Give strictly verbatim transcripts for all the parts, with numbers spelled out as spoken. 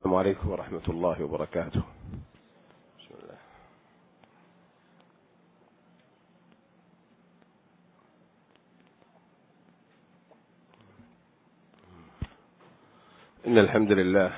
السلام عليكم ورحمة الله وبركاته. بسم الله. إن الحمد لله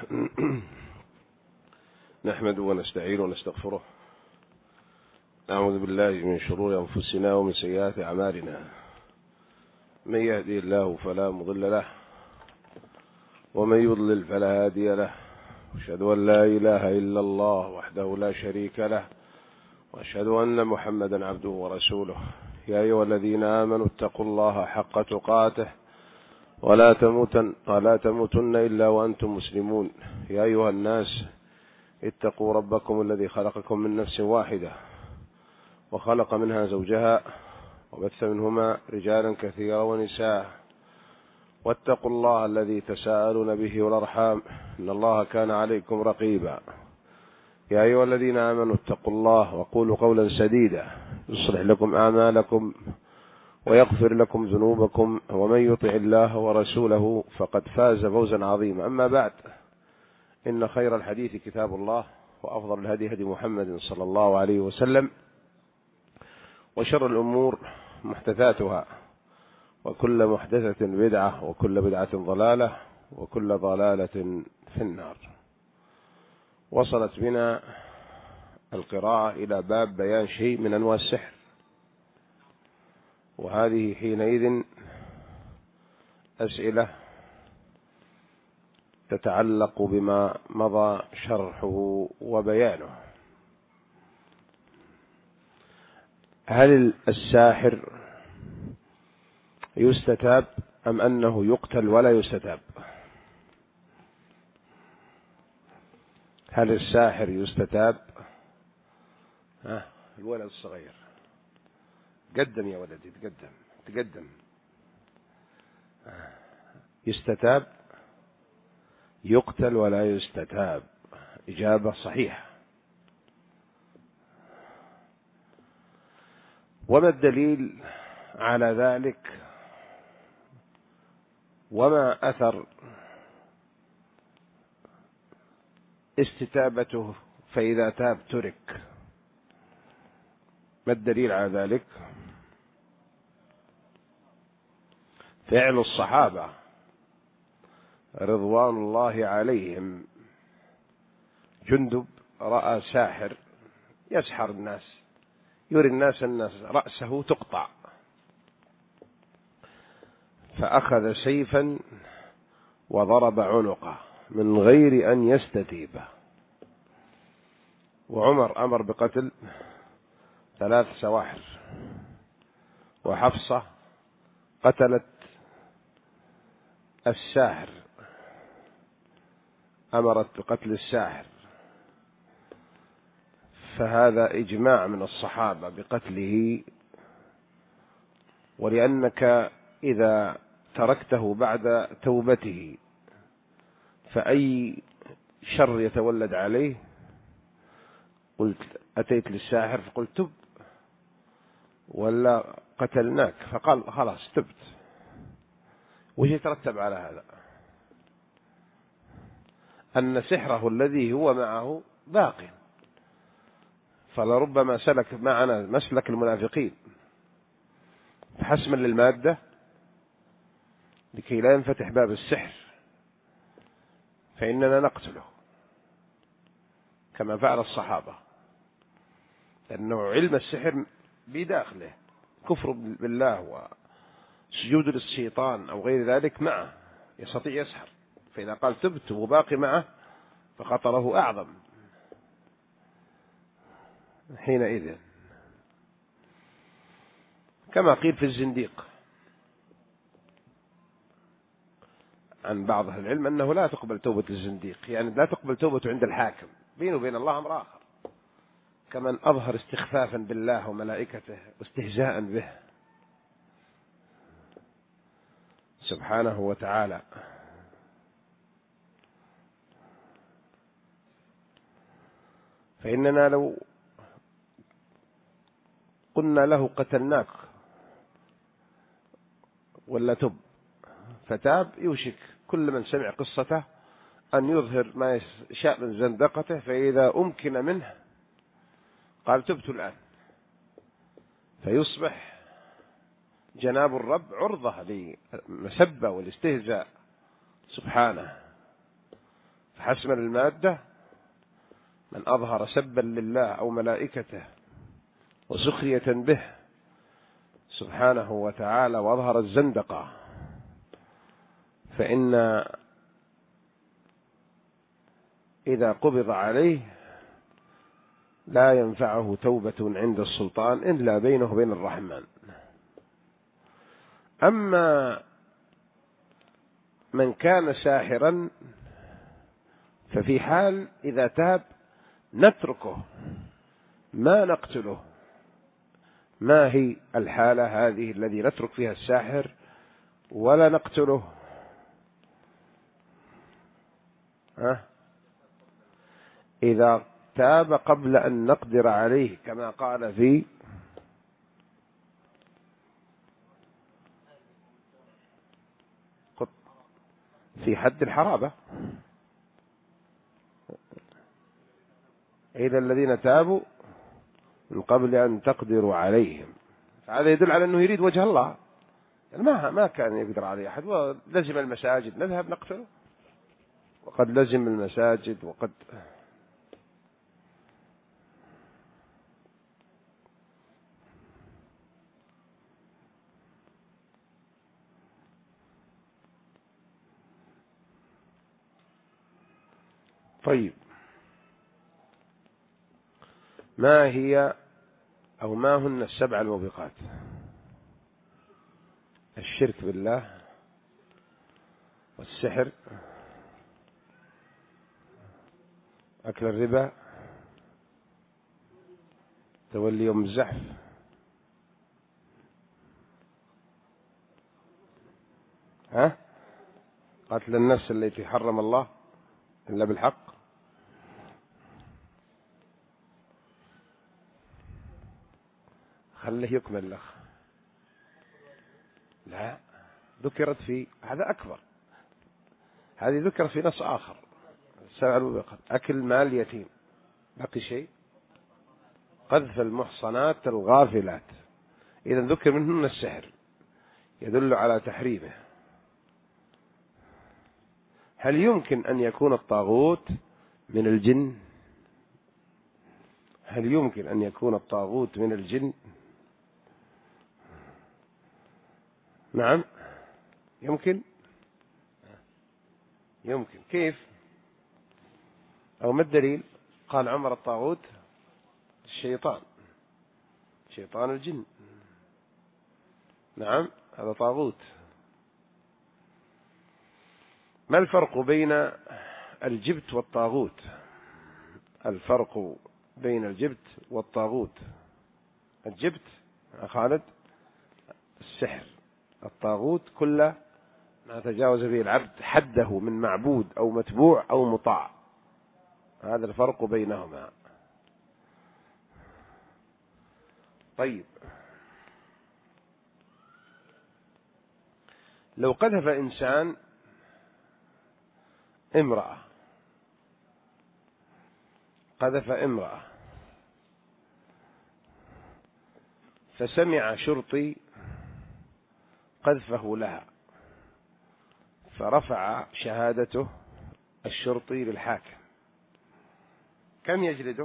نحمده ونستعينه ونستغفره، نعوذ بالله من شرور أنفسنا ومن سيئات أعمالنا، من يهدي الله فلا مضل له ومن يضلل فلا هادي له، أشهد أن لا إله إلا الله وحده لا شريك له، وأشهد أن محمدا عبده ورسوله. يا أيها الذين آمنوا اتقوا الله حق تقاته ولا تموتن ولا تموتن إلا وأنتم مسلمون. يا أيها الناس اتقوا ربكم الذي خلقكم من نفس واحدة وخلق منها زوجها وبث منهما رجالا كثيرا ونساء، واتقوا الله الذي تساءلون به والأرحام إن الله كان عليكم رقيبا. يا أيها الذين آمنوا اتقوا الله وقولوا قولا سديدا يصلح لكم أعمالكم ويغفر لكم ذنوبكم، ومن يطع الله ورسوله فقد فاز فوزا عظيما. أما بعد، إن خير الحديث كتاب الله، وأفضل الهدي هدي محمد صلى الله عليه وسلم، وشر الأمور محدثاتها، وكل محدثة بدعة، وكل بدعة ضلالة، وكل ضلالة في النار. وصلت بنا القراءة إلى باب بيان شيء من أنواع السحر، وهذه حينئذ أسئلة تتعلق بما مضى شرحه وبيانه. هل الساحر يستتاب أم أنه يقتل ولا يستتاب؟ هل الساحر يستتاب؟ ها الولد الصغير، قدم يا ولدي، تقدم تقدم. يستتاب، يقتل ولا يستتاب؟ إجابة صحيحة. وما الدليل على ذلك؟ وما أثر استتابته فإذا تاب ترك؟ ما الدليل على ذلك؟ فعل الصحابة رضوان الله عليهم. جندب رأى ساحر يسحر الناس، يري الناس الناس رأسه تقطع، فأخذ سيفا وضرب عنقه من غير أن يستتيبه. وعمر أمر بقتل ثلاث سواحر، وحفصة قتلت الساحر، أمرت بقتل الساحر. فهذا إجماع من الصحابة بقتله. ولأنك إذا تركته بعد توبته فأي شر يتولد عليه؟ قلت أتيت للساحر فقلت تب، ولا قتلناك، فقال خلاص تبت، وش يترتب على هذا؟ أن سحره الذي هو معه باق، فلربما سلك معنا مسلك المنافقين حسما للمادة لكي لا ينفتح باب السحر، فإننا نقتله كما فعل الصحابة، لأنه علم السحر بداخله كفر بالله وسجود للشيطان أو غير ذلك معه، يستطيع يسحر. فإذا قال تبت وباقي معه فخطره أعظم حينئذ. كما قيل في الزنديق عن بعض أهل العلم أنه لا تقبل توبة الزنديق، يعني لا تقبل توبته عند الحاكم، بينه وبين الله أمر آخر، كمن أظهر استخفافا بالله وملائكته واستهزاء به سبحانه وتعالى. فإننا لو قلنا له قتلناك ولا تب فتاب، يوشك كل من سمع قصته أن يظهر ما يشاء من زندقته، فإذا أمكن منه قال تبت الآن، فيصبح جناب الرب عرضة للمسبة والاستهزاء سبحانه. فحسم المادة من أظهر سبا لله أو ملائكته وسخرية به سبحانه وتعالى وأظهر الزندقة، فإن إذا قبض عليه لا ينفعه توبة عند السلطان إلا بينه وبين الرحمن. أما من كان ساحرا ففي حال إذا تاب نتركه ما نقتله. ما هي الحالة هذه الذي نترك فيها الساحر ولا نقتله؟ ها؟ إذا تاب قبل أن نقدر عليه، كما قال في في حد الحرابة، إذا الذين تابوا من قبل أن تقدروا عليهم، هذا يدل على أنه يريد وجه الله، ما ما كان يقدر عليه أحد، ولزم المساجد نذهب نقتله، وقد لزم المساجد وقد طيب. ما هي أو ما هن السبع الموبقات؟ الشرك بالله، والسحر، أكل الربا، تولي يوم الزحف، ها؟ قتل النفس التي حرم الله إلا بالحق، خليه يكمل الأخ. لا، ذكرت في هذا أكبر، هذه ذكرت في نص آخر. السبع الموبقات أكل مال اليتيم، باقي شيء قذف المحصنات الغافلات، إذا ذكر منهن السحر يدل على تحريمه. هل يمكن أن يكون الطاغوت من الجن؟ هل يمكن أن يكون الطاغوت من الجن؟ نعم يمكن. يمكن كيف؟ أو ما الدليل؟ قال عمر الطاغوت الشيطان، شيطان الجن، نعم هذا طاغوت. ما الفرق بين الجبت والطاغوت؟ الفرق بين الجبت والطاغوت. الجبت خالد السحر، الطاغوت كل ما تجاوز به العبد حده من معبود أو متبوع أو مطاع، هذا الفرق بينهما. طيب، لو قذف إنسان امرأة، قذف امرأة فسمع شرطي قذفه لها، فرفع شهادته الشرطي للحاكم، كم يجلده؟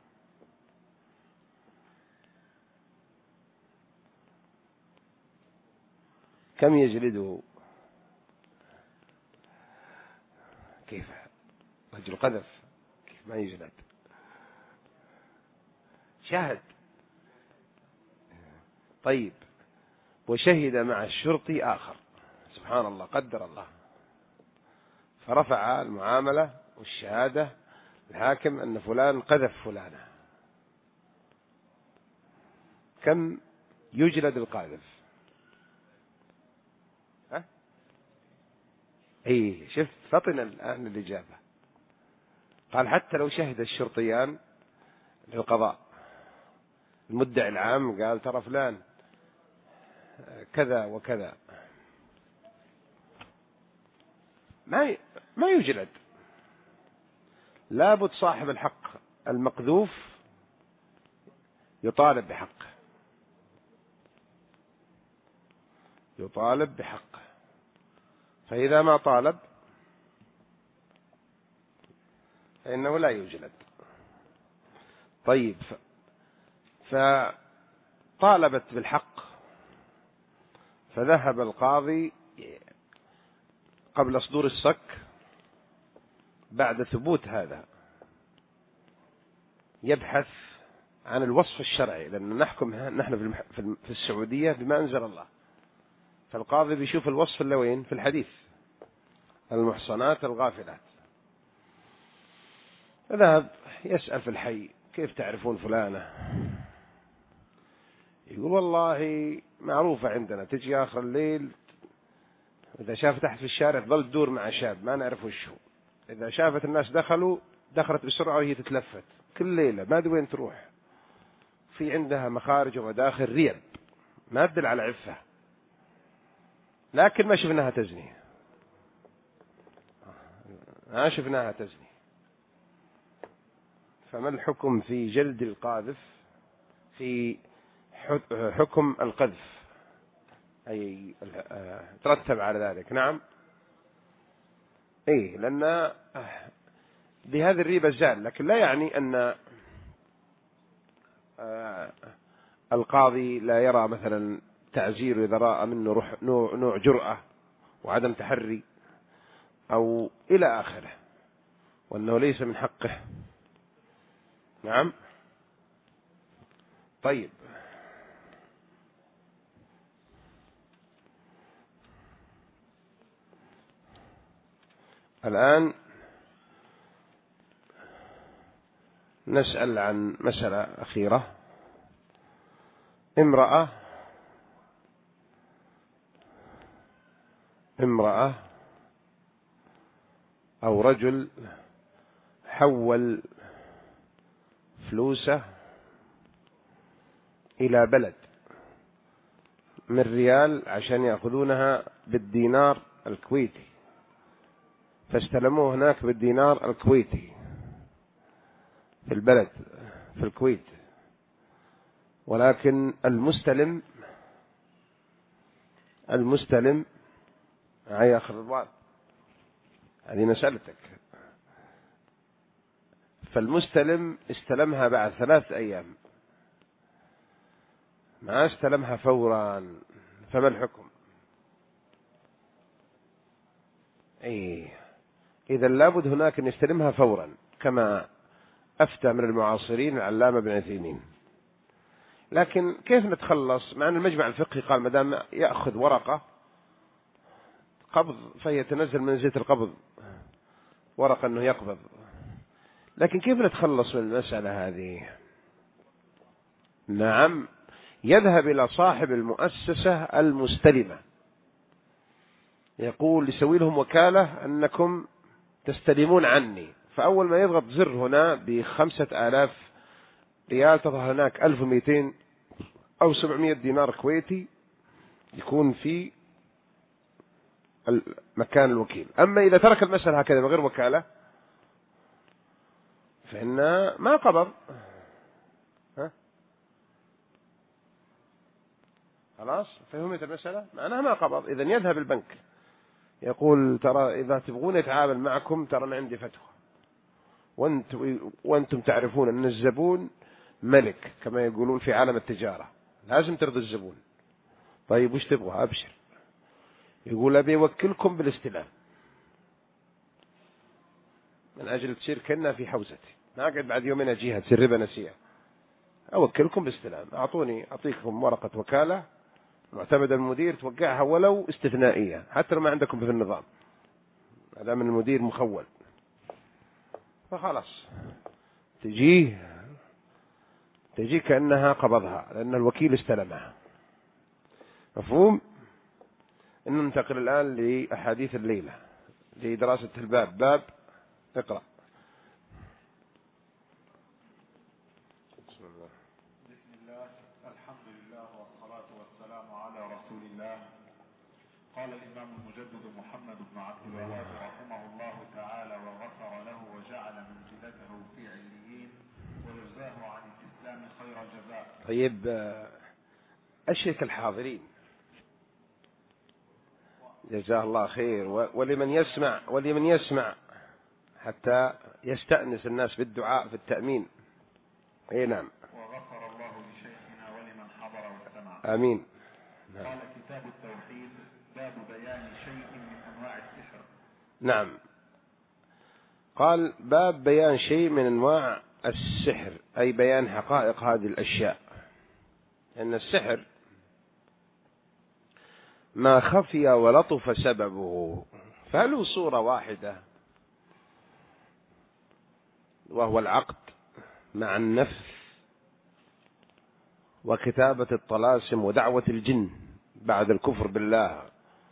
كم يجلده؟ كيف رجل قذف كيف ما يجلد؟ شهد. طيب، وشهد مع الشرطي آخر، سبحان الله قدر الله، فرفع المعاملة والشهادة الحاكم أن فلان قذف فلانة، كم يجلد القاذف؟ ها؟ اي شفت فطن الآن الإجابة. قال حتى لو شهد الشرطيان للقضاء، المدعي العام قال ترى فلان كذا وكذا، ما ما يجلد، لابد صاحب الحق المقذوف يطالب بحقه، يطالب بحقه، فإذا ما طالب فإنه لا يجلد. طيب، فطالبت بالحق، فذهب القاضي قبل صدور الصك بعد ثبوت هذا يبحث عن الوصف الشرعي، لأن نحكم نحن في السعودية بما أنزل الله، فالقاضي بيشوف الوصف اللي وين في الحديث، المحصنات الغافلات. فذهب يسأل في الحي كيف تعرفون فلانة؟ يقول والله معروفة عندنا، تجي آخر الليل إذا شافت تحت في الشارع تظل تدور مع شاب ما نعرف وش هو، إذا شافت الناس دخلوا دخلت بسرعة وهي تتلفت كل ليلة ما أدري وين تروح، في عندها مخارج ومداخل ريب ما تدل على عفة، لكن ما شفناها تزني، ما شفناها تزني. فما الحكم في جلد القاذف، في حكم القذف أي ترتب على ذلك؟ نعم، إيه، لأن بهذه الريبة زال، لكن لا يعني أن القاضي لا يرى مثلا تعزير إذا رأى منه نوع جرأة وعدم تحري أو إلى آخره، وأنه ليس من حقه. نعم. طيب، الآن نسأل عن مسألة أخيرة. امرأة امرأة أو رجل حول فلوسه إلى بلد من ريال عشان يأخذونها بالدينار الكويتي، فاستلموه هناك بالدينار الكويتي في البلد في الكويت، ولكن المستلم المستلم يا أخي رضوان هذه مسألتك، فالمستلم استلمها بعد ثلاث أيام ما استلمها فورا، فما الحكم؟ أي إذا لابد هناك أن يستلمها فورا، كما أفتى من المعاصرين العلامة ابن عثيمين. لكن كيف نتخلص مع أن المجمع الفقهي قال ما دام يأخذ ورقة قبض فهي تنزل منزلة القبض، ورقة أنه يقبض، لكن كيف نتخلص من المسألة هذه؟ نعم، يذهب إلى صاحب المؤسسة المستلمة يقول يسوي لهم وكالة أنكم تستلمون عني، فأول ما يضغط زر هنا بخمسة آلاف ريال تظهر هناك ألف ومئتين أو سبعمائة دينار كويتي يكون في مكان الوكيل. أما إذا ترك المسألة هكذا بغير وكالة فإن ما قبض، ها خلاص فهمت المسألة معناها ما قبض. إذن يذهب البنك يقول ترى إذا تبغون يتعامل معكم ترى أنا عندي فتوى، وأنت وأنتم تعرفون أن الزبون ملك كما يقولون في عالم التجارة، لازم ترضي الزبون. طيب وش تبغى؟ أبشر. يقول أبي أوكلكم بالاستلام من أجل تصير كنا في حوزتي، ما أقعد بعد يومين أجيها تصير ربا نسيئة، أوكلكم بالاستلام، أعطوني أعطيكم ورقة وكالة معتمدة المدير توقعها ولو استثنائية حتى لو ما عندكم في النظام، هذا من المدير مخول، فخلاص تجيه تجي كأنها قبضها لأن الوكيل استلمها. مفهوم؟ ننتقل الآن لأحاديث الليلة لدراسة الباب. باب اقرأ. بسم الله بسم الله الحمد لله والصلاة والسلام على رسول الله. قال الإمام المجدد محمد بن عبد الوهاب رحمه الله تعالى وغفر له وجعل من منزلته في عليين ويجزاه عن الإسلام خير جزاء. طيب أشرك الحاضرين جزاه الله خير، ولمن يسمع ولمن يسمع حتى يستأنس الناس بالدعاء في التأمين. اي نعم. وغفر الله لشيخنا ولمن حضر واستمع. آمين. نعم. قال كتاب التوحيد باب بيان شيء من أنواع السحر. نعم، قال باب بيان شيء من أنواع السحر، أي بيان حقائق هذه الأشياء. أن السحر ما خفي ولطف سببه، فله صورة واحدة وهو العقد مع النفس وكتابة الطلاسم ودعوة الجن بعد الكفر بالله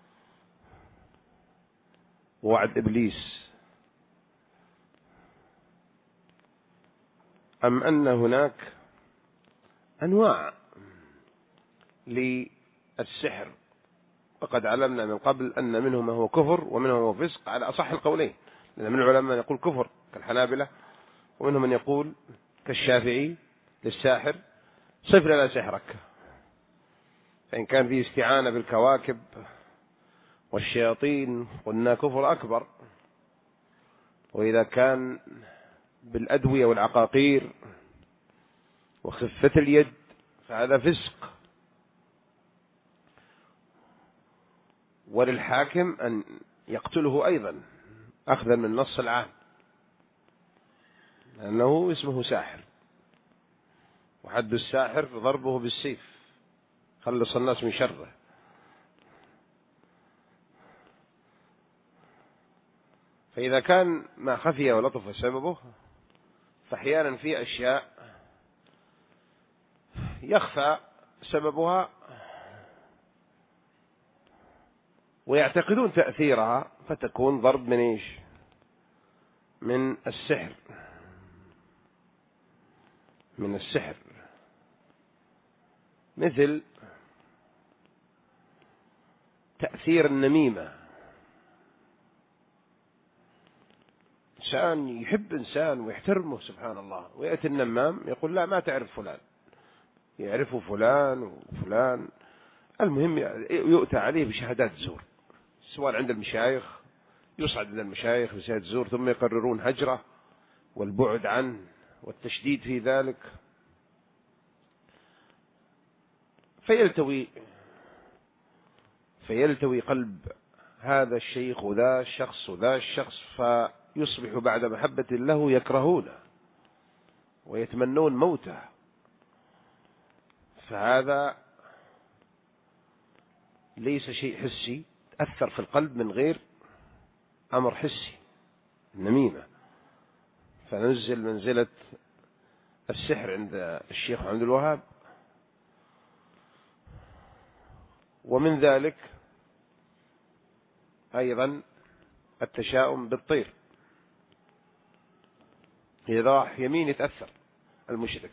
ووعد إبليس، أم أن هناك أنواع للسحر، وقد علمنا من قبل أن منه ما هو كفر ومنه ما هو فسق على أصح القولين، لأن من العلماء من يقول كفر كالحنابلة، ومنهم من يقول كالشافعي للساحر صفر لا سحرك، فإن كان فيه استعانة بالكواكب والشياطين قلنا كفر أكبر، وإذا كان بالأدوية والعقاقير وخفة اليد فهذا فسق. وللحاكم أن يقتله أيضا أخذا من نص العام، لأنه اسمه ساحر، وحد الساحر ضربه بالسيف، خلص الناس من شره. فإذا كان ما خفي ولطف سببه، فأحيانا في أشياء يخفى سببها ويعتقدون تأثيرها، فتكون ضرب من إيش؟ من السحر، من السحر. مثل تأثير النميمة، إنسان يحب إنسان ويحترمه سبحان الله، ويأتي النمام يقول لا ما تعرف فلان، يعرفه فلان وفلان، المهم يؤتى عليه بشهادات زور، سواء عند المشايخ، يصعد إلى المشايخ بشهادة زور، ثم يقررون هجره والبعد عنه والتشديد في ذلك، فيلتوي فيلتوي قلب هذا الشيخ وذا الشخص وذا الشخص، فيصبح بعد محبة له يكرهونه ويتمنون موته. فهذا ليس شيء حسي، أثر في القلب من غير أمر حسي، النميمة، فنزل منزلة السحر عند الشيخ عبد الوهاب. ومن ذلك أيضا التشاؤم بالطير، إذا راح يمين يتأثر المشرك،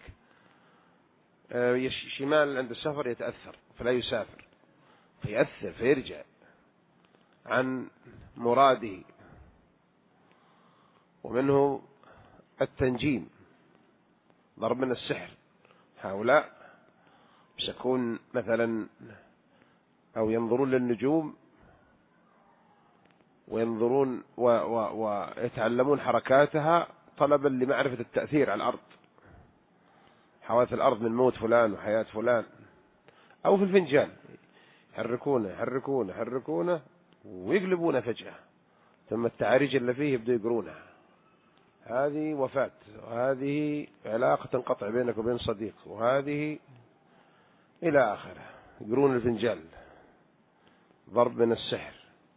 شمال عند السفر يتأثر فلا يسافر، فيأثر فيرجع عن مراده. ومنه التنجيم، ضرب من السحر، هؤلاء يسكون مثلا أو ينظرون للنجوم وينظرون ويتعلمون حركاتها طلبا لمعرفة التأثير على الأرض، حواث الأرض من موت فلان وحياة فلان. أو في الفنجان يحركونه يحركونه يحركونه ويقلبونه فجأة، ثم التعاريج اللي فيه يبدأ يقرونها، هذه وفاة، وهذه علاقة تنقطع بينك وبين صديق، وهذه إلى آخره، يقرون الفنجان، ضرب من السحر.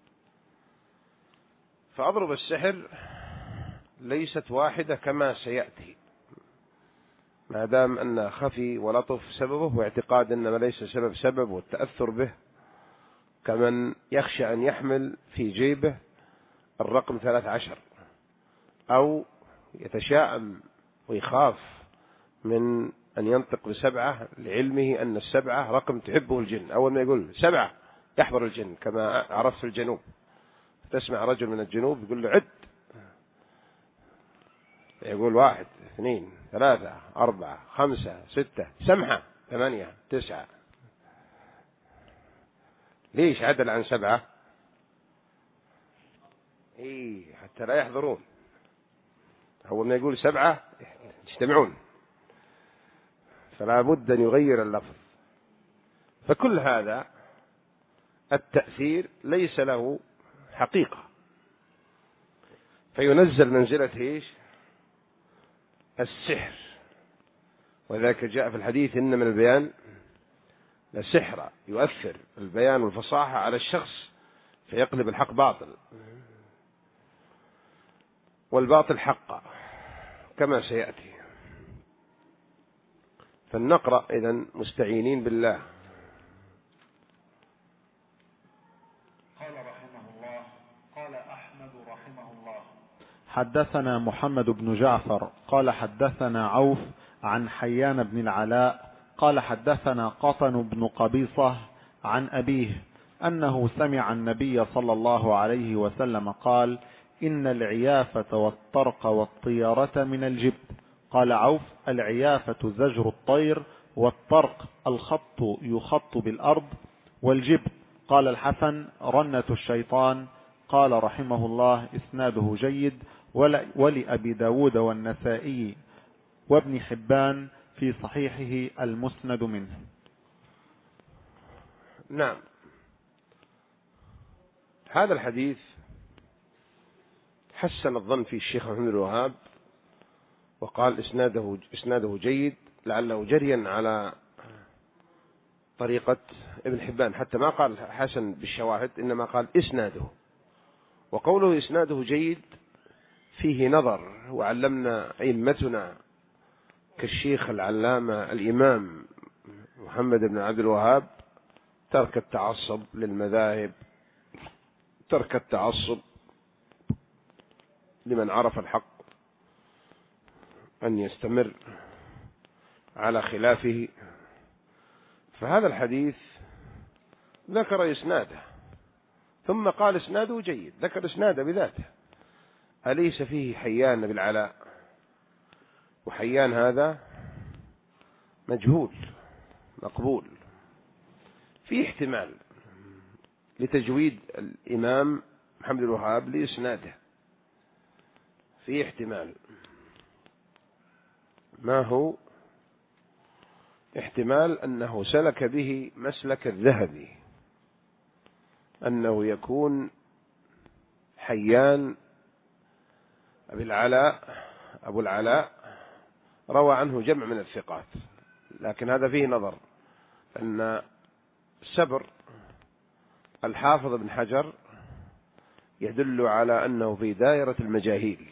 فأضرب السحر ليست واحدة كما سيأتي، ما دام أن خفي ولطف سببه، واعتقاد أن ما ليس سبب سبب، والتأثر به، كمن يخشى أن يحمل في جيبه الرقم ثلاث عشر، أو يتشاءم ويخاف من أن ينطق بسبعة لعلمه أن السبعة رقم تحبه الجن، أول ما يقول سبعة يحضر الجن، كما عرفت في الجنوب تسمع رجل من الجنوب يقول له عد، يقول واحد اثنين ثلاثة أربعة خمسة ستة سمحة ثمانية تسعة. ليش عدل عن سبعة؟ إيه حتى لا يحضرون. هو ما يقول سبعة يجتمعون، فلا بد أن يغير اللفظ. فكل هذا التأثير ليس له حقيقة، فينزل منزلة إيش؟ السحر. وذلك جاء في الحديث إن من البيان لسحرا، يؤثر البيان والفصاحة على الشخص فيقلب الحق باطل والباطل حقا كما سيأتي. فلنقرأ إذن مستعينين بالله. قال رحمه الله. قال أحمد رحمه الله: حدثنا محمد بن جعفر قال حدثنا عوف عن حيان بن العلاء قال حدثنا قطن بن قبيصة عن أبيه أنه سمع النبي صلى الله عليه وسلم قال: إن العيافة والطرق والطيرة من الجبت. قال عوف: العيافة زجر الطير، والطرق الخط يخط بالأرض، والجبت. قال الحسن: رنة الشيطان. قال رحمه الله: إسناده جيد، ولأبي داود والنسائي وابن حبان في صحيحه المسند منه. نعم، هذا الحديث حسن الظن في الشيخ محمد الوهاب وقال إسناده, إسناده جيد، لعله جريا على طريقة ابن حبان، حتى ما قال حسن بالشواهد إنما قال إسناده. وقوله إسناده جيد فيه نظر، وعلمنا أئمتنا كالشيخ العلامة الإمام محمد بن عبد الوهاب ترك التعصب للمذاهب، ترك التعصب لمن عرف الحق أن يستمر على خلافه. فهذا الحديث ذكر إسناده ثم قال إسناده جيد، ذكر إسناده بذاته. أليس فيه حيان بالعلاء؟ وحيان هذا مجهول مقبول، في احتمال لتجويد الإمام محمد الوهاب لإسناده، في احتمال. ما هو؟ احتمال أنه سلك به مسلك الذهبي، أنه يكون حيان أبي العلاء أبو العلاء روى عنه جمع من الثقات، لكن هذا فيه نظر، أن سبر الحافظ بن حجر يدل على أنه في دائرة المجاهيل،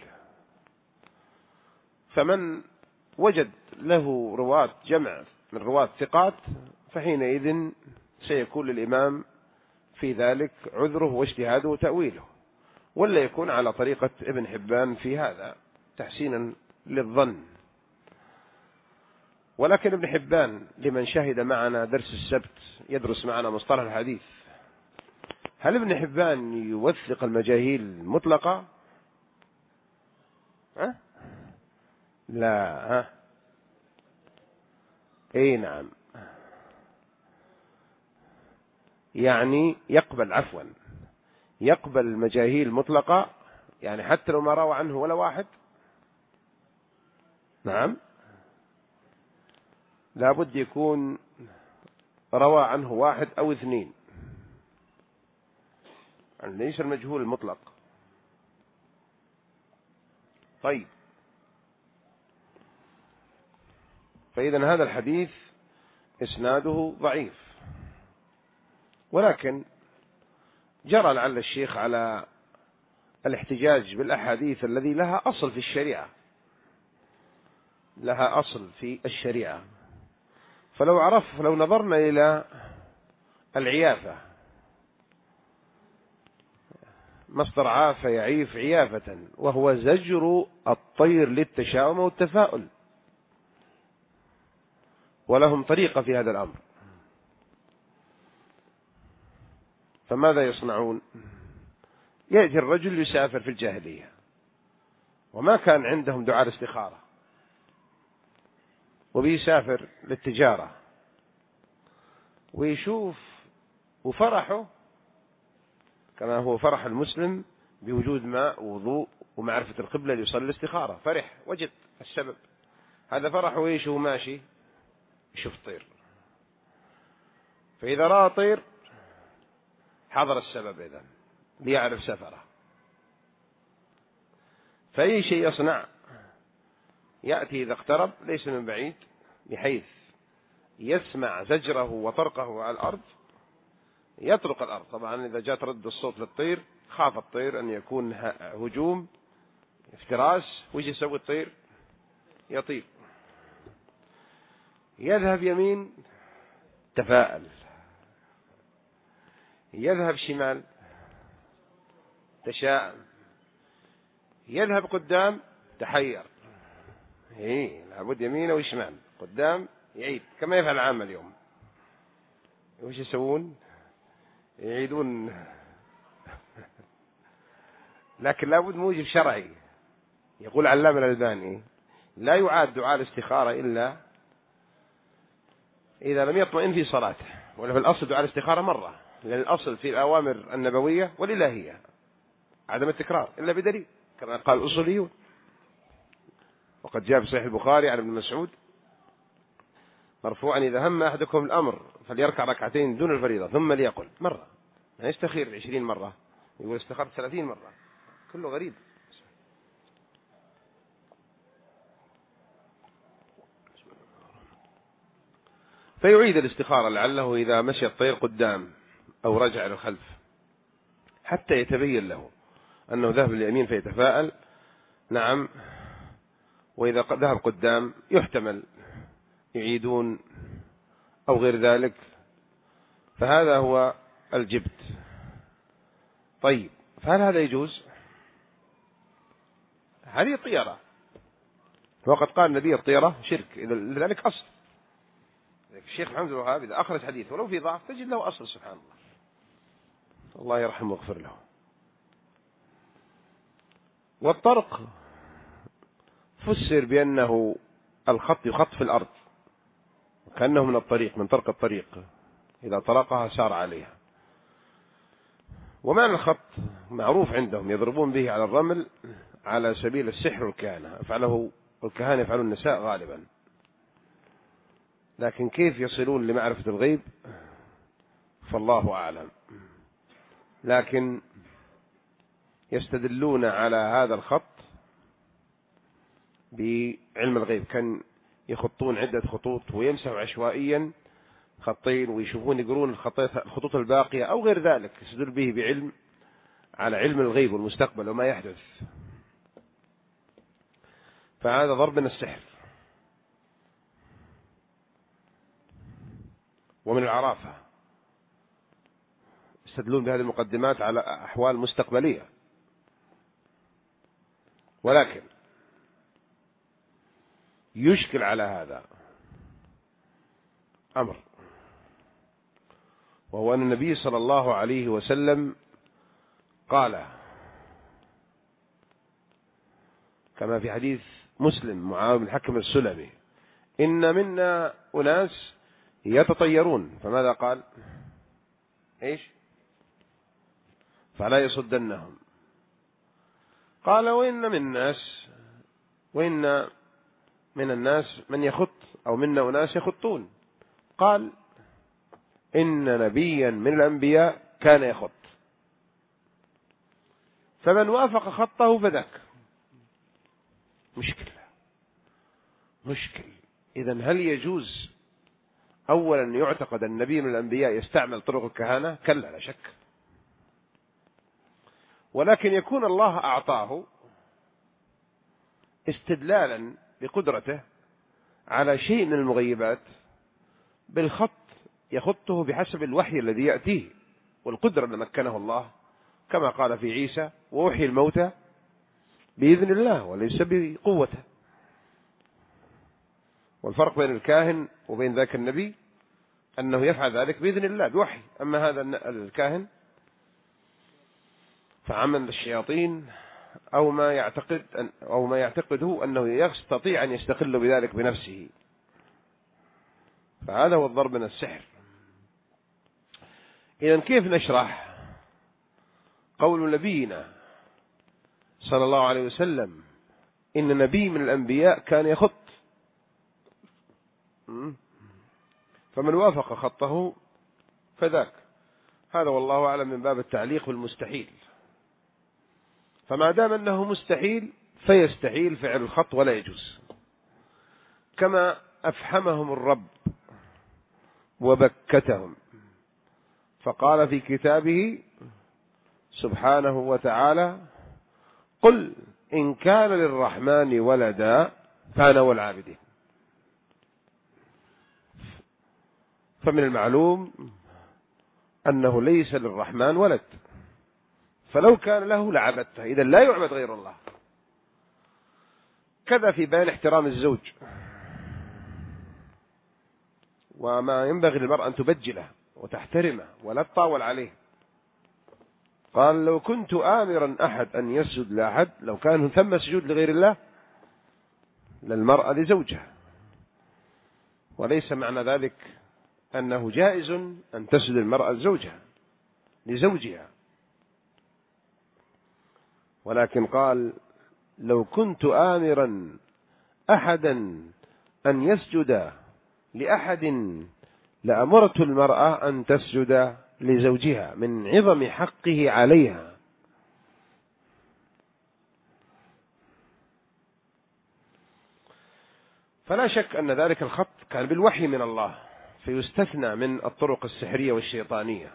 فمن وجد له رواة جمع من رواة ثقات فحينئذ سيكون للإمام في ذلك عذره واجتهاده وتأويله، ولا يكون على طريقة ابن حبان في هذا تحسينا للظن. ولكن ابن حبان لمن شهد معنا درس السبت يدرس معنا مصطلح الحديث، هل ابن حبان يوثق المجاهيل مطلقة؟ ها؟ لا. ها؟ اي نعم، يعني يقبل عفوا يقبل المجاهيل مطلقة، يعني حتى لو ما روى عنه ولا واحد. نعم، لابد يكون روى عنه واحد أو اثنين، يعني ليس المجهول المطلق. طيب، فإذا هذا الحديث إسناده ضعيف، ولكن جرى لعل الشيخ على الاحتجاج بالأحاديث الذي لها أصل في الشريعة، لها أصل في الشريعة. فلو عرف لو نظرنا إلى العيافة، مصدر عاف يعيف عيافة، وهو زجر الطير للتشاؤم والتفاؤل، ولهم طريقة في هذا الأمر. فماذا يصنعون؟ يأتي الرجل يسافر في الجاهلية وما كان عندهم دعاء الاستخارة، وبيسافر للتجارة ويشوف، وفرحه كما هو فرح المسلم بوجود ماء ووضوء ومعرفة القبلة ليصلي الاستخارة، فرح وجد السبب، هذا فرح ويش هو ماشي يشوف طير، فإذا رأى طير حضر السبب إذن ليعرف سفره، فأي شيء يصنع يأتي إذا اقترب ليس من بعيد بحيث يسمع زجره وطرقه على الأرض يطرق الأرض. طبعا إذا جاء ترد الصوت للطير خاف الطير أن يكون هجوم افتراس، ويجي يسوي الطير يطير، يذهب يمين تفاءل، يذهب شمال تشاءم، يذهب قدام تحير، إيه لابد يمين وشمال قدام يعيد كما يفعل العامة اليوم. وش يسوون؟ يعيدون لكن لابد موجب شرعي. يقول علامة الألباني لا يعاد دعاء الاستخارة إلا إذا لم يطمئن في صلاته، ولا في الأصل دعاء الاستخارة مرة، لأن الأصل في الأوامر النبوية والإلهية عدم التكرار إلا بدليل كما قال الأصوليون. وقد جاء في صحيح البخاري عن ابن مسعود مرفوعا إذا هم أحدكم الأمر فليركع ركعتين دون الفريضة ثم ليقل مرة، ما يستخير عشرين مرة، يقول استخرت ثلاثين مرة، كله غريب. فيعيد الاستخارة لعله إذا مشي الطير قدام أو رجع للخلف حتى يتبين له أنه ذهب لليمين فيتفاءل نعم، وإذا ذهب قدام يحتمل يعيدون أو غير ذلك، فهذا هو الجبت. طيب فهل هذا يجوز؟ هذه الطيرة، وقد قال النبي الطيرة شرك، لذلك أصل. الشيخ محمد الوهاب إذا أخرج حديث ولو في ضعف تجد له أصل، سبحان الله، الله يرحمه ويغفر له. والطرق فسر بأنه الخط يخط في الأرض كأنه من الطريق، من طرق الطريق إذا طرقها سار عليها. ومعنى الخط معروف عندهم يضربون به على الرمل على سبيل السحر والكهانة، يفعله الكهانة يفعلون النساء غالبا، لكن كيف يصلون لمعرفة الغيب فالله أعلم. لكن يستدلون على هذا الخط بعلم الغيب، كان يخطون عدة خطوط ويمسحوا عشوائيا خطين ويشوفون يقرون الخطوط الباقية أو غير ذلك، يستدل به بعلم على علم الغيب والمستقبل وما يحدث، فهذا ضرب من السحر. ومن العرافة يستدلون بهذه المقدمات على أحوال مستقبلية. ولكن يشكل على هذا أمر، وهو أن النبي صلى الله عليه وسلم قال كما في حديث مسلم معاوية بن الحكم السلمي إن منا أناس يتطيرون، فماذا قال؟ إيش؟ فلا يصدنهم. قال وإن من الناس وإن من الناس من يخط أو منا أناس يخطون. قال إن نبيا من الأنبياء كان يخط، فمن وافق خطه فذاك. مشكلة مشكل. إذن هل يجوز أولا يعتقد النبي من الأنبياء يستعمل طرق الكهانة؟ كلا لا شك، ولكن يكون الله أعطاه استدلالا بقدرته على شيء من المغيبات بالخط يخطه بحسب الوحي الذي يأتيه والقدرة التي مكنه الله، كما قال في عيسى ووحي الموتى بإذن الله وليس بقوته. والفرق بين الكاهن وبين ذاك النبي أنه يفعل ذلك بإذن الله بوحي، أما هذا الكاهن فعمل الشياطين أو ما يعتقد أن أو ما يعتقده أنه يستطيع أن يستقل بذلك بنفسه، فهذا هو الضرب من السحر. إذن كيف نشرح قول نبينا صلى الله عليه وسلم إن نبي من الأنبياء كان يخط، فمن وافق خطه فذاك، هذا والله أعلم من باب التعليق بالمستحيل. فما دام أنه مستحيل فيستحيل فعل الخط ولا يجوز، كما أفحمهم الرب وبكتهم، فقال في كتابه سبحانه وتعالى: قل إن كان للرحمن ولدا فأنا والعابدين. فمن المعلوم أنه ليس للرحمن ولد، فلو كان له لعبدته، إذا لا يعبد غير الله. كذا في بيان احترام الزوج، وما ينبغي للمرأة أن تبجله وتحترمه ولا تطاول عليه. قال: لو كنت آمرا أحد أن يسجد لأحد، لو كان ثم سجود لغير الله للمرأة لزوجها، وليس معنى ذلك أنه جائز أن تسجد المرأة لزوجها لزوجها، ولكن قال: لو كنت آمرا أحدا أن يسجد لأحد لأمرت المرأة أن تسجد لزوجها من عظم حقه عليها. فلا شك أن ذلك الخط كان بالوحي من الله، فيستثنى من الطرق السحرية والشيطانية.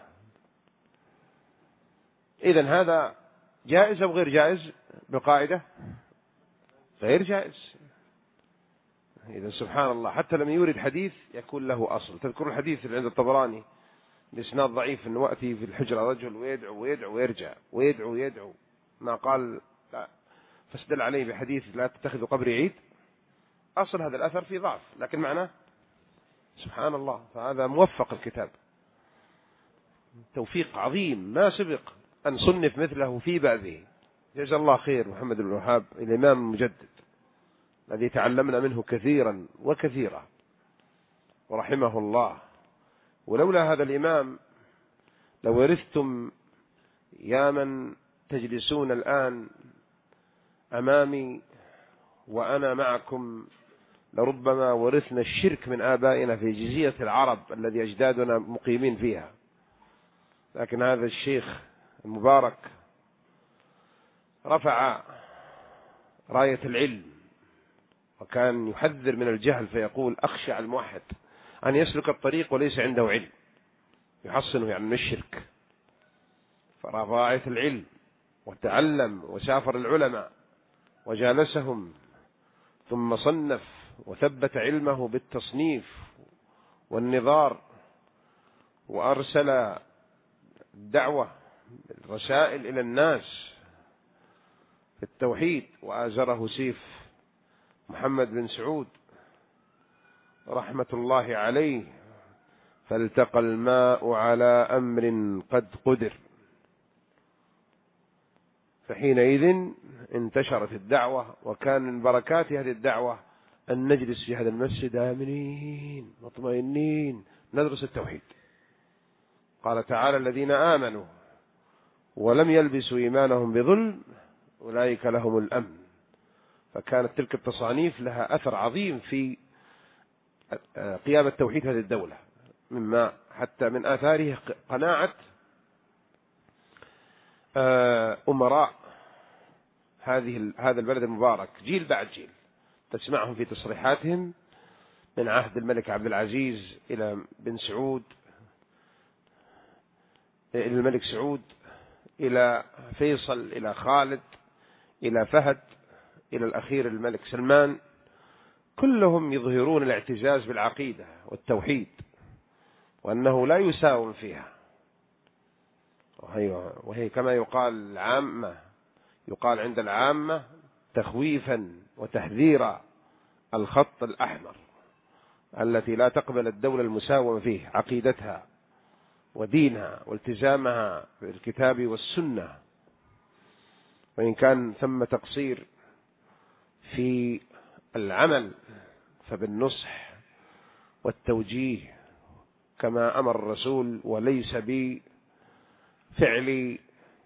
إذن هذا جائز أو غير جائز؟ بالقاعدة غير جائز. إذن سبحان الله، حتى لم يورد حديث يكون له أصل. تذكر الحديث اللي عند الطبراني بإسناد ضعيف أنه وأتي في الحجرة رجل ويدعو ويدعو ويرجع ويدعو ويدعو، ما قال لا، فاستدل عليه بحديث لا تتخذوا قبري عيد. أصل هذا الأثر في ضعف، لكن معناه سبحان الله، فهذا موفق الكتاب، توفيق عظيم ما سبق أن صنف مثله في بابه. جزا الله خير محمد بن الوهاب الإمام المجدد الذي تعلمنا منه كثيرا وكثيرا ورحمه الله. ولولا هذا الإمام لو ورثتم يا من تجلسون الآن أمامي وأنا معكم لربما ورثنا الشرك من آبائنا في جزيرة العرب الذي أجدادنا مقيمين فيها. لكن هذا الشيخ المبارك رفع راية العلم، وكان يحذر من الجهل، فيقول: أخشى على الموحد أن يسلك الطريق وليس عنده علم يحصنه يعني من الشرك. فرفع راية العلم وتعلم وسافر العلماء وجالسهم، ثم صنف وثبت علمه بالتصنيف والنظار، وأرسل الدعوة الرسائل إلى الناس في التوحيد، وآزره سيف محمد بن سعود رحمة الله عليه، فالتقى الماء على أمر قد قدر. فحينئذ انتشرت الدعوة، وكان من بركات هذه الدعوة أن نجلس في هذا المسجد آمنين مطمئنين ندرس التوحيد. قال تعالى: الذين آمنوا ولم يلبسوا إيمانهم بظلم أولئك لهم الأمن. فكانت تلك التصانيف لها أثر عظيم في قيام التوحيد هذه الدولة، مما حتى من آثاره قناعة أمراء هذه هذا البلد المبارك جيل بعد جيل، تسمعهم في تصريحاتهم من عهد الملك عبد العزيز إلى بن سعود، إلى الملك سعود، إلى فيصل، إلى خالد، إلى فهد، إلى الأخير الملك سلمان، كلهم يظهرون الاعتزاز بالعقيدة والتوحيد، وأنه لا يساوم فيها. وهي, وهي كما يقال العامة، يقال عند العامة تخويفا وتحذيرا الخط الأحمر التي لا تقبل الدولة المساومة فيه، عقيدتها ودينها والتزامها بالكتاب والسنة. وإن كان ثم تقصير في العمل فبالنصح والتوجيه كما أمر الرسول، وليس بفعل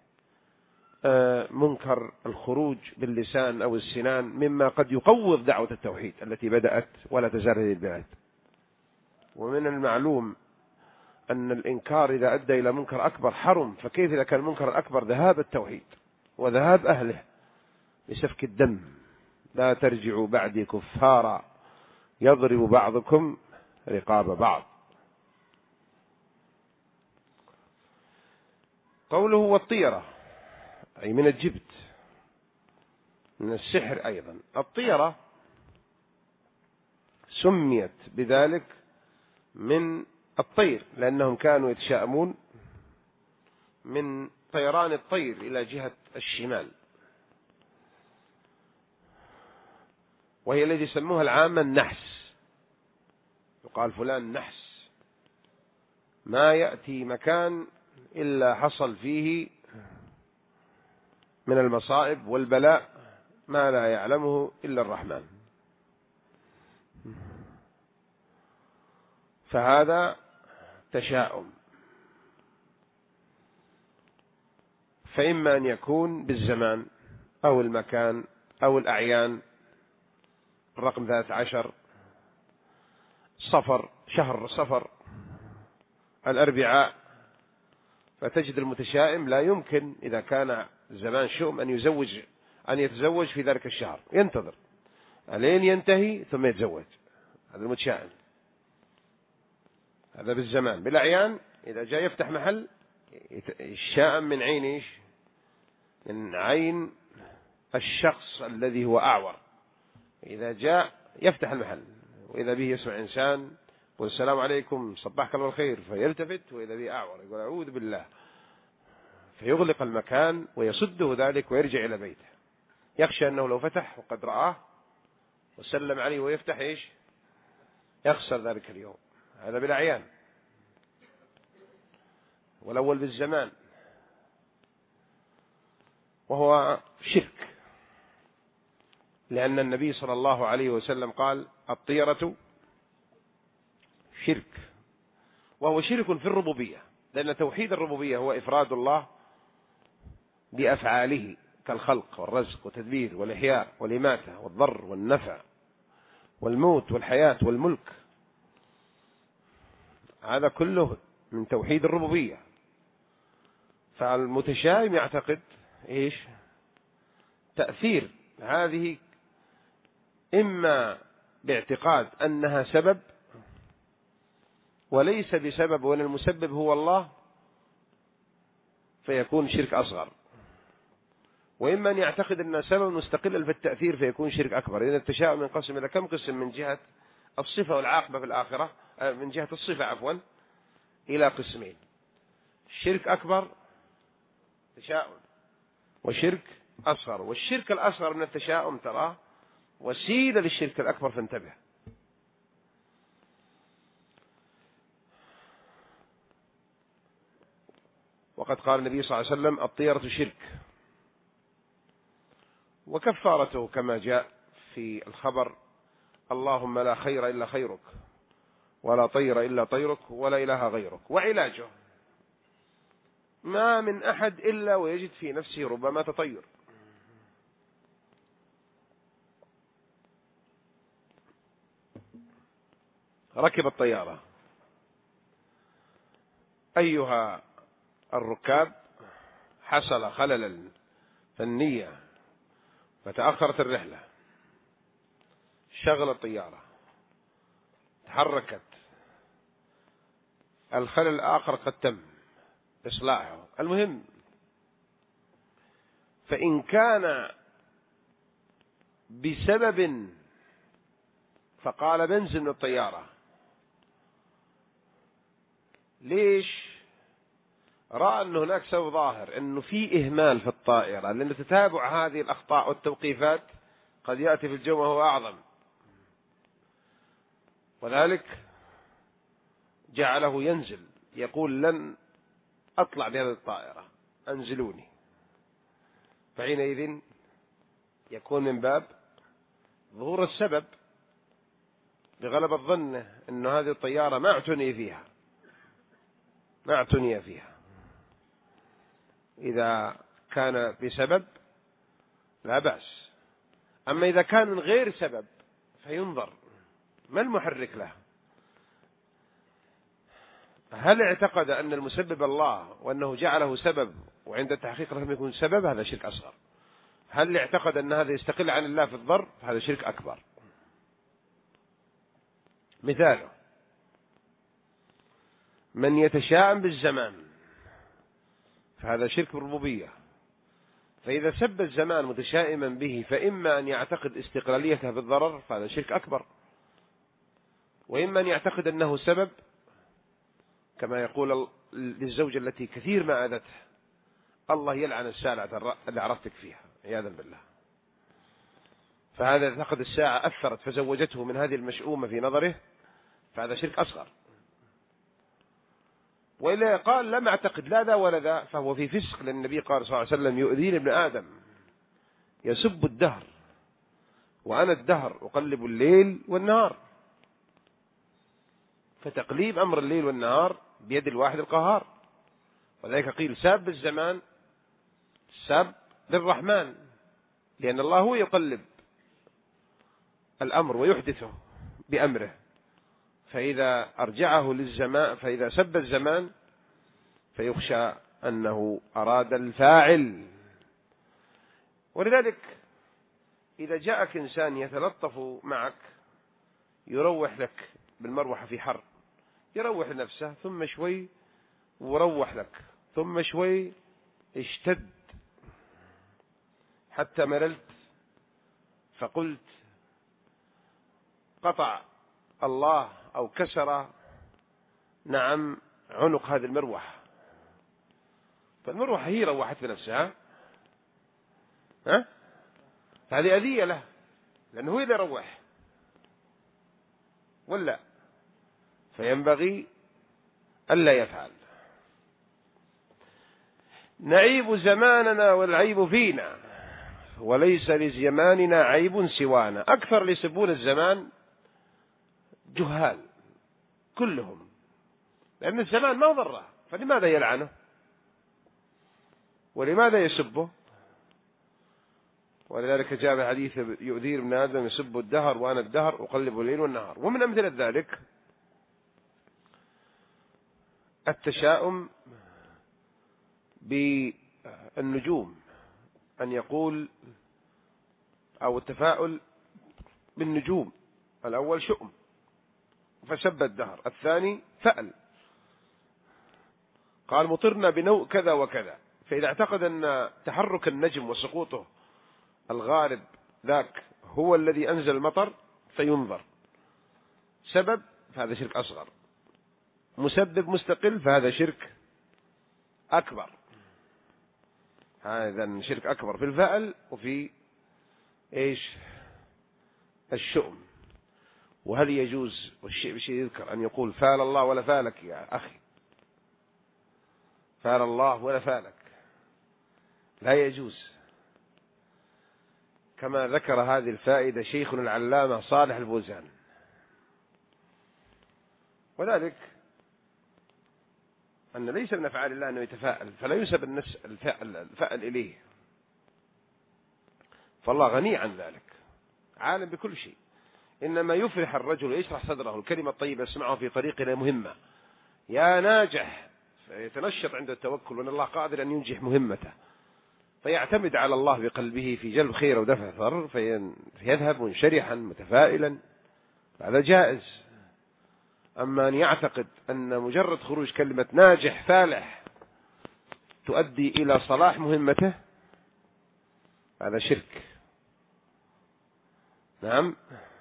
منكر الخروج باللسان أو السنان مما قد يقوض دعوة التوحيد التي بدأت ولا تزال هذه البلاد. ومن المعلوم أن الإنكار إذا أدى إلى منكر أكبر حرم، فكيف إذا كان المنكر الأكبر ذهاب التوحيد وذهاب أهله لسفك الدم؟ لا ترجعوا بعدي كفارا يضرب بعضكم رقاب بعض. قوله والطيرة أي من الجبت، من السحر أيضا. الطيرة سميت بذلك من الطير لأنهم كانوا يتشائمون من طيران الطير إلى جهة الشمال، وهي الذي يسموها العامة النحس. يقال فلان نحس، ما يأتي مكان إلا حصل فيه من المصائب والبلاء ما لا يعلمه إلا الرحمن. فهذا تشاؤم، فإما أن يكون بالزمان أو المكان أو الأعيان. الرقم ثلاث عشر صفر، شهر صفر، الأربعاء، فتجد المتشائم لا يمكن إذا كان زمان شؤم أن يزوج أن يتزوج في ذلك الشهر، ينتظر ألين ينتهي ثم يتزوج. هذا المتشائم، هذا بالزمان. بالأعيان إذا جاء يفتح محل الشائم من عين إيش؟ من عين الشخص الذي هو أعور. إذا جاء يفتح المحل وإذا به يسمع إنسان يقول السلام عليكم صباحك الله الخير، فيلتفت وإذا به أعور يقول أعوذ بالله، فيغلق المكان ويصده ذلك ويرجع إلى بيته، يخشى أنه لو فتح وقد رآه وسلم عليه ويفتح إيش؟ يخسر ذلك اليوم. هذا بالأعيان. والأول بالزمان، وهو شرك، لأن النبي صلى الله عليه وسلم قال الطيرة شرك، وهو شرك في الربوبية، لأن توحيد الربوبية هو إفراد الله بأفعاله كالخلق والرزق والتدبير والإحياء والإماتة والضر والنفع والموت والحياة والملك. هذا كله من توحيد الربوبية. فالمتشائم يعتقد إيش؟ تأثير هذه إما باعتقاد أنها سبب وليس بسبب، وأن المسبب هو الله، فيكون شرك أصغر، وإما أن يعتقد أنها سبب مستقلا في التأثير فيكون شرك أكبر. إذا التشاؤم ينقسم إلى كم قسم؟ من جهة الصفة والعاقبة في الآخرة، من جهة الصفة عفوا، إلى قسمين: شرك أكبر تشاؤم، وشرك أصغر. والشرك الأصغر من التشاؤم تراه وسيلة للشرك الأكبر، فانتبه. وقد قال النبي صلى الله عليه وسلم الطيرة شرك، وكفارته كما جاء في الخبر: اللهم لا خير إلا خيرك، ولا طير إلا طيرك، ولا إله غيرك. وعلاجه: ما من أحد إلا ويجد في نفسه ربما تطير. ركب الطيارة، أيها الركاب حصل خلل فنية فتأخرت الرحلة، شغل الطيارة، تحركت، الخلل الآخر قد تم إصلاحه. المهم، فإن كان بسبب فقال بنزل من الطيارة، ليش؟ رأى أن هناك سبب ظاهر أنه في إهمال في الطائرة، لأن تتابع هذه الأخطاء والتوقيفات قد يأتي في الجو وهو أعظم، وذلك جعله ينزل، يقول لن أطلع بهذه الطائرة، أنزلوني. فحينئذ يكون من باب ظهور السبب بغلبة ظنه أن هذه الطيارة ما اعتني فيها ما اعتني فيها. إذا كان بسبب لا بأس، أما إذا كان من غير سبب فينظر ما المحرك له. هل اعتقد أن المسبب الله وأنه جعله سبب وعند التحقيق لم يكون سبب؟ هذا شرك أصغر. هل اعتقد أن هذا يستقل عن الله في الضر؟ هذا شرك أكبر. مثاله من يتشاءم بالزمان فهذا شرك بالربوبية، فإذا سب الزمان متشائما به فإما أن يعتقد استقلاليته بالضرر فهذا شرك أكبر، وإما أن يعتقد أنه سبب كما يقول للزوجة التي كثير ما أذته الله يلعن الساعة اللي عرفتك فيها عياذا بالله، فهذا يعتقد الساعة أثرت فزوجته من هذه المشؤومة في نظره فهذا شرك أصغر. وإلا قال لم أعتقد لا ذا ولا ذا فهو في فسق، لأن النبي قال صلى الله عليه وسلم يؤذيني ابن آدم يسب الدهر وأنا الدهر أقلب الليل والنهار، فتقليب أمر الليل والنهار بيد الواحد القهار، وذلك قيل ساب الزمان ساب للرحمن، لأن الله هو يقلب الأمر ويحدثه بأمره، فإذا أرجعه للزمان فإذا سب الزمان فيخشى أنه أراد الفاعل. ولذلك إذا جاءك إنسان يتلطف معك يروح لك بالمروحة في حر، يروح نفسه ثم شوي وروح لك ثم شوي اشتد حتى مللت فقلت قطع الله أو كسر نعم عنق هذه المروحة، فالمروحة هي روحت بنفسها ها؟ هذه أذية له لأنه هو إذا روح ولا، فينبغي ألا يفعل. نعيب زماننا والعيب فينا وليس لزماننا عيب سوانا. أكثر اللي يسبون الزمان جهال كلهم، لأن الزمان ما ضره، فلماذا يلعنه ولماذا يسبه؟ ولذلك جاء حديث يؤذير ابن آدم يسب الدهر وأنا الدهر أقلب الليل والنهار. ومن أمثلة ذلك التشاؤم بالنجوم، أن يقول أو التفاؤل بالنجوم، الأول شؤم فسب الدهر، الثاني فأل قال مطرنا بنوء كذا وكذا، فإذا اعتقد أن تحرك النجم وسقوطه الغالب ذاك هو الذي أنزل المطر فينظر، سبب فهذا شرك أصغر، مسبب مستقل فهذا شرك أكبر. هذا شرك أكبر في الفأل وفي إيش الشؤم. وهل يجوز والشيء بشيء يذكر أن يقول فال الله ولا فالك يا أخي، فال الله ولا فالك، لا يجوز، كما ذكر هذه الفائدة شيخنا العلامة صالح الفوزان. وذلك أن ليس من أفعال الله أنه يتفاءل، فلا ينسب الفأل إليه، فالله غني عن ذلك عالم بكل شيء. إنما يفرح الرجل ويشرح صدره الكلمة الطيبة يسمعه في طريقنا مهمة يا ناجح، فيتنشط عند التوكل وأن الله قادر أن ينجح مهمته، فيعتمد على الله بقلبه في جلب خير ودفع ضر، فيذهب منشرحا متفائلا، هذا جائز. أما أن يعتقد أن مجرد خروج كلمة ناجح فالح تؤدي إلى صلاح مهمته هذا شرك. نعم.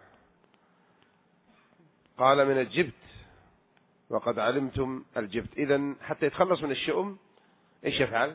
قال من الجبت وقد علمتم الجبت. إذن حتى يتخلص من الشؤم إيش يفعل؟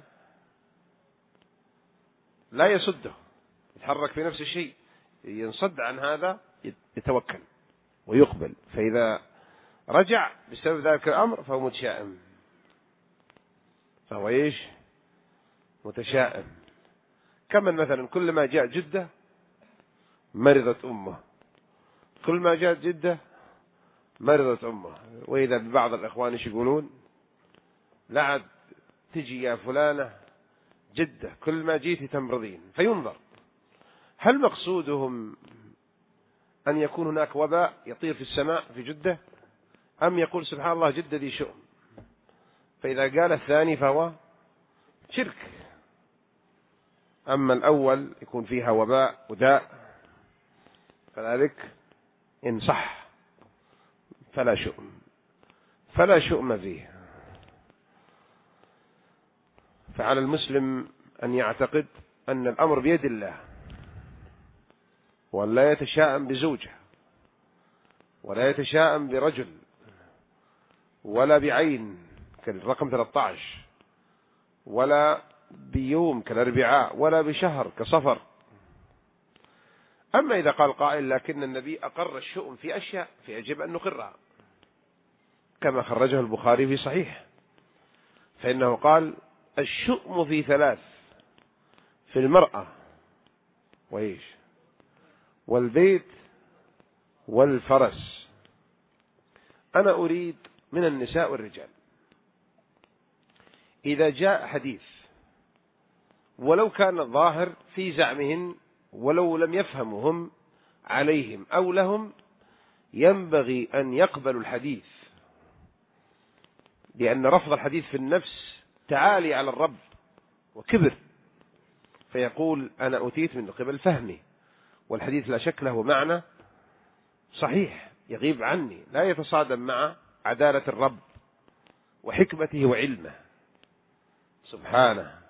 لا يصده، يتحرك في نفس الشيء، ينصد عن هذا يتوكل ويقبل، فإذا رجع بسبب ذلك الأمر فهو متشائم، فهو إيش متشائم. كمن مثلا كلما جاء جدة مرضت أمه، كل ما جاءت جدة مرضت أمه. وإذا ببعض الإخوان إيش يقولون؟ لعد تجي يا فلانة جدة كل ما جيتي تمرضين، فينظر هل مقصودهم أن يكون هناك وباء يطير في السماء في جدة، أم يقول سبحان الله جدة ذي شؤم؟ فإذا قال الثاني فهو شرك. أما الأول يكون فيها وباء وداء، فذلك إن صح فلا شؤم، فلا شؤم فيه. فعلى المسلم أن يعتقد أن الأمر بيد الله، ولا يتشاءم بزوجه، ولا يتشاءم برجل، ولا بعين كالرقم ثلاثة عشر، ولا بيوم كالأربعاء، ولا بشهر كصفر. أما إذا قال قائل لكن النبي أقر الشؤم في أشياء فيجب أن نقرها، كما خرجه البخاري في صحيح، فإنه قال الشؤم في ثلاث: في المرأة وإيش والبيت والفرس. أنا أريد من النساء والرجال إذا جاء حديث ولو كان الظاهر في زعمهن ولو لم يفهمهم عليهم أو لهم، ينبغي أن يقبلوا الحديث، لأن رفض الحديث في النفس تعالي على الرب وكبر، فيقول أنا أتيت من قبل فهمي، والحديث لا شك له معنى صحيح يغيب عني، لا يتصادم مع عدالة الرب وحكمته وعلمه سبحانه.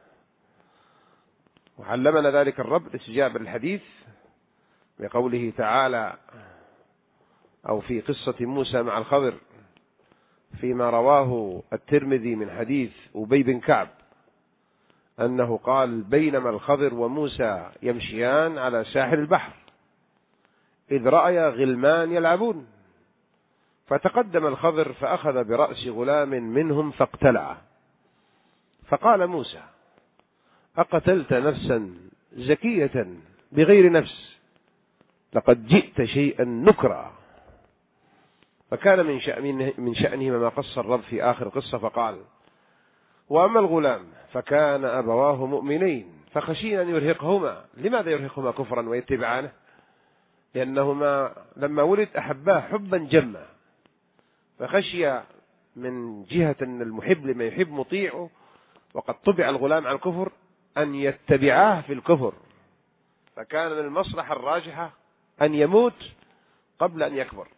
وعلمنا ذلك الرب الاستجابة للحديث بقوله تعالى، أو في قصة موسى مع الخضر فيما رواه الترمذي من حديث أبي بن كعب أنه قال بينما الخضر وموسى يمشيان على ساحل البحر إذ رأيا غلمان يلعبون، فتقدم الخضر فأخذ برأس غلام منهم فاقتلعه، فقال موسى أقتلت نفسا زكية بغير نفس لقد جئت شيئا نكرا. فكان من شأنه من شأنهما ما قص الرب في آخر قصة فقال وأما الغلام فكان أبواه مؤمنين فخشينا أن يرهقهما. لماذا يرهقهما كفرا ويتبعانه؟ لأنهما لما ولد أحباه حبا جما، فخشي من جهة أن المحب لما يحب مطيعه، وقد طبع الغلام على الكفر، أن يتبعاه في الكفر، فكان من المصلحة الراجحة أن يموت قبل أن يكبر.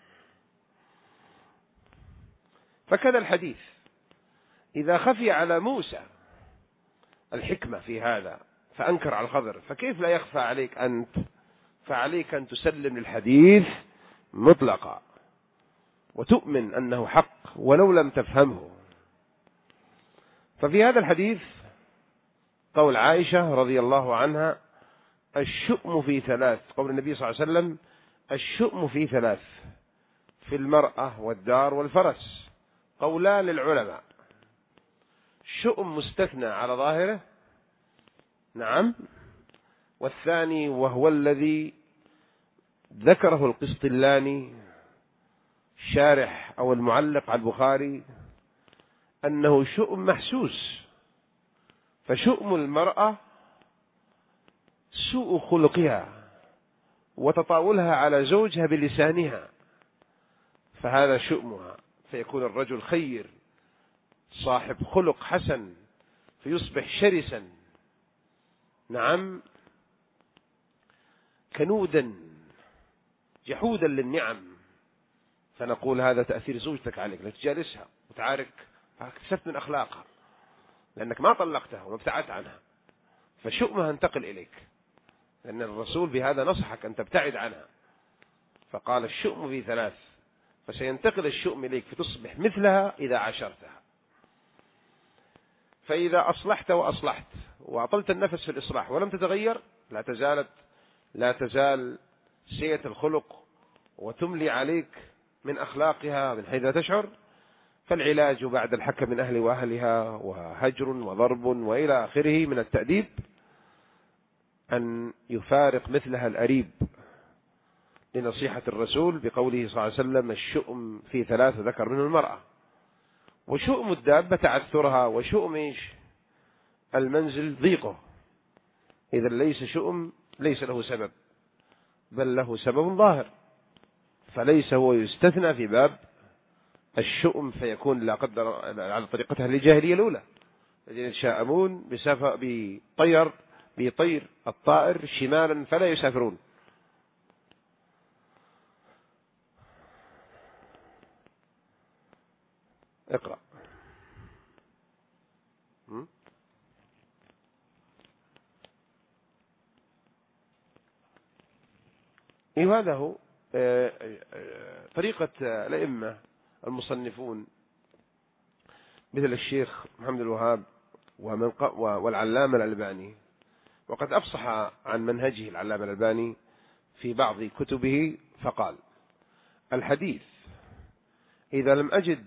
فكذا الحديث إذا خفي على موسى الحكمة في هذا فأنكر على الخضر، فكيف لا يخفى عليك أنت؟ فعليك أن تسلم للحديث مطلقا وتؤمن أنه حق ولو لم تفهمه. ففي هذا الحديث قول عائشة رضي الله عنها الشؤم في ثلاث، قول النبي صلى الله عليه وسلم الشؤم في ثلاث: في المرأة والدار والفرس. قولان للعلماء: شؤم مستثنى على ظاهره، نعم، والثاني وهو الذي ذكره القسطلاني شارح أو المعلق على البخاري أنه شؤم محسوس. فشؤم المرأة سوء خلقها وتطاولها على زوجها بلسانها، فهذا شؤمها، فيكون الرجل خير صاحب خلق حسن فيصبح شرسا، نعم، كنودا جحودا للنعم، فنقول هذا تأثير زوجتك عليك، لا تجالسها وتعارك، اكتسبت من أخلاقها لأنك ما طلقتها وما ابتعدت عنها، فشؤمها انتقل إليك، لأن الرسول بهذا نصحك أن تبتعد عنها، فقال الشؤم في ثلاث، فسينتقل الشؤم إليك فتصبح مثلها إذا عاشرتها. فإذا أصلحت وأصلحت وأطلت النفس في الإصلاح ولم تتغير، لا تزالت لا تزال سيئة الخلق وتملي عليك من أخلاقها من حيث لا تشعر. فالعلاج بعد الحكم من أهل وأهلها وهجر وضرب وإلى آخره من التأديب أن يفارق مثلها الأريب لنصيحة الرسول بقوله صلى الله عليه وسلم الشؤم في ثلاثة ذكر منه المرأة. وشؤم الدابة تعثرها، وشؤم إيش المنزل ضيقه. إذا ليس شؤم ليس له سبب، بل له سبب ظاهر، فليس هو يستثنى في باب الشؤم فيكون لا قدر على طريقتها الجاهلية الأولى الذين يتشاءمون بطير بطير الطائر شمالا فلا يسافرون. اقرأ. إيه هذا هو طريقة الأئمة المصنفون مثل الشيخ محمد الوهاب ومن والعلامة الألباني. وقد أفصح عن منهجه العلامة الألباني في بعض كتبه فقال: الحديث إذا لم أجد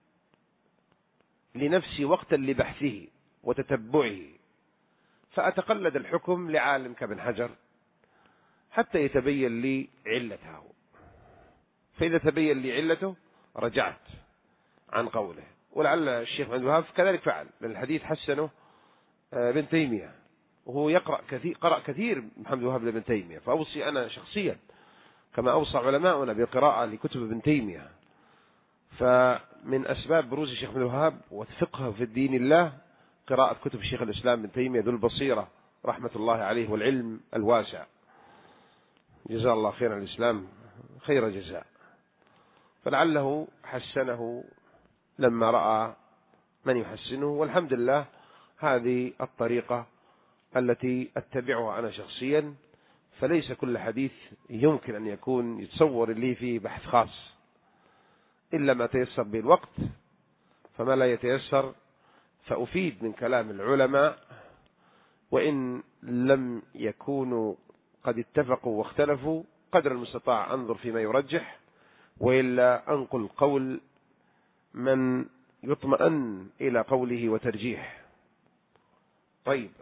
لنفسي وقتا لبحثه وتتبعه فأتقلد الحكم لعالم كابن حجر حتى يتبين لي علته، فإذا تبين لي علته رجعت عن قوله. ولعل الشيخ محمد الوهاب كذلك فعل، لأن الحديث حسنه ابن تيمية، وهو يقرأ كثير قرأ كثير محمد الوهاب لابن تيمية. فأوصي أنا شخصيا كما أوصى علماؤنا بالقراءة لكتب ابن تيمية. فمن أسباب بروز الشيخ محمد الوهاب وفقهه في الدين الله قراءة كتب شيخ الإسلام ابن تيمية ذو البصيرة رحمة الله عليه والعلم الواسع، جزاه الله خيرا الإسلام خير جزاء. فلعله حسنه لما رأى من يحسنه، والحمد لله هذه الطريقة التي أتبعها أنا شخصيا. فليس كل حديث يمكن أن يكون يتصور لي فيه بحث خاص إلا ما تيسر به الوقت، فما لا يتيسر فأفيد من كلام العلماء، وإن لم يكونوا قد اتفقوا واختلفوا قدر المستطاع أنظر فيما يرجح، وإلا أنقل قول من يطمئن إلى قوله وترجيح. طيب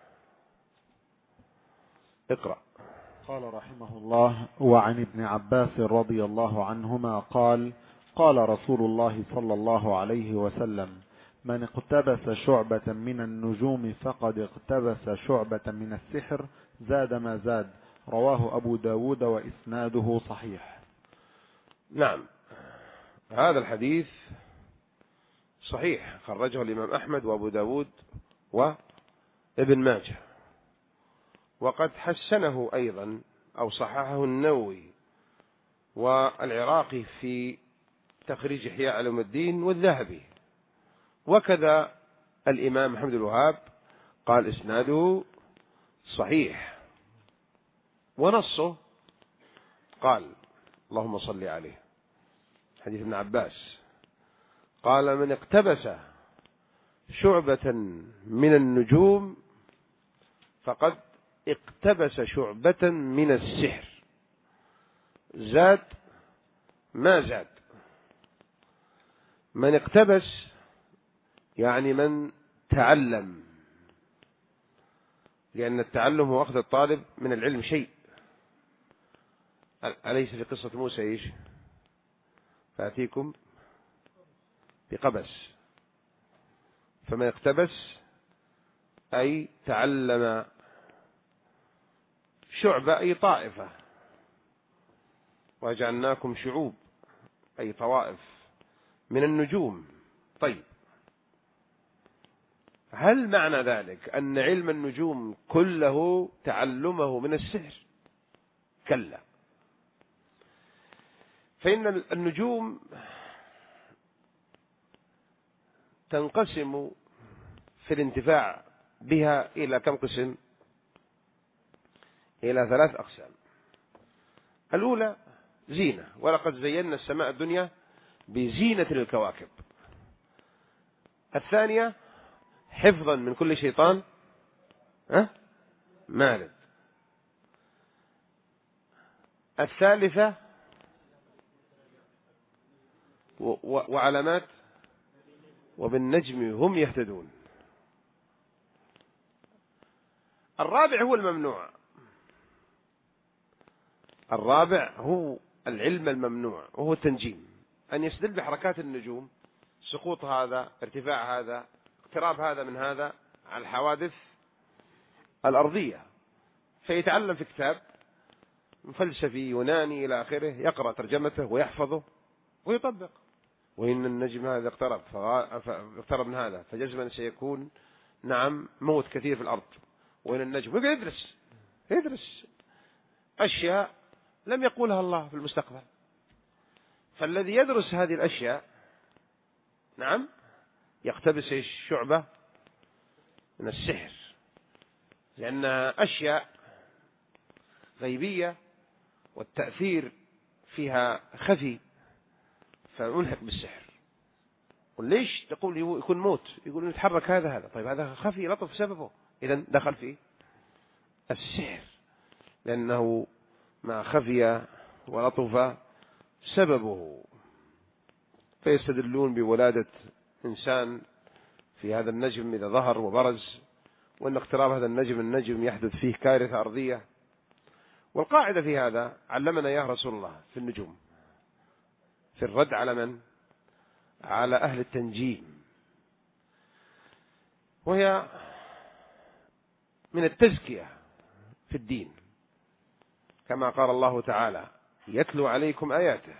اقرأ. قال رحمه الله: وعن ابن عباس رضي الله عنهما قال: قال رسول الله صلى الله عليه وسلم: من اقتبس شعبة من النجوم فقد اقتبس شعبة من السحر زاد ما زاد. رواه أبو داود وإسناده صحيح. نعم، هذا الحديث صحيح، خرجه الإمام أحمد وأبو داود وابن ماجه، وقد حسنه أيضا أو صححه النووي والعراقي في تخريج إحياء علوم الدين والذهبي، وكذا الإمام محمد الوهاب قال إسناده صحيح، ونصه قال اللهم صل عليه حديث ابن عباس قال: من اقتبس شعبة من النجوم فقد اقتبس شعبة من السحر زاد ما زاد. من اقتبس يعني من تعلم، لأن التعلم هو أخذ الطالب من العلم شيء. أليس في قصة موسى إيش؟ فأتيكم بقبس. فمن اقتبس أي تعلم شعبة أي طائفة، وجعلناكم شعوب أي طوائف من النجوم. طيب، هل معنى ذلك أن علم النجوم كله تعلمه من السحر؟ كلا، فإن النجوم تنقسم في الانتفاع بها إلى كم قسم؟ إلى ثلاث أقسام. الأولى زينة، ولقد زينا السماء الدنيا بزينة الكواكب. الثانية حفظا من كل شيطان أه؟ مارد. الثالثة وعلامات وبالنجم هم يهتدون. الرابع هو الممنوع. الرابع هو العلم الممنوع وهو التنجيم، أن يستدل بحركات النجوم، سقوط هذا، ارتفاع هذا، اقتراب هذا من هذا، على الحوادث الأرضية، فيتعلم في كتاب فلسفي يوناني إلى آخره، يقرأ ترجمته ويحفظه ويطبق. وإن النجم هذا اقترب فاقترب من هذا فجزما سيكون نعم موت كثير في الأرض. وإن النجم ويبقى يدرس يدرس أشياء لم يقولها الله في المستقبل. فالذي يدرس هذه الأشياء نعم يقتبس الشعبة من السحر، لأنها أشياء غيبية والتأثير فيها خفي فملحق بالسحر. وليش تقول يكون موت؟ يقول يتحرك هذا هذا طيب هذا خفي لطف سببه، إذن دخل فيه السحر، لأنه ما خفي ولطف سببه. فيستدلون بولادة إنسان في هذا النجم إذا ظهر وبرز، وأن اقتراب هذا النجم النجم يحدث فيه كارثة أرضية. والقاعدة في هذا علمنا يا رسول الله في النجوم في الرد على من؟ على أهل التنجيم، وهي من التزكية في الدين، كما قال الله تعالى يتلو عليكم آياته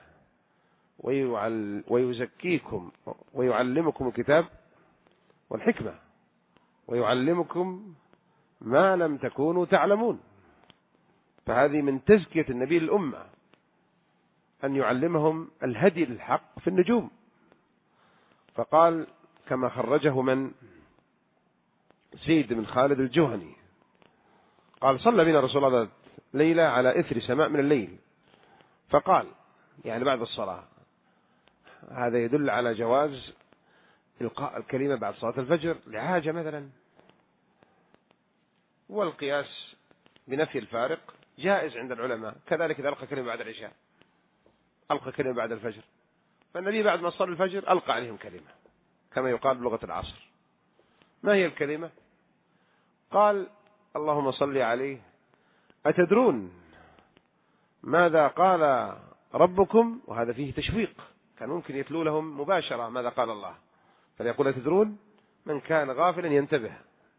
ويزكيكم ويعلمكم الكتاب والحكمة ويعلمكم ما لم تكونوا تعلمون. فهذه من تزكية النبي للأمة أن يعلمهم الهدي للحق في النجوم. فقال كما خرجه من زيد بن خالد الجهني قال صلى بنا رسول الله ليلة على إثر سماء من الليل، فقال يعني بعد الصلاة، هذا يدل على جواز إلقاء الكلمة بعد صلاة الفجر لحاجة مثلا، والقياس بنفي الفارق جائز عند العلماء. كذلك إذا ألقى كلمة بعد العشاء، ألقى كلمة بعد الفجر، فالنبي بعد ما صلى الفجر ألقى عليهم كلمة كما يقال بلغة العصر. ما هي الكلمة؟ قال اللهم صل عليه أتدرون ماذا قال ربكم؟ وهذا فيه تشويق، كان ممكن يتلو لهم مباشرة ماذا قال الله، فليقول أتدرون من كان غافلا ينتبه.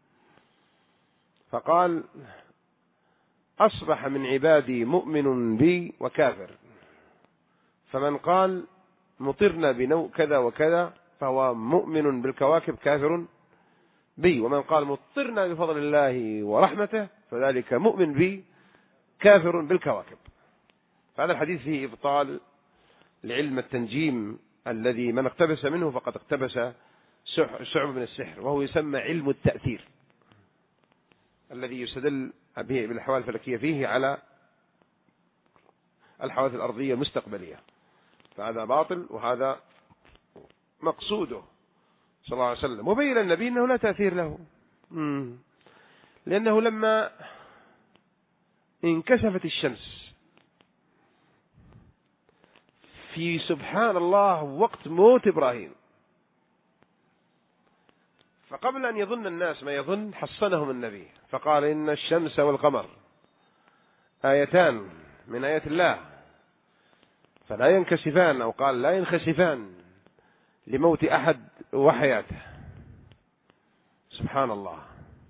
فقال أصبح من عبادي مؤمن بي وكافر، فمن قال مطرنا بنوء كذا وكذا فهو مؤمن بالكواكب كافر بي، ومن قال مطرنا بفضل الله ورحمته فذلك مؤمن بي كافر بالكواكب. فهذا الحديث فيه إبطال لعلم التنجيم الذي من اقتبس منه فقد اقتبس شعب من السحر، وهو يسمى علم التأثير الذي يستدل به بالأحوال الفلكية فيه على الحوادث الأرضية المستقبلية. فهذا باطل وهذا مقصوده صلى الله عليه وسلم. وبين النبي أنه لا تأثير له، لأنه لما انكسفت الشمس في سبحان الله وقت موت إبراهيم، فقبل أن يظن الناس ما يظن حصنهم النبي فقال إن الشمس والقمر آيتان من آيات الله فلا ينكسفان، أو قال لا ينخسفان لموت أحد وحياته. سبحان الله.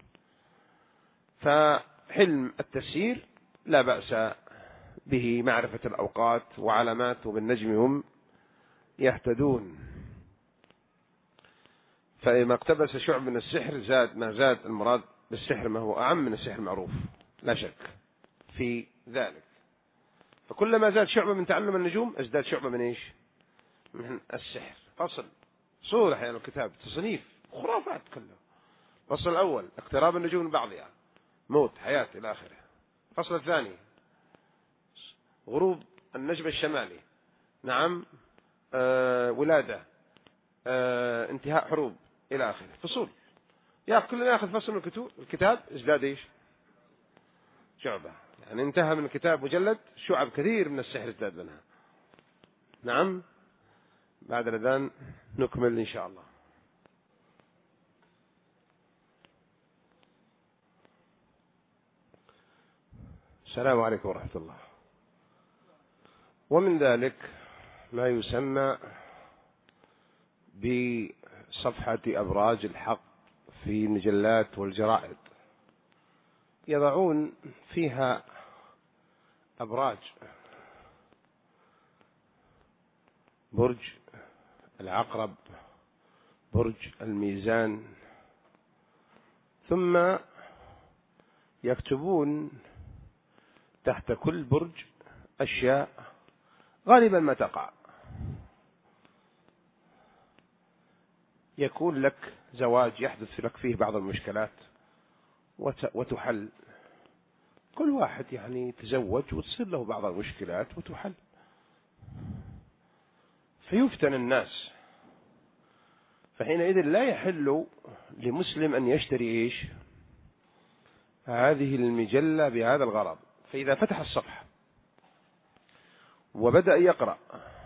فحلم التسيير لا بأس به، معرفة الأوقات وعلامات، وبالنجم هم يهتدون. فإذا اقتبس شعب من السحر زاد ما زاد المراد بالسحر ما هو أعم من السحر المعروف، لا شك في ذلك. فكلما زاد شعبة من تعلم النجوم ازداد شعبة من إيش؟ من السحر. فصل صورة يعني الكتاب تصنيف خرافات كله. فصل الأول اقتراب النجوم من بعضها، موت، حياة، إلى آخره. فصل الثاني غروب النجم الشمالي، نعم، آه ولادة، آه انتهاء حروب، إلى آخره. فصول يا كلنا يأخذ فصل من الكتاب الكتاب ازداد إيش؟ شعبة. يعني انتهى من الكتاب مجلد شعب كثير من السحر ازداد منها. نعم. بعد الأذان نكمل إن شاء الله. السلام عليكم ورحمة الله. ومن ذلك ما يسمى بصفحة أبراج الحق في المجلات والجرائد، يضعون فيها أبراج، برج العقرب، برج الميزان، ثم يكتبون تحت كل برج أشياء غالبا ما تقع. يكون لك زواج يحدث لك فيه بعض المشكلات وتحل، كل واحد يعني تزوج وتصير له بعض المشكلات وتحل، فيفتن الناس. فحينئذ لا يحل لمسلم أن يشتري إيش هذه المجلة بهذا الغرض. فإذا فتح الصفحة وبدأ يقرأ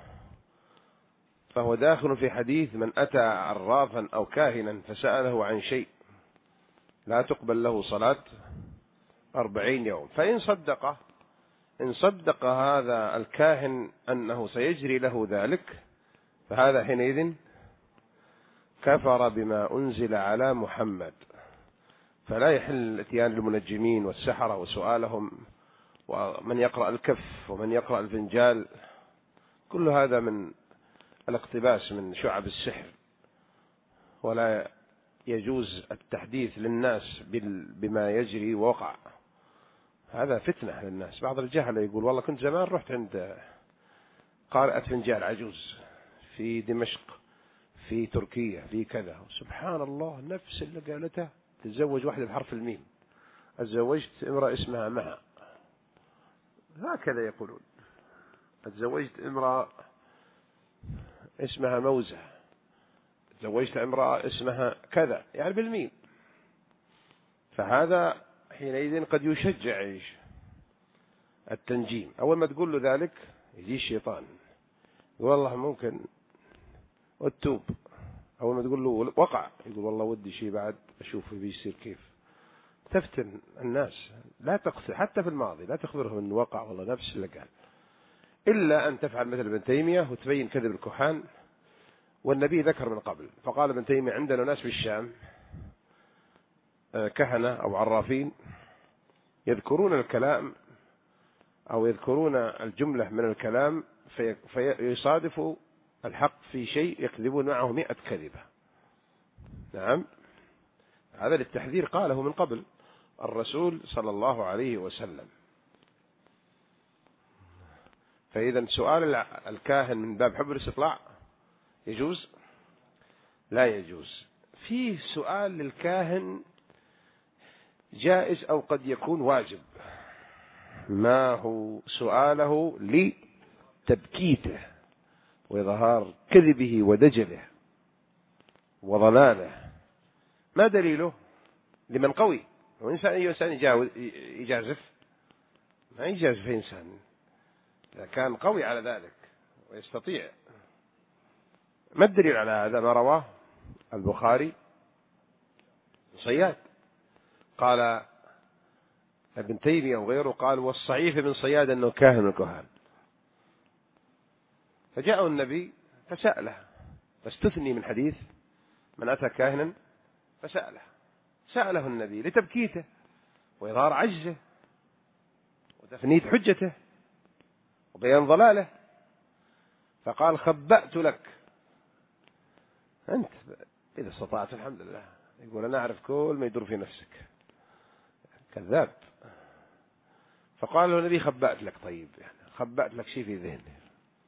فهو داخل في حديث من أتى عرافا أو كاهنا فسأله عن شيء لا تقبل له صلاة أربعين يوم، فإن صدق إن صدق هذا الكاهن أنه سيجري له ذلك فهذا حينئذ كفر بما أنزل على محمد. فلا يحل الاتيان للمنجمين والسحرة وسؤالهم، ومن يقرأ الكف ومن يقرأ الفنجال، كل هذا من الاقتباس من شعب السحر، ولا يجوز التحديث للناس بما يجري ووقع. هذا فتنة للناس. بعض الجهل يقول والله كنت زمان رحت عند قارئة فنجال عجوز في دمشق في تركيا في كذا، سبحان الله نفس اللي قالته، تتزوج واحدة بحرف الميم، اتزوجت امرأة اسمها مها، هكذا يقولون، اتزوجت امرأة اسمها موزة، تزوجت امرأة اسمها كذا، يعني بالميم. فهذا حينئذ قد يشجع ايش التنجيم. اول ما تقول له ذلك يجي الشيطان يقول والله ممكن وتوب. اول ما تقول له وقع يقول والله ودي شيء بعد اشوف بيصير كيف. تفتن الناس، لا تقصد حتى في الماضي لا تخبرهم انه وقع والله نفس اللي قال، الا ان تفعل مثل ابن تيمية وتبين كذب الكهان. والنبي ذكر من قبل فقال ابن تيمية عندنا ناس في الشام كهنة أو عرافين يذكرون الكلام أو يذكرون الجملة من الكلام في فيصادفوا الحق في شيء يكذبون معه مئة كذبة. نعم، هذا للتحذير قاله من قبل الرسول صلى الله عليه وسلم. فإذا سؤال الكاهن من باب حب الاستطلاع يجوز؟ لا يجوز. في سؤال للكاهن جائز أو قد يكون واجب. ما هو سؤاله لتبكيته وإظهار كذبه ودجله وضلاله. ما دليله؟ لمن قوي. وإنسان أي إنسان يجازف ما يجازف إنسان إذا كان قوي على ذلك ويستطيع. ما الدليل على هذا؟ ما رواه البخاري صياد، قال ابن تيمية وغيره قال والصحيح من صياد أنه كاهن من الكهان. فجاءه النبي فسأله، فاستثني من حديث من أتى كاهنا فسأله. سأله النبي لتبكيته وإظهار عجزه وتفنيد حجته وبيان ضلاله، فقال خبأت لك أنت إذا استطعت الحمد لله. يقول أنا أعرف كل ما يدور في نفسك، كذاب. فقال له النبي خبأت لك. طيب يعني خبأت لك شيء في ذهني.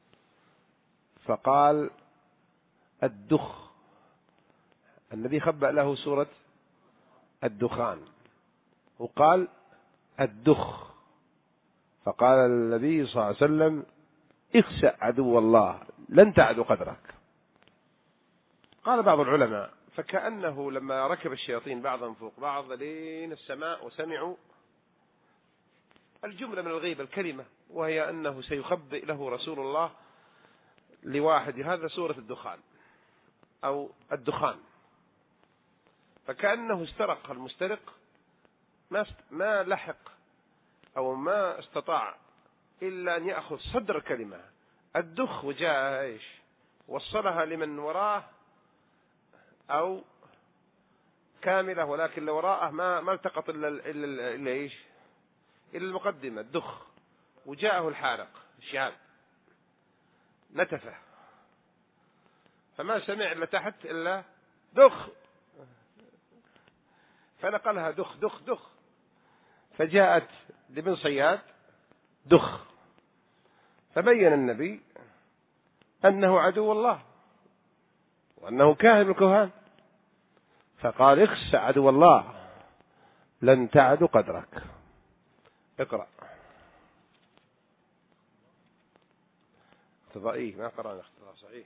فقال الدخ. النبي خبأ له سورة الدخان وقال الدخ. فقال النبي صلى الله عليه وسلم اخسأ عدو الله لن تعد قدرك. قال بعض العلماء فكأنه لما ركب الشياطين بعضا فوق بعض لين السماء وسمعوا الجملة من الغيب الكلمة، وهي أنه سيخبئ له رسول الله لواحد هذا سورة الدخان أو الدخان. فكأنه استرق المسترق ما ما لحق أو ما استطاع إلا أن يأخذ صدر كلمة الدخ وجاء إيش وصلها لمن وراه أو كاملة، ولكن لو وراءه ما ما التقط إلا إلا إلا إيش إلا المقدمة الدخ، وجاءه الحارق الشهاب نتفه، فما سمع إلا تحت إلا دخ، فنقلها دخ دخ دخ، فجاءت لابن صياد دخ، فبين النبي أنه عدو الله وأنه كاهن الكهان، فقال اخس عدو الله لن تعد قدرك. اقرأ. اقتضائي ما قرأنا اقتضاء صحيح.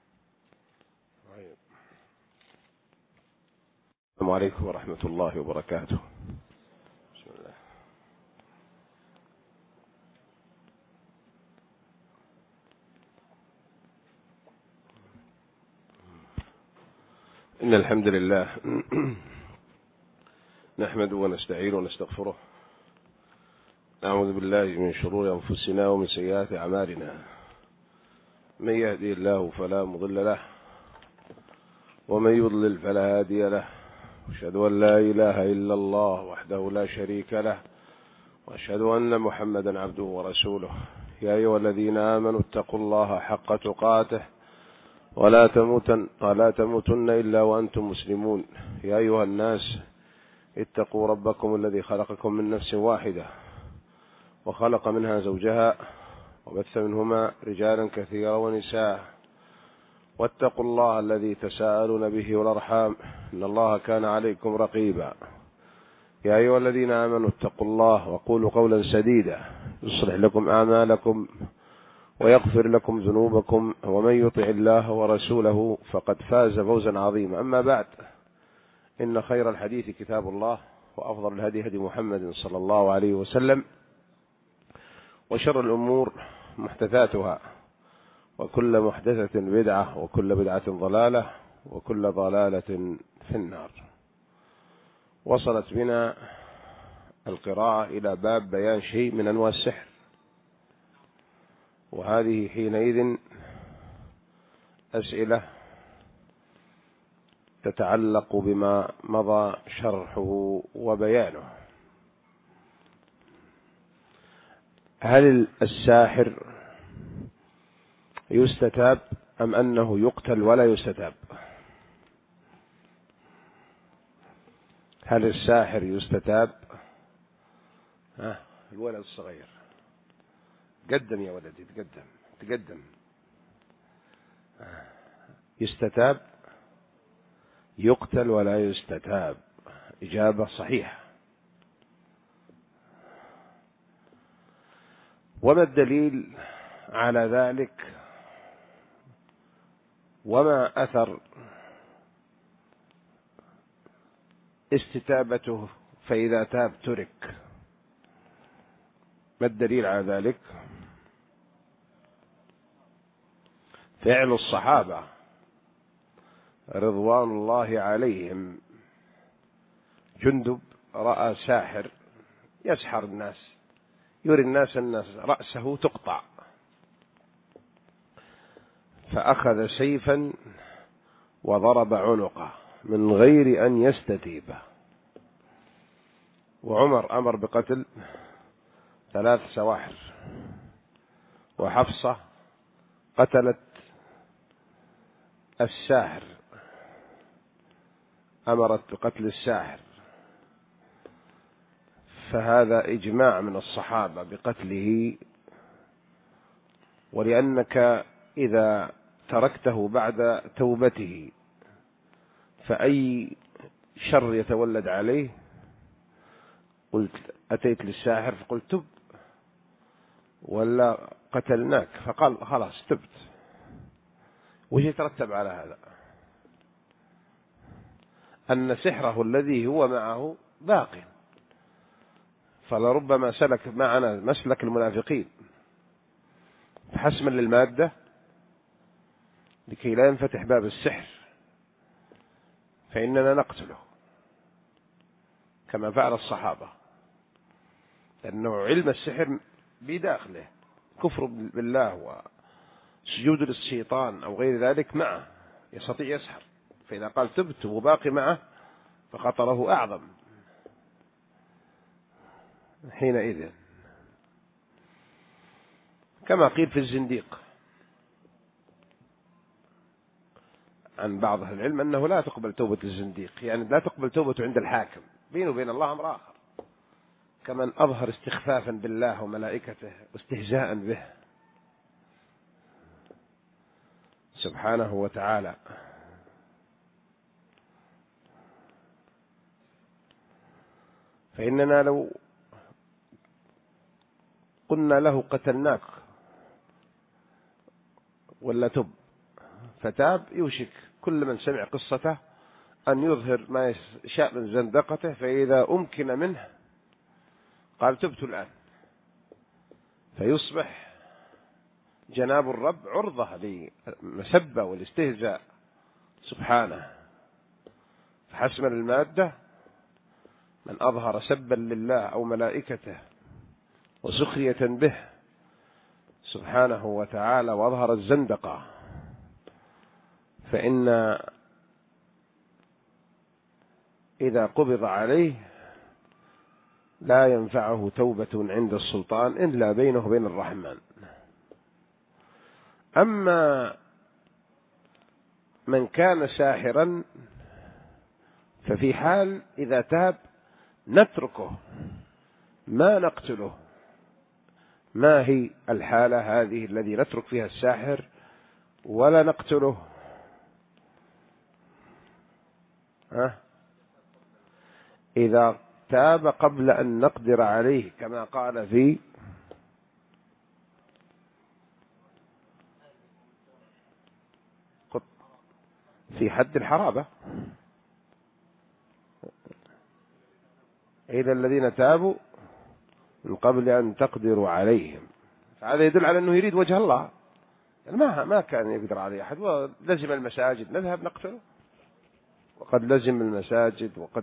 السلام عليكم ورحمة الله وبركاته. بسم الله. إن الحمد لله نحمده ونستعينه ونستغفره، نعوذ بالله من شرور أنفسنا ومن سيئات أعمالنا، من يهدي الله فلا مضل له ومن يضلل فلا هادي له، أشهد أن لا إله إلا الله وحده لا شريك له، وأشهد أن محمدا عبده ورسوله. يا أيها الذين آمنوا اتقوا الله حق تقاته ولا تموتن ولا تموتن إلا وأنتم مسلمون. يا أيها الناس اتقوا ربكم الذي خلقكم من نفس واحدة وخلق منها زوجها وبث منهما رجالا كثيرا ونساء، واتقوا الله الذي تساءلون به والأرحام إن الله كان عليكم رقيبا. يا أيها الذين آمنوا اتقوا الله وقولوا قولا سديدا يصلح لكم أعمالكم ويغفر لكم ذنوبكم، ومن يطع الله ورسوله فقد فاز فوزا عظيما. أما بعد، إن خير الحديث كتاب الله، وأفضل الهدي هدي محمد صلى الله عليه وسلم، وشر الأمور محدثاتها، وكل محدثة بدعة، وكل بدعة ضلالة، وكل ضلالة في النار. وصلت بنا القراءة إلى باب بيان شيء من أنواع السحر، وهذه حينئذ أسئلة تتعلق بما مضى شرحه وبيانه. هل الساحر يستتاب أم أنه يقتل ولا يستتاب؟ هل الساحر يستتاب؟ ها الولد الصغير قدم يا ولدي، تقدم تقدم. يستتاب يقتل ولا يستتاب؟ إجابة صحيحة. وما الدليل على ذلك؟ وما أثر استتابته فإذا تاب ترك؟ ما الدليل على ذلك؟ فعل الصحابة رضوان الله عليهم. جندب رأى ساحر يسحر الناس، يري الناس الناس رأسه تقطع، فأخذ سيفا وضرب عنقه من غير أن يستتيبه. وعمر أمر بقتل ثلاث سواحر، وحفصة قتلت الساحر، أمرت بقتل الساحر، فهذا إجماع من الصحابة بقتله. ولأنك إذا تركته بعد توبته فأي شر يتولد عليه؟ قلت أتيت للساحر فقلت تب، ولا قتلناك، فقال خلاص تبت، وش يترتب على هذا؟ أن سحره الذي هو معه باق، فلربما سلك معنا مسلك المنافقين حسما للمادة لكي لا ينفتح باب السحر، فإننا نقتله كما فعل الصحابة. لأنه علم السحر بداخله كفر بالله وسجود للشيطان أو غير ذلك معه يستطيع يسحر. فإذا قال تبت وباقي معه فخطره أعظم حينئذ، كما قيل في الزنديق عن بعض أهل العلم أنه لا تقبل توبة الزنديق، يعني لا تقبل توبته عند الحاكم، بينه وبين الله أمر آخر، كمن أظهر استخفافا بالله وملائكته واستهزاء به سبحانه وتعالى. فإننا لو قلنا له قتلناك ولا تب فتاب، يوشك كل من سمع قصته أن يظهر ما يشاء من زندقته، فإذا أمكن منه قال تبت الآن، فيصبح جناب الرب عرضة للمسبة والاستهزاء سبحانه. فحسم المادة من أظهر سبا لله أو ملائكته وسخرية به سبحانه وتعالى وأظهر الزندقة، فإن إذا قبض عليه لا ينفعه توبة عند السلطان إلا بينه وبين الرحمن. أما من كان ساحرا ففي حال إذا تاب نتركه ما نقتله. ما هي الحالة هذه الذي نترك فيها الساحر ولا نقتله؟ ها؟ إذا تاب قبل أن نقدر عليه، كما قال في في حد الحرابة، إذا الذين تابوا من قبل أن تقدروا عليهم، فهذا يدل على أنه يريد وجه الله، يعني ما ما كان يقدر عليه أحد ولزم المساجد نذهب نقتله، وقد لزم المساجد وقد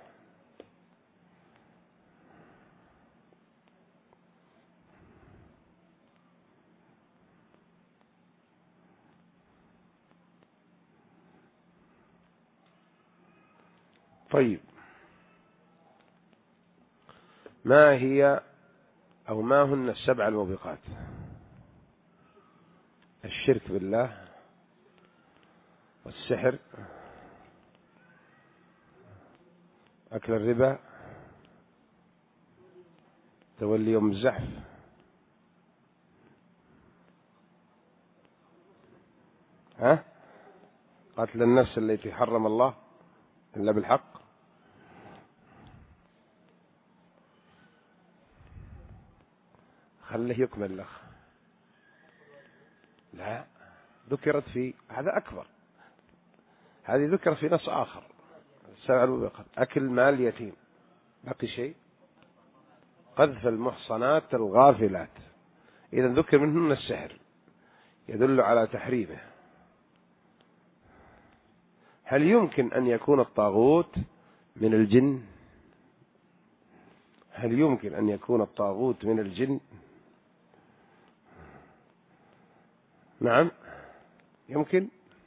طيب. ما هي أو ما هن السبع الموبقات؟ الشرك بالله، والسحر، أكل الربا، تولي يوم الزحف، ها؟ قتل النفس التي حرم الله إلا بالحق، خليه يكمل الأخ. لا، ذكرت في هذا أكبر، هذه ذكرت في نص آخر السبع الموبقات. أكل مال يتيم، باقي شيء قذف المحصنات الغافلات، إذا ذكر منهن السحر يدل على تحريمه. هل يمكن أن يكون الطاغوت من الجن؟ هل يمكن أن يكون الطاغوت من الجن؟ نعم يمكن،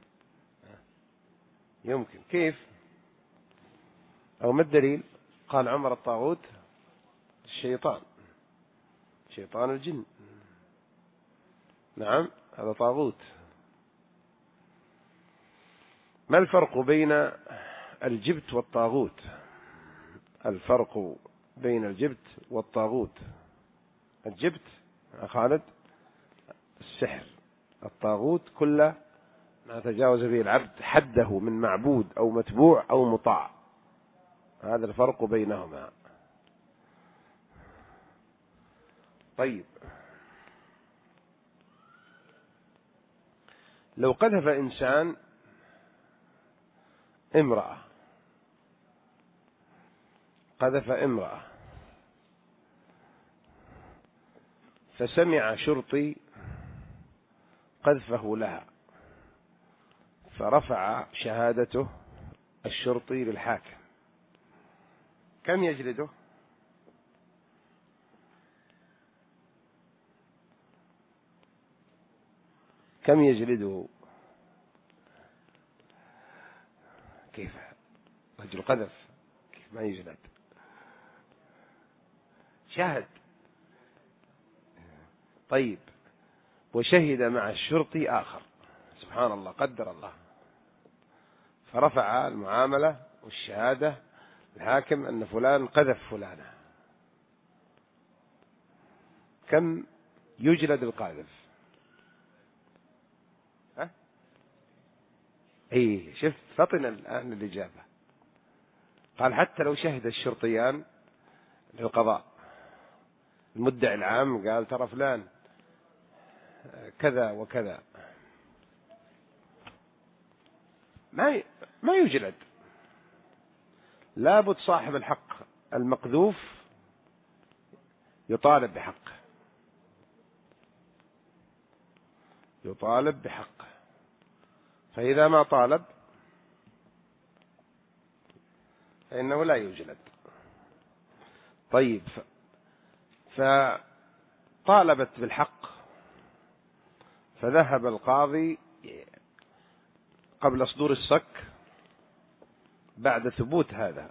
يمكن. كيف أو ما الدليل؟ قال عمر الطاغوت الشيطان، شيطان الجن، نعم هذا طاغوت. ما الفرق بين الجبت والطاغوت؟ الفرق بين الجبت والطاغوت. الجبت خالد السحر، الطاغوت كل ما تجاوز به العبد حده من معبود أو متبوع أو مطاع، هذا الفرق بينهما. طيب، لو قذف إنسان امرأة، قذف امرأة فسمع شرطي قذفه لها، فرفع شهادته الشرطي للحاكم، كم يجلده؟ كم يجلده؟ كيف رجل قذف كيف ما يجلد؟ شاهد. طيب وشهد مع الشرطي آخر، سبحان الله قدر الله، فرفع المعاملة والشهادة الحاكم أن فلان قذف فلانة، كم يجلد القاذف؟ ها؟ ايه شفت فطن الآن الإجابة. قال حتى لو شهد الشرطيان للقضاء، المدعي العام قال ترى فلان كذا وكذا، ما ما يجلد. لابد صاحب الحق المقذوف يطالب بحقه، يطالب بحقه، فإذا ما طالب فإنه لا يجلد. طيب فطالبت بالحق، فذهب القاضي قبل صدور الصك بعد ثبوت هذا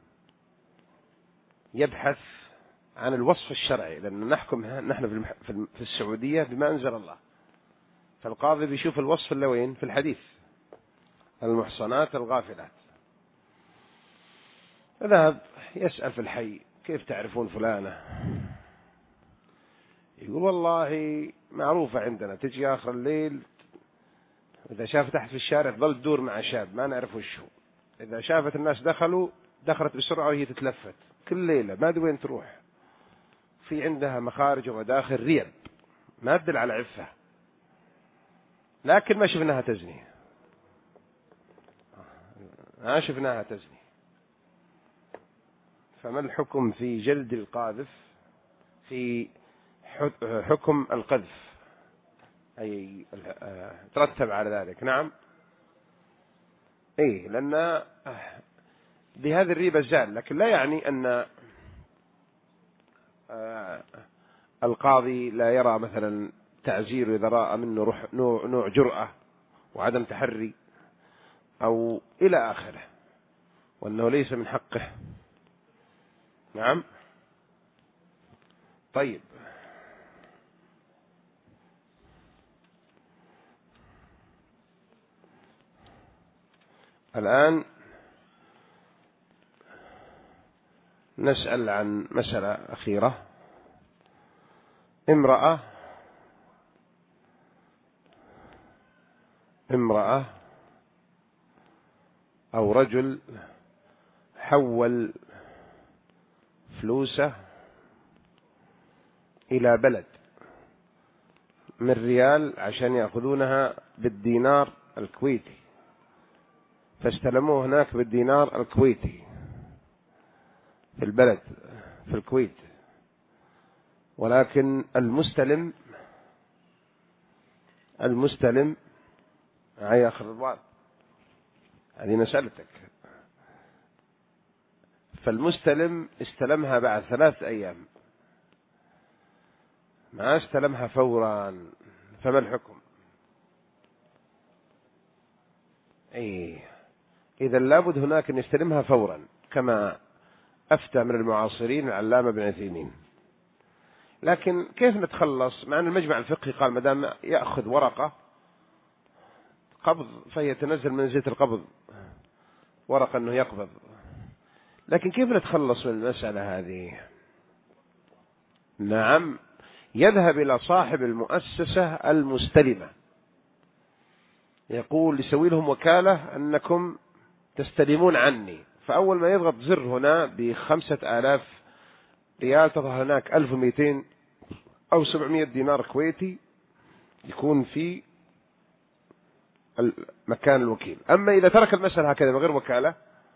يبحث عن الوصف الشرعي، لأن نحكم نحن في السعودية بما أنزل الله، فالقاضي بيشوف الوصف اللي وين في الحديث، المحصنات الغافلات. ذهب يسأل في الحي كيف تعرفون فلانة؟ يقول والله معروفة عندنا، تجي آخر الليل إذا شافت تحت في الشارع تظل تدور مع شاب ما نعرف وش هو، إذا شافت الناس دخلوا دخلت بسرعة وهي تتلفت كل ليلة ما أدري وين تروح، في عندها مخارج ومداخل ريب ما تدل على عفة، لكن ما شفناها تزني، ما شفناها تزني. فما الحكم في جلد القاذف في حكم القذف؟ أي ترتب على ذلك. نعم إيه، لأن بهذه الريبة زال، لكن لا يعني أن القاضي لا يرى مثلا تعزير إذا رأى منه نوع, نوع جرأة وعدم تحري أو إلى آخره، وأنه ليس من حقه. نعم. طيب الآن نسأل عن مسألة أخيرة. امرأة امرأة أو رجل حول فلوسه إلى بلد من ريال عشان يأخذونها بالدينار الكويتي، فاستلموه هناك بالدينار الكويتي في البلد في الكويت، ولكن المستلم المستلم هيا أخ رضوان هذه مسألتك، فالمستلم استلمها بعد ثلاث أيام ما استلمها فورا، فما الحكم؟ إيه إذا لابد هناك أن يستلمها فورا، كما أفتى من المعاصرين العلامة بن عثيمين. لكن كيف نتخلص مع أن المجمع الفقهي قال ما دام يأخذ ورقة قبض فهي تنزل من زيت القبض ورقة أنه يقبض، لكن كيف نتخلص من المسألة هذه؟ نعم، يذهب إلى صاحب المؤسسة المستلمة يقول يسوي لهم وكالة أنكم تستلمون عني، فأول ما يضغط زر هنا بخمسة آلاف ريال تظهر هناك ألف ومئتين أو سبعمائة دينار كويتي يكون في مكان الوكيل. أما إذا ترك المسألة هكذا بغير وكالة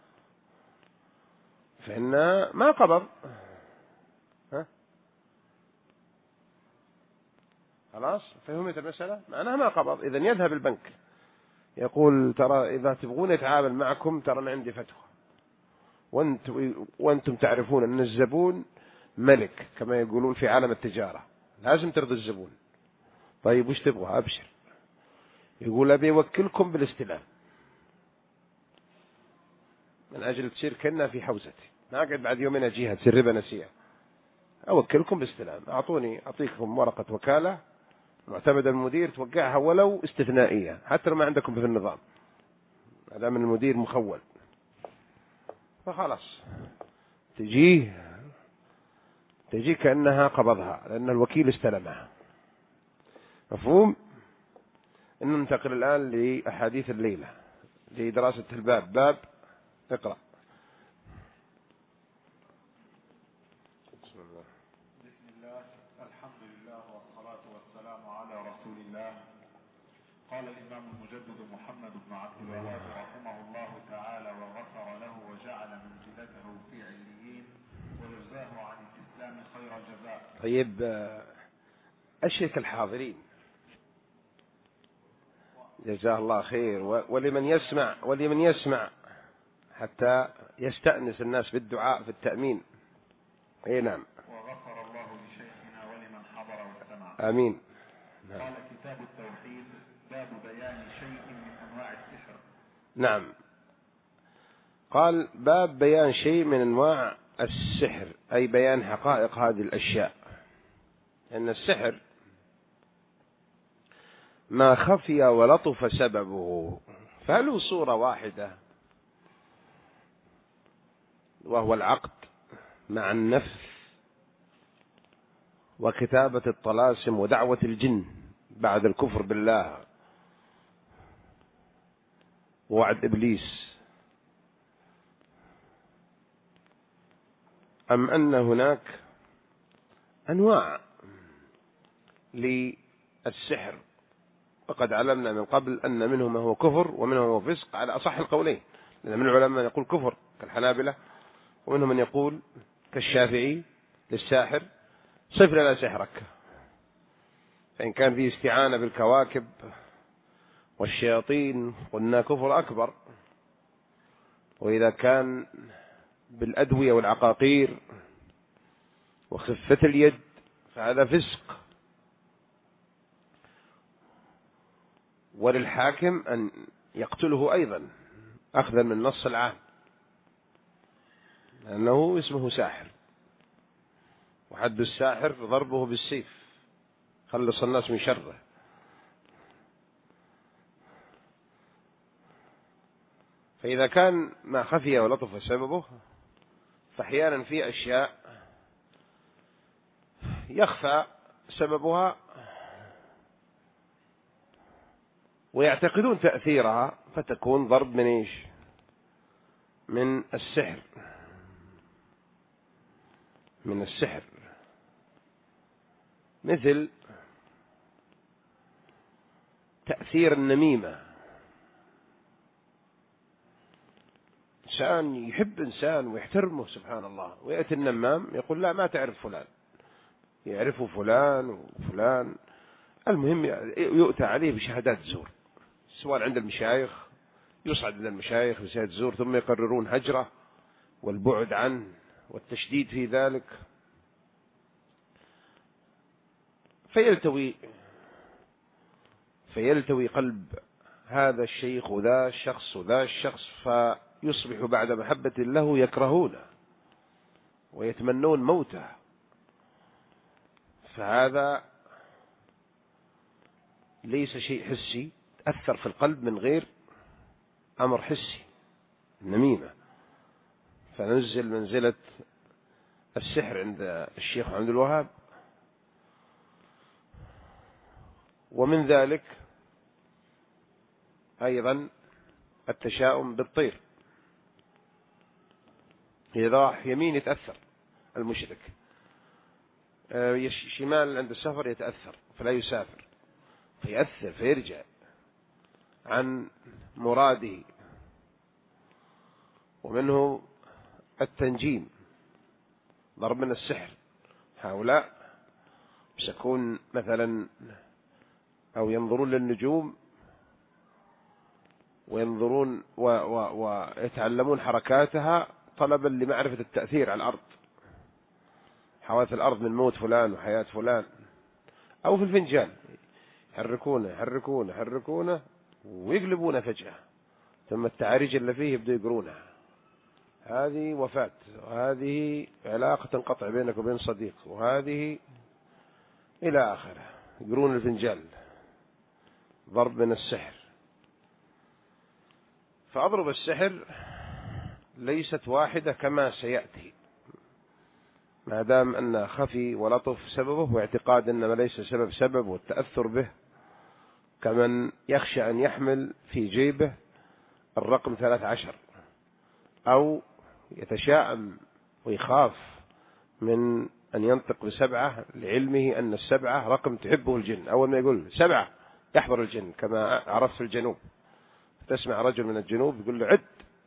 فإن ما قبض. ها؟ خلاص فهمت المسألة معناها ما قبض. إذن يذهب البنك يقول ترى إذا تبغون يتعامل معكم ترى أنا عندي فتوى، وأنتم, وأنتم تعرفون أن الزبون ملك كما يقولون في عالم التجارة، لازم ترضي الزبون. طيب وش تبغى؟ أبشر يقول أبي أوكلكم بالاستلام من أجل تصير كنا في حوزتي، ما أقعد بعد يومين أجيها تصير ربا نسيئة. أوكلكم بالاستلام، أعطوني أعطيكم ورقة وكالة معتمد المدير توقعها ولو استثنائية حتى لو ما عندكم في النظام، هذا من المدير مخول، فخلاص تجيه تجي كأنها قبضها لأن الوكيل استلمها. مفهوم؟ ننتقل الآن لأحاديث الليلة لدراسة الباب. باب اقرأ. بسم الله بسم الله الحمد لله والصلاة والسلام على رسول الله. قال الإمام المجدد محمد بن عبد الوهاب رحمه الله تعالى وغفر له وجعل منزلته في عليين وجزاه عن الإسلام خير جزاء. طيب أشرك الحاضرين جزاه الله خير، ولمن يسمع ولمن يسمع حتى يستأنس الناس بالدعاء في التأمين. اي نعم. وغفر الله لشيخنا ولمن حضر واستمع. آمين. نعم. قال كتاب التوحيد باب بيان شيء من أنواع السحر. نعم. قال باب بيان شيء من أنواع السحر، أي بيان حقائق هذه الأشياء. أن السحر ما خفي ولطف سببه، فله صورة واحدة وهو العقد مع النفس وكتابة الطلاسم ودعوة الجن بعد الكفر بالله ووعد إبليس، أم أن هناك أنواع للسحر؟ وقد علمنا من قبل أن منه ما هو كفر ومنه ما هو فسق على أصح القولين، لأن من العلماء من يقول كفر كالحنابلة، ومنهم من يقول كالشافعي للساحر صف لنا سحرك، فإن كان فيه استعانة بالكواكب والشياطين قلنا كفر أكبر، وإذا كان بالأدوية والعقاقير وخفة اليد فهذا فسق. وللحاكم أن يقتله أيضا أخذا من نص العام، لأنه اسمه ساحر، وحد الساحر ضربه بالسيف، خلص الناس من شره. فإذا كان ما خفي ولطف سببه، فأحيانا في أشياء يخفى سببها ويعتقدون تأثيرها، فتكون ضرب من إيش؟ من السحر، من السحر. مثل تأثير النميمة، إنسان يحب إنسان ويحترمه سبحان الله، ويأتي النمام يقول لا ما تعرف فلان، يعرفه فلان وفلان، المهم يؤتى عليه بشهادات زور، سواء عند المشايخ، يصعد إلى المشايخ بشهادة زور، ثم يقررون هجرة والبعد عنه والتشديد في ذلك، فيلتوي فيلتوي قلب هذا الشيخ وذا الشخص وذا الشخص، فيصبح بعد محبة له يكرهونه ويتمنون موته. فهذا ليس شيء حسي، أثر في القلب من غير أمر حسي، النميمة. فننزل منزلة السحر عند الشيخ عبد الوهاب. ومن ذلك أيضا التشاؤم بالطير، إذا راح يمين يتأثر المشرك، شمال عند السفر يتأثر فلا يسافر، فيأثر فيرجع عن مراده. ومنه التنجيم، ضرب من السحر، هؤلاء يسكون مثلا أو ينظرون للنجوم وينظرون ويتعلمون حركاتها طلبا لمعرفة التأثير على الأرض، حوادث الأرض من موت فلان وحياة فلان. أو في الفنجان يحركونه يحركونه يحركونه ويقلبونه فجأة، ثم التعاريج اللي فيه يبدأ يقرونها. هذه وفاة، وهذه علاقة تنقطع بينك وبين صديق، وهذه إلى آخره. يقرون الفنجال، ضرب من السحر. فأضرب السحر ليست واحدة كما سيأتي، ما دام أن خفي ولطف سببه، واعتقاد أنما ليس سبب سبب، والتأثر به كمن يخشى أن يحمل في جيبه الرقم ثلاث عشر، أو يتشائم ويخاف من أن ينطق بسبعة لعلمه أن السبعة رقم تحبه الجن. أول ما يقول سبعة يحضر الجن، كما عرفت في الجنوب تسمع رجل من الجنوب يقول له عد،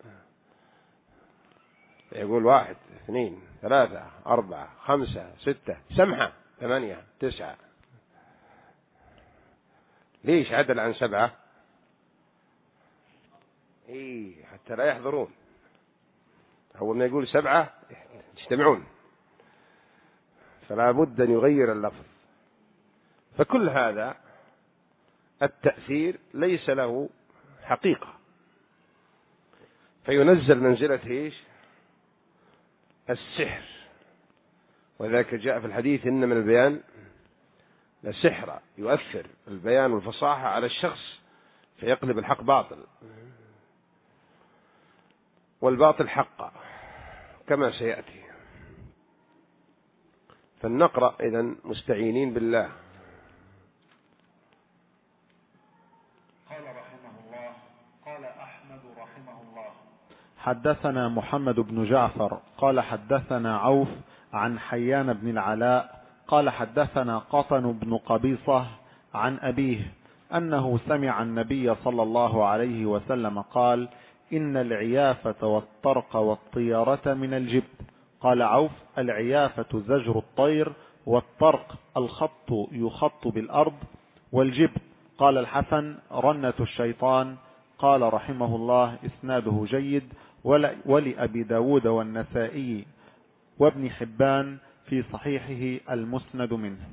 يقول واحد اثنين ثلاثة أربعة خمسة ستة سمحة ثمانية تسعة. ليش عدل عن سبعة؟ إيه حتى لا يحضرون. أول ما يقول سبعة يجتمعون، فلا بد أن يغير اللفظ. فكل هذا التأثير ليس له حقيقة، فينزل منزلة إيش؟ السحر. وذلك جاء في الحديث إن من البيان لسحر يؤثر البيان والفصاحة على الشخص فيقلب الحق باطل والباطل حقا كما سيأتي. فلنقرأ إذن مستعينين بالله. قال رحمه الله. قال أحمد رحمه الله: حدثنا محمد بن جعفر قال حدثنا عوف عن حيان بن العلاء قال حدثنا قطن بن قبيصة عن أبيه أنه سمع النبي صلى الله عليه وسلم قال: إن العيافة والطرق والطيرة من الجبت. قال عوف: العيافة زجر الطير، والطرق الخط يخط بالأرض، والجبت قال الحسن رنة الشيطان. قال رحمه الله: إسناده جيد، ولأبي داود والنسائي وابن حبان في صحيحه المسند منه.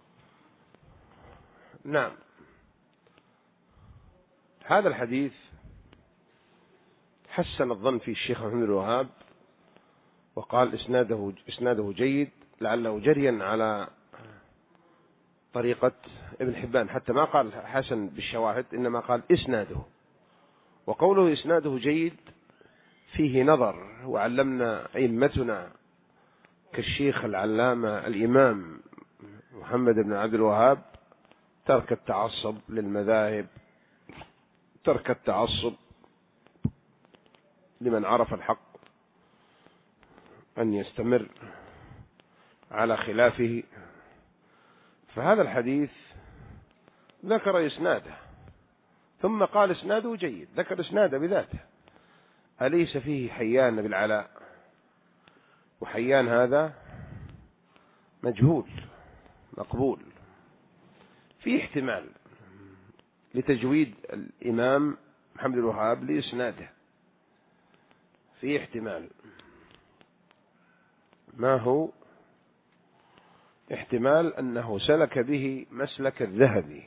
نعم، هذا الحديث حسن الظن في الشيخ محمد بن الوهاب، وقال إسناده, إسناده جيد، لعله جريا على طريقة ابن حبان، حتى ما قال حسن بالشواهد، إنما قال إسناده. وقوله إسناده جيد فيه نظر، وعلمنا أئمتنا كالشيخ العلامة الإمام محمد بن عبد الوهاب ترك التعصب للمذاهب، ترك التعصب لمن عرف الحق أن يستمر على خلافه. فهذا الحديث ذكر إسناده ثم قال إسناده جيد، ذكر إسناده بذاته. أليس فيه حيان بالعلاء؟ وحيان هذا مجهول مقبول، في احتمال لتجويد الإمام محمد الوهاب لإسناده، في احتمال. ما هو احتمال؟ أنه سلك به مسلك الذهبي،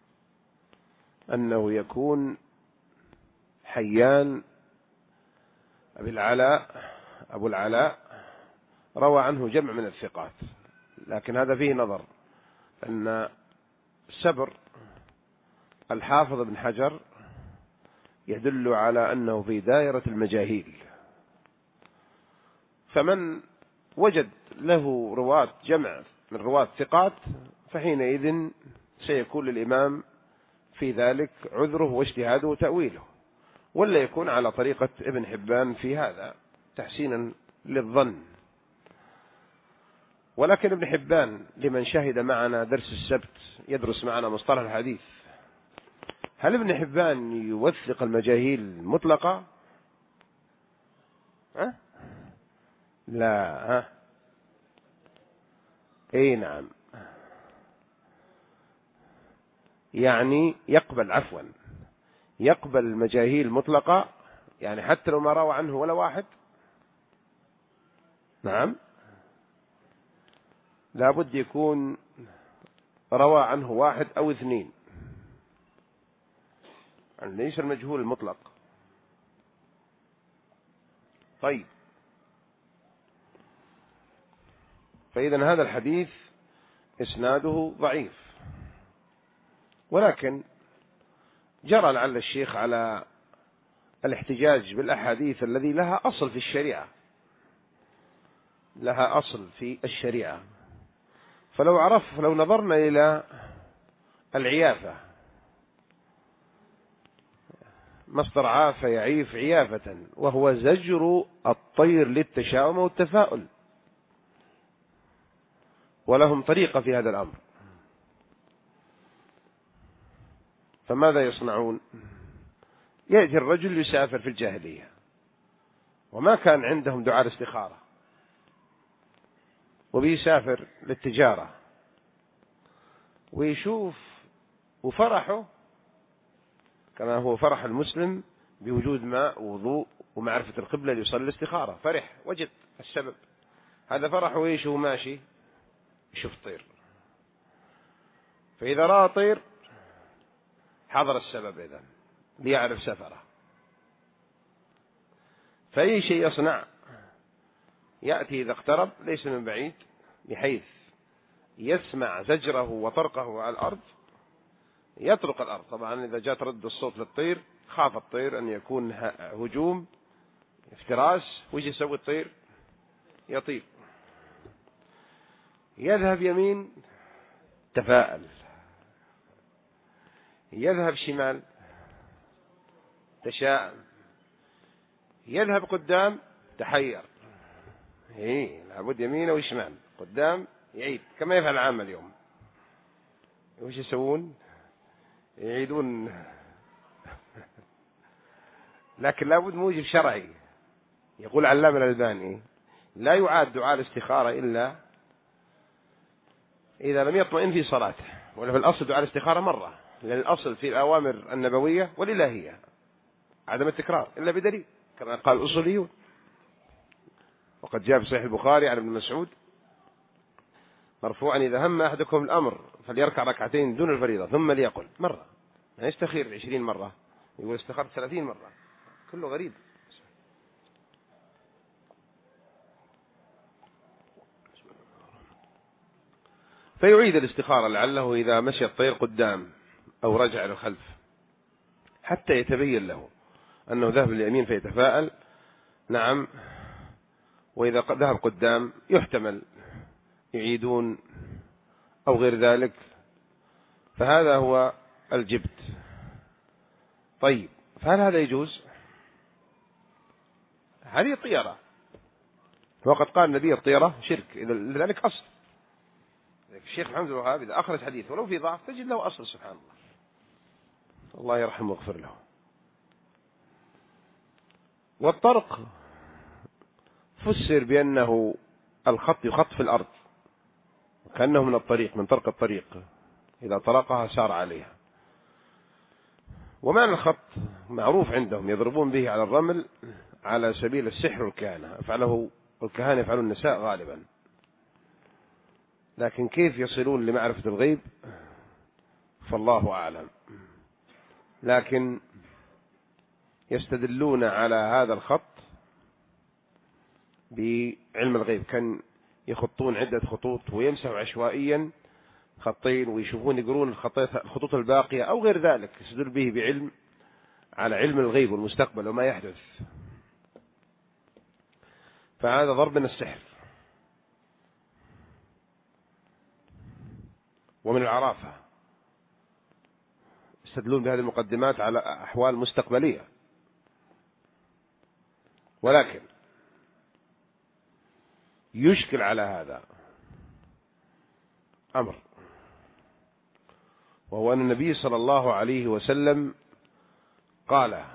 أنه يكون حيان أبي العلاء أبو العلاء روى عنه جمع من الثقات، لكن هذا فيه نظر، أن سبر الحافظ بن حجر يدل على أنه في دائرة المجاهيل، فمن وجد له رواة جمع من رواة ثقات فحينئذ سيكون للإمام في ذلك عذره واجتهاده وتأويله، ولا يكون على طريقة ابن حبان في هذا تحسينا للظن. ولكن ابن حبان لمن شهد معنا درس السبت يدرس معنا مصطلح الحديث، هل ابن حبان يوثق المجاهيل مطلقة؟ ها؟ لا. ها؟ اي نعم، يعني يقبل عفوا يقبل المجاهيل مطلقة، يعني حتى لو ما روى عنه ولا واحد. نعم، لابد يكون روى عنه واحد أو اثنين يعني ليس المجهول المطلق. طيب، فإذا هذا الحديث إسناده ضعيف، ولكن جرى لعل الشيخ على الاحتجاج بالأحاديث الذي لها أصل في الشريعة، لها أصل في الشريعة. فلو عرف لو نظرنا إلى العيافة، مصدر عاف يعيف عيافة، وهو زجر الطير للتشاؤم والتفاؤل، ولهم طريقة في هذا الأمر. فماذا يصنعون؟ يأتي الرجل يسافر في الجاهلية وما كان عندهم دعاء الاستخارة، وبيسافر للتجارة ويشوف، وفرحه كما هو فرح المسلم بوجود ماء ووضوء ومعرفة القبلة ليصلي الاستخارة، فرح وجد السبب، هذا فرح ويش هو ماشي يشوف طير، فإذا رأى طير حضر السبب إذن ليعرف سفره. فأي شيء يصنع يأتي إذا اقترب ليس من بعيد، بحيث يسمع زجره وطرقه على الأرض يطرق الأرض. طبعا إذا جاء ترد الصوت للطير خاف الطير أن يكون هجوم افتراس، ويجي يسوي الطير؟ يطير، يذهب يمين تفاءل، يذهب شمال تشاءم، يذهب قدام تحير. إيه، لابد يمين وشمال، قدام يعيد، كما يفعل العامة اليوم. وش يسوون؟ يعيدون. لكن لابد موجب شرعي. يقول علامة الألباني: لا يعاد دعاء الاستخارة إلا إذا لم يطمئن في صلاته، ولا في الأصل دعاء الاستخارة مرة، لأن الأصل في الأوامر النبوية والإلهية عدم التكرار إلا بدليل، كما قال الأصوليون. وقد جاء في صحيح البخاري عن ابن مسعود مرفوعا: إذا هم أحدكم الأمر فليركع ركعتين دون الفريضة ثم ليقل مرة، ما يستخير عشرين مرة، يقول استخرت ثلاثين مرة، كله غريب. فيعيد الاستخارة لعله إذا مشي الطير قدام أو رجع للخلف حتى يتبين له أنه ذهب لليمين فيتفاءل نعم، وإذا ذهب قدام يحتمل يعيدون أو غير ذلك. فهذا هو الجبت. طيب، فهل هذا يجوز؟ هذه طيرة، وقد قال النبي الطيرة شرك، لذلك أصل. الشيخ محمد بن وهاب إذا أخرج حديث ولو في ضعف تجد له أصل، سبحان الله، الله يرحمه ويغفر له. والطرق فسر بأنه الخط يخط في الأرض كأنه من الطريق، من طرق الطريق، إذا طرقها سار عليها. ومعنى الخط معروف عندهم، يضربون به على الرمل على سبيل السحر والكهانة، فعله الكهانة يفعل النساء غالبا، لكن كيف يصلون لمعرفة الغيب فالله أعلم. لكن يستدلون على هذا الخط بعلم الغيب، كان يخطون عدة خطوط ويمسحوا عشوائيا خطين ويشوفون يقرون الخطوط الباقية أو غير ذلك، يستدل به بعلم على علم الغيب والمستقبل وما يحدث. فهذا ضرب من السحر. ومن العرافة يستدلون بهذه المقدمات على أحوال مستقبلية. ولكن يشكل على هذا أمر، وهو أن النبي صلى الله عليه وسلم قال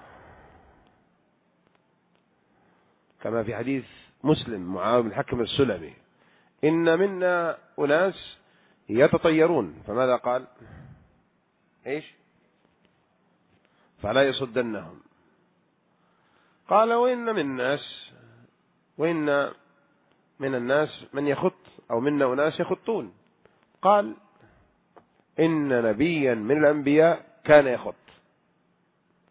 كما في حديث مسلم معاوية بن الحكم السلمي: إن منا أناس يتطيرون، فماذا قال؟ إيش؟ فلا يصدنهم. قال: وإن من الناس وإن من الناس من يخط، أو منا أناس يخطون. قال: إن نبيا من الأنبياء كان يخط.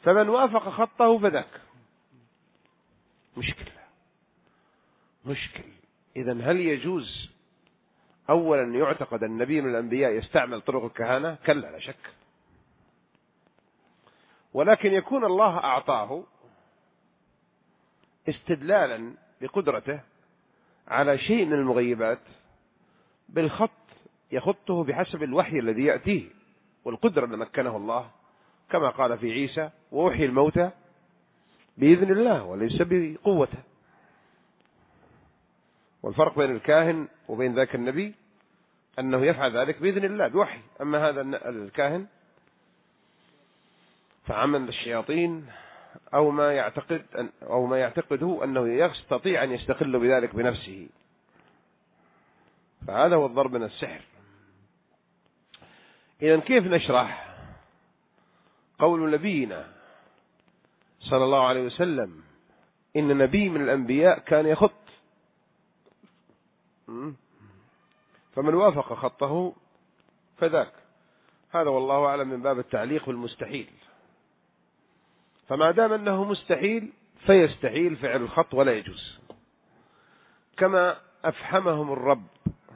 فمن وافق خطه فذاك. مشكلة مشكل. إذن هل يجوز أولا يعتقد النبي من الأنبياء يستعمل طرق الكهانة؟ كلا لا شك، ولكن يكون الله أعطاه استدلالا بقدرته على شيء من المغيبات بالخط يخطه بحسب الوحي الذي يأتيه والقدرة التي مكنه الله، كما قال في عيسى: ووحي الموتى بإذن الله وليس بقوته. والفرق بين الكاهن وبين ذاك النبي أنه يفعل ذلك بإذن الله بوحي، أما هذا الكاهن فعمل الشياطين أو ما يعتقد أو ما يعتقده أنه يستطيع أن يستقل بذلك بنفسه، فهذا هو الضرب من السحر. إذن كيف نشرح قول نبينا صلى الله عليه وسلم إن نبي من الأنبياء كان يخط، فمن وافق خطه فذاك؟ هذا والله أعلم من باب التعليق بالمستحيل. فما دام أنه مستحيل فيستحيل فعل الخط ولا يجوز، كما أفحمهم الرب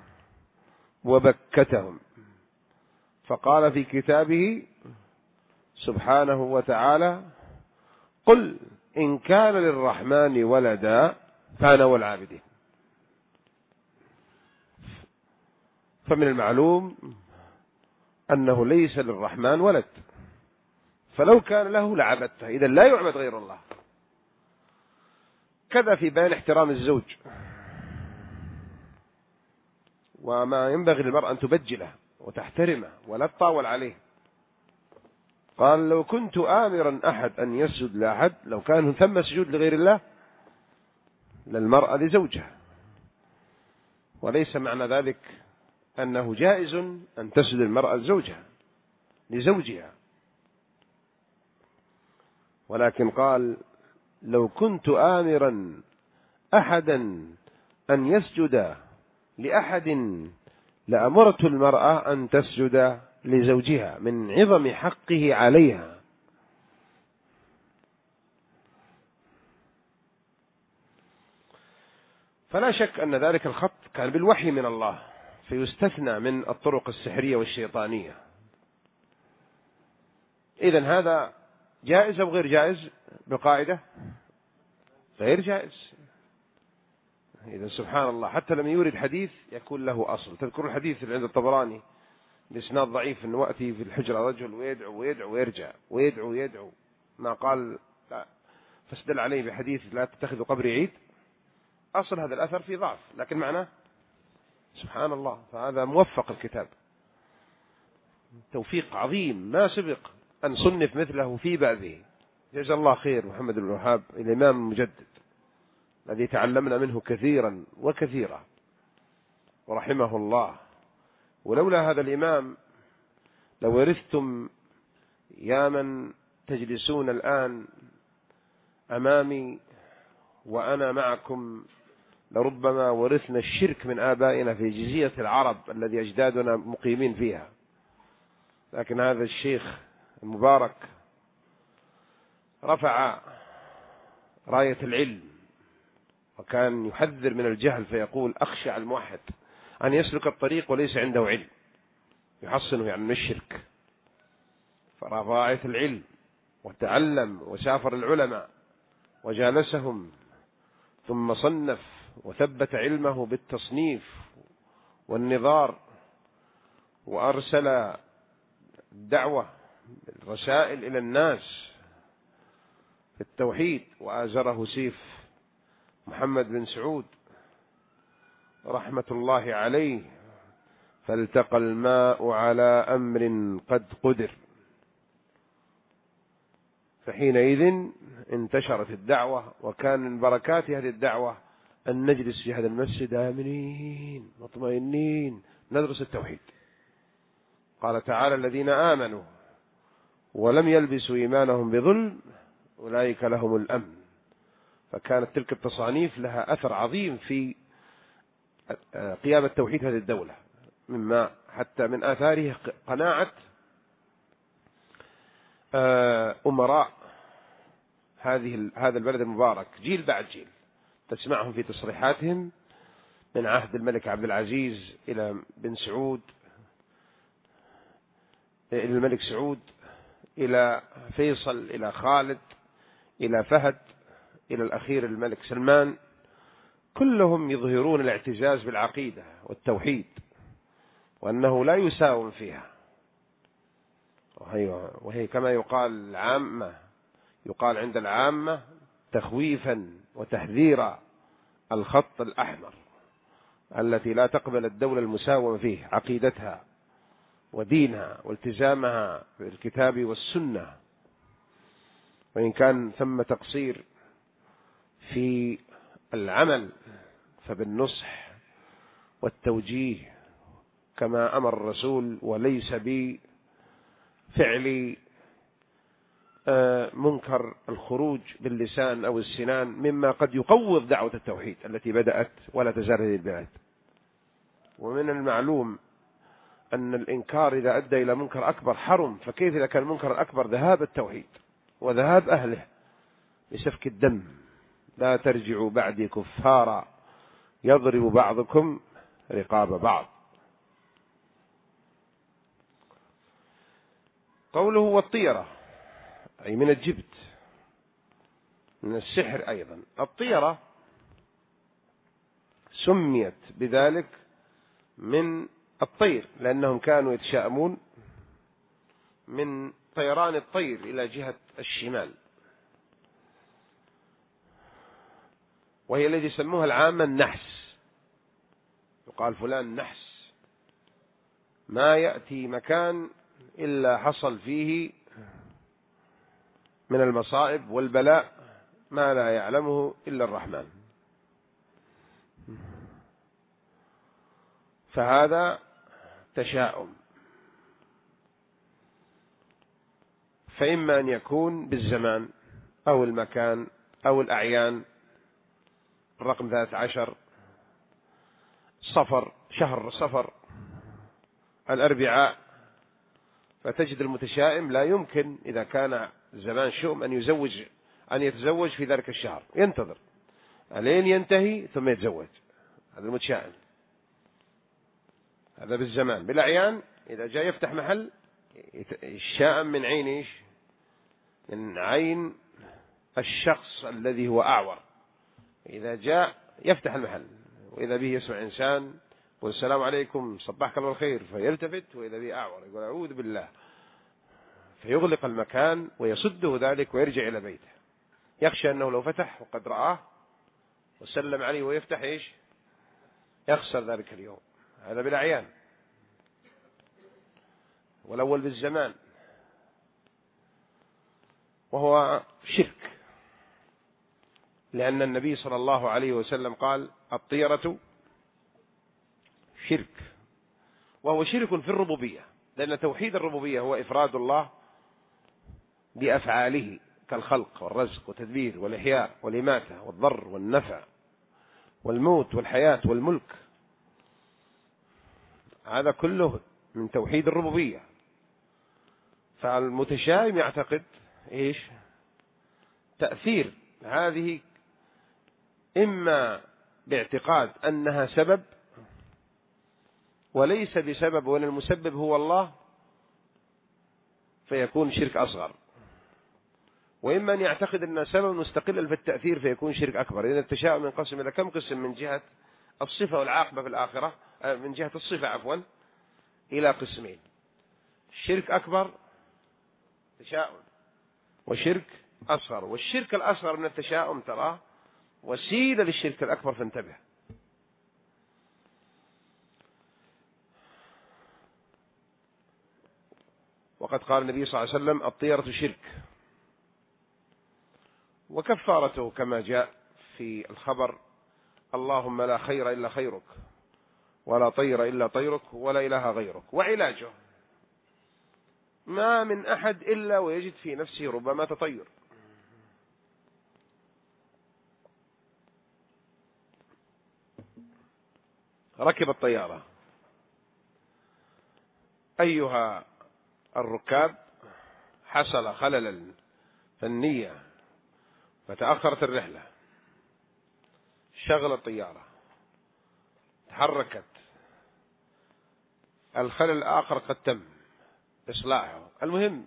وبكتهم، فقال في كتابه سبحانه وتعالى: قل إن كان للرحمن ولدا فأنا والعابدين. فمن المعلوم أنه ليس للرحمن ولد، فلو كان له لعبدته، إذا لا يعبد غير الله. كذا في بيان احترام الزوج، وما ينبغي للمرأة أن تبجله وتحترمه ولا تطاول عليه. قال: لو كنت آمرا أحد أن يسجد لأحد، لو كان ثم سجود لغير الله للمرأة لزوجها، وليس معنى ذلك أنه جائز أن تسجد المرأة لزوجها لزوجها، ولكن قال: لو كنت آمرا أحدا أن يسجد لأحد لأمرت المرأة أن تسجد لزوجها من عظم حقه عليها. فلا شك أن ذلك الخط كان بالوحي من الله، فيستثنى من الطرق السحرية والشيطانية. إذن هذا جائز أو غير جائز؟ بقاعدة غير جائز. إذا سبحان الله، حتى لم يورد حديث يكون له أصل. تذكر الحديث اللي عند الطبراني بإسناد ضعيف أنه وأتي في الحجرة رجل ويدعو ويدعو ويرجع ويدعو ويدعو، ما قال لا، فاستدل عليه بحديث لا تتخذوا قبري عيد. أصل هذا الأثر في ضعف، لكن معناه سبحان الله، فهذا موفق الكتاب، توفيق عظيم ما سبق أن صنف مثله في بابه. جزا الله خير محمد بن الوهاب الإمام المجدد الذي تعلمنا منه كثيرا وكثيرا ورحمه الله. ولولا هذا الإمام لورثتم يا من تجلسون الآن أمامي وأنا معكم، لربما ورثنا الشرك من آبائنا في جزيرة العرب الذي أجدادنا مقيمين فيها. لكن هذا الشيخ المبارك رفع راية العلم، وكان يحذر من الجهل، فيقول: أخشى الموحد أن يسلك الطريق وليس عنده علم يحصنه يعني من الشرك. فرفع راية العلم وتعلم وسافر العلماء وجالسهم، ثم صنف وثبت علمه بالتصنيف والنظار، وأرسل الدعوة الرسائل إلى الناس في التوحيد، وآزره سيف محمد بن سعود رحمة الله عليه، فالتقى الماء على أمر قد قدر. فحينئذ انتشرت الدعوة، وكان من بركات هذه الدعوة أن نجلس في هذا المسجد آمنين مطمئنين ندرس التوحيد. قال تعالى: الذين آمنوا ولم يلبسوا إيمانهم بظلم أولئك لهم الأمن. فكانت تلك التصانيف لها أثر عظيم في قيام التوحيد هذه الدولة، مما حتى من آثاره قناعة أمراء هذه هذا البلد المبارك جيل بعد جيل، تسمعهم في تصريحاتهم من عهد الملك عبد العزيز إلى بن سعود، إلى الملك سعود، إلى فيصل، إلى خالد، إلى فهد، إلى الأخير الملك سلمان، كلهم يظهرون الاعتزاز بالعقيدة والتوحيد، وأنه لا يساوم فيها. وهي, وهي كما يقال العامة، يقال عند العامة تخويفا وتحذيرا الخط الأحمر التي لا تقبل الدولة المساومة فيه عقيدتها ودينها والتزامها بالكتاب والسنة. وإن كان ثم تقصير في العمل فبالنصح والتوجيه كما أمر الرسول، وليس بفعل منكر الخروج باللسان أو السنان مما قد يقوض دعوة التوحيد التي بدأت ولا تزال هذه البلاد. ومن المعلوم أن الإنكار إذا أدى إلى منكر أكبر حرم، فكيف إذا كان المنكر الأكبر ذهاب التوحيد وذهاب أهله لسفك الدم؟ لا ترجعوا بعدي كفارا يضرب بعضكم رقاب بعض. قوله والطيرة أي من الجبت، من السحر أيضا. الطيرة سميت بذلك من الطير لأنهم كانوا يتشائمون من طيران الطير إلى جهة الشمال، وهي الذي يسموها العامة النحس. يقال فلان نحس، ما يأتي مكان إلا حصل فيه من المصائب والبلاء ما لا يعلمه إلا الرحمن. فهذا تشاؤم، فإما أن يكون بالزمان أو المكان أو الأعيان. الرقم ثلاثة عشر صفر، شهر صفر، الأربعاء، فتجد المتشائم لا يمكن إذا كان زمان شؤم أن يزوج أن يتزوج في ذلك الشهر، ينتظر ألين ينتهي ثم يتزوج. هذا المتشائم، هذا بالزمان. بالأعيان إذا جاء يفتح محل الشائم من عين إيش؟ من عين الشخص الذي هو أعور. إذا جاء يفتح المحل وإذا به يسمع إنسان يقول السلام عليكم صباحك الله الخير، فيلتفت وإذا به أعور يقول أعوذ بالله، فيغلق المكان ويصده ذلك ويرجع إلى بيته، يخشى أنه لو فتح وقد رآه وسلم عليه ويفتح إيش؟ يخسر ذلك اليوم. هذا بالأعيان. والأول بالزمان، وهو شرك، لأن النبي صلى الله عليه وسلم قال الطيرة شرك، وهو شرك في الربوبية، لأن توحيد الربوبية هو إفراد الله بأفعاله كالخلق والرزق والتدبير والإحياء والإماتة والضر والنفع والموت والحياة والملك. هذا كله من توحيد الربوبية. فالمتشائم يعتقد إيش؟ تأثير هذه إما باعتقاد أنها سبب وليس بسبب، وأن المسبب هو الله، فيكون شرك أصغر، وإما أن يعتقد أنها سبب مستقلا في التأثير فيكون شرك أكبر. إذن التشاؤم ينقسم إلى كم قسم؟ من جهة الصفة والعاقبة في الآخرة، من جهة الصفة عفوا، إلى قسمين: شرك أكبر تشاؤم، وشرك أصغر. والشرك الأصغر من التشاؤم تراه وسيلة للشرك الأكبر، فانتبه. وقد قال النبي صلى الله عليه وسلم الطيرة شرك، وكفارته كما جاء في الخبر: اللهم لا خير إلا خيرك، ولا طير إلا طيرك، ولا إله غيرك. وعلاجه: ما من أحد إلا ويجد في نفسه ربما تطير. ركب الطيارة، أيها الركاب حصل خللا فنية فتأخرت الرحلة، شغل الطيارة، تحركت، الخلل الآخر قد تم إصلاحه. المهم،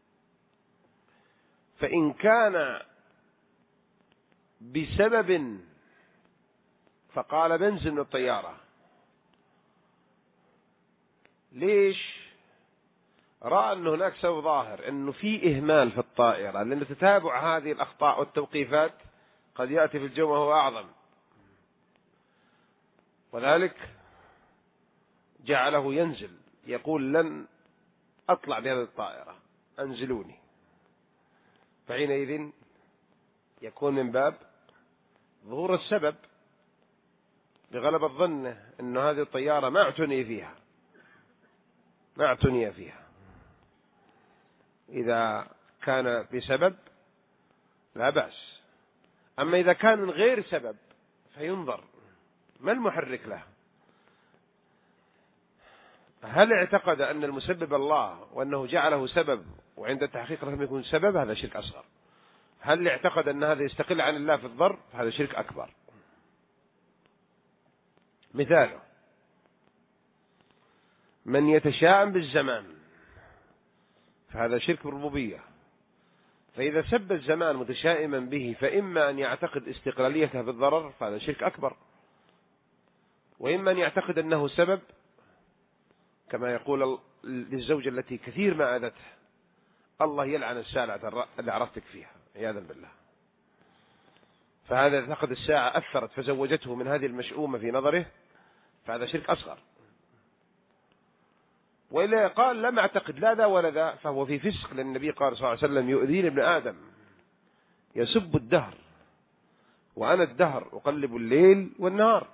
فإن كان بسبب فقال بنزل من الطيارة، ليش؟ رأى أن هناك سبب ظاهر أنه في إهمال في الطائرة، لأن تتابع هذه الأخطاء والتوقيفات قد يأتي في الجو وهو أعظم، وذلك جعله ينزل، يقول لن أطلع بهذه الطائرة، أنزلوني. فحينئذ يكون من باب ظهور السبب بغلبة الظن أن هذه الطيارة ما اعتني فيها ما اعتني فيها إذا كان بسبب لا بأس. أما إذا كان من غير سبب فينظر ما المحرك له. هل اعتقد أن المسبب الله وأنه جعله سبب وعند التحقيق لم يكن سبب؟ هذا شرك أصغر. هل اعتقد أن هذا يستقل عن الله في الضر؟ هذا شرك أكبر. مثاله من يتشاءم بالزمان فهذا شرك بالربوبية. فإذا سب الزمان متشائما به فإما أن يعتقد استقلاليته بالضرر فهذا شرك أكبر، وإما أن يعتقد أنه سبب، كما يقول للزوجة التي كثير ما أذته: الله يلعن الساعة اللي عرفتك فيها، عياذا بالله. فهذا يعتقد الساعة أثرت فزوجته من هذه المشؤومة في نظره، فهذا شرك أصغر. وإلا قال لم أعتقد لا ذا ولا ذا فهو في فسق، لأن النبي قال صلى الله عليه وسلم: يؤذيني ابن آدم يسب الدهر وأنا الدهر أقلب الليل والنهار.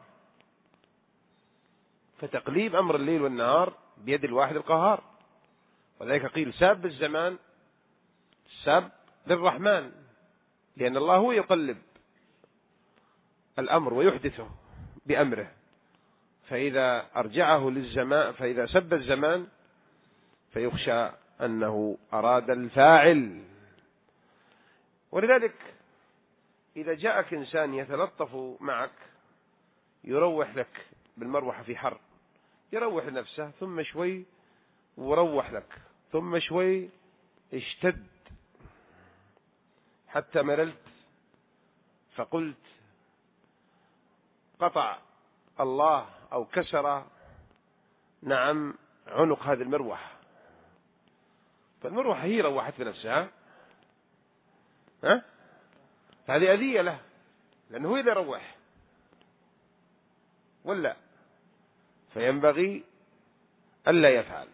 فتقليب أمر الليل والنهار بيد الواحد القهار، وذلك قيل ساب الزمان ساب للرحمن، لأن الله هو يقلب الأمر ويحدثه بأمره. فإذا أرجعه للزمان، فإذا سب الزمان فيخشى أنه أراد الفاعل. ولذلك إذا جاءك إنسان يتلطف معك، يروح لك بالمروحة في حر، يروح نفسه ثم شوي وروح لك ثم شوي اشتد حتى مللت، فقلت قطع الله أو كسر نعم عنق هذه المروحة. فالمروحة هي روحت بنفسها، ها؟ هذه أذية له، لأنه هو إذا روح ولا، فينبغي ألا يفعل.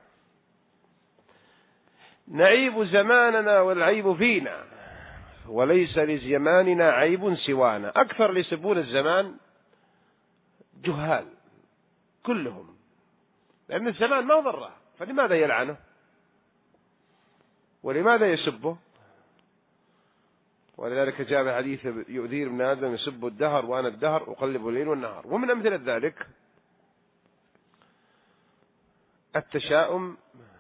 نعيب زماننا والعيب فينا، وليس لزماننا عيب سوانا. أكثر اللي يسبون الزمان جهال كلهم، لأن الزمان ما ضره، فلماذا يلعنه ولماذا يسبه؟ ولذلك جاء بحديث: يؤذي ابن آدم يسب الدهر وأنا الدهر أقلب الليل والنهار. ومن أمثلة ذلك التشاؤم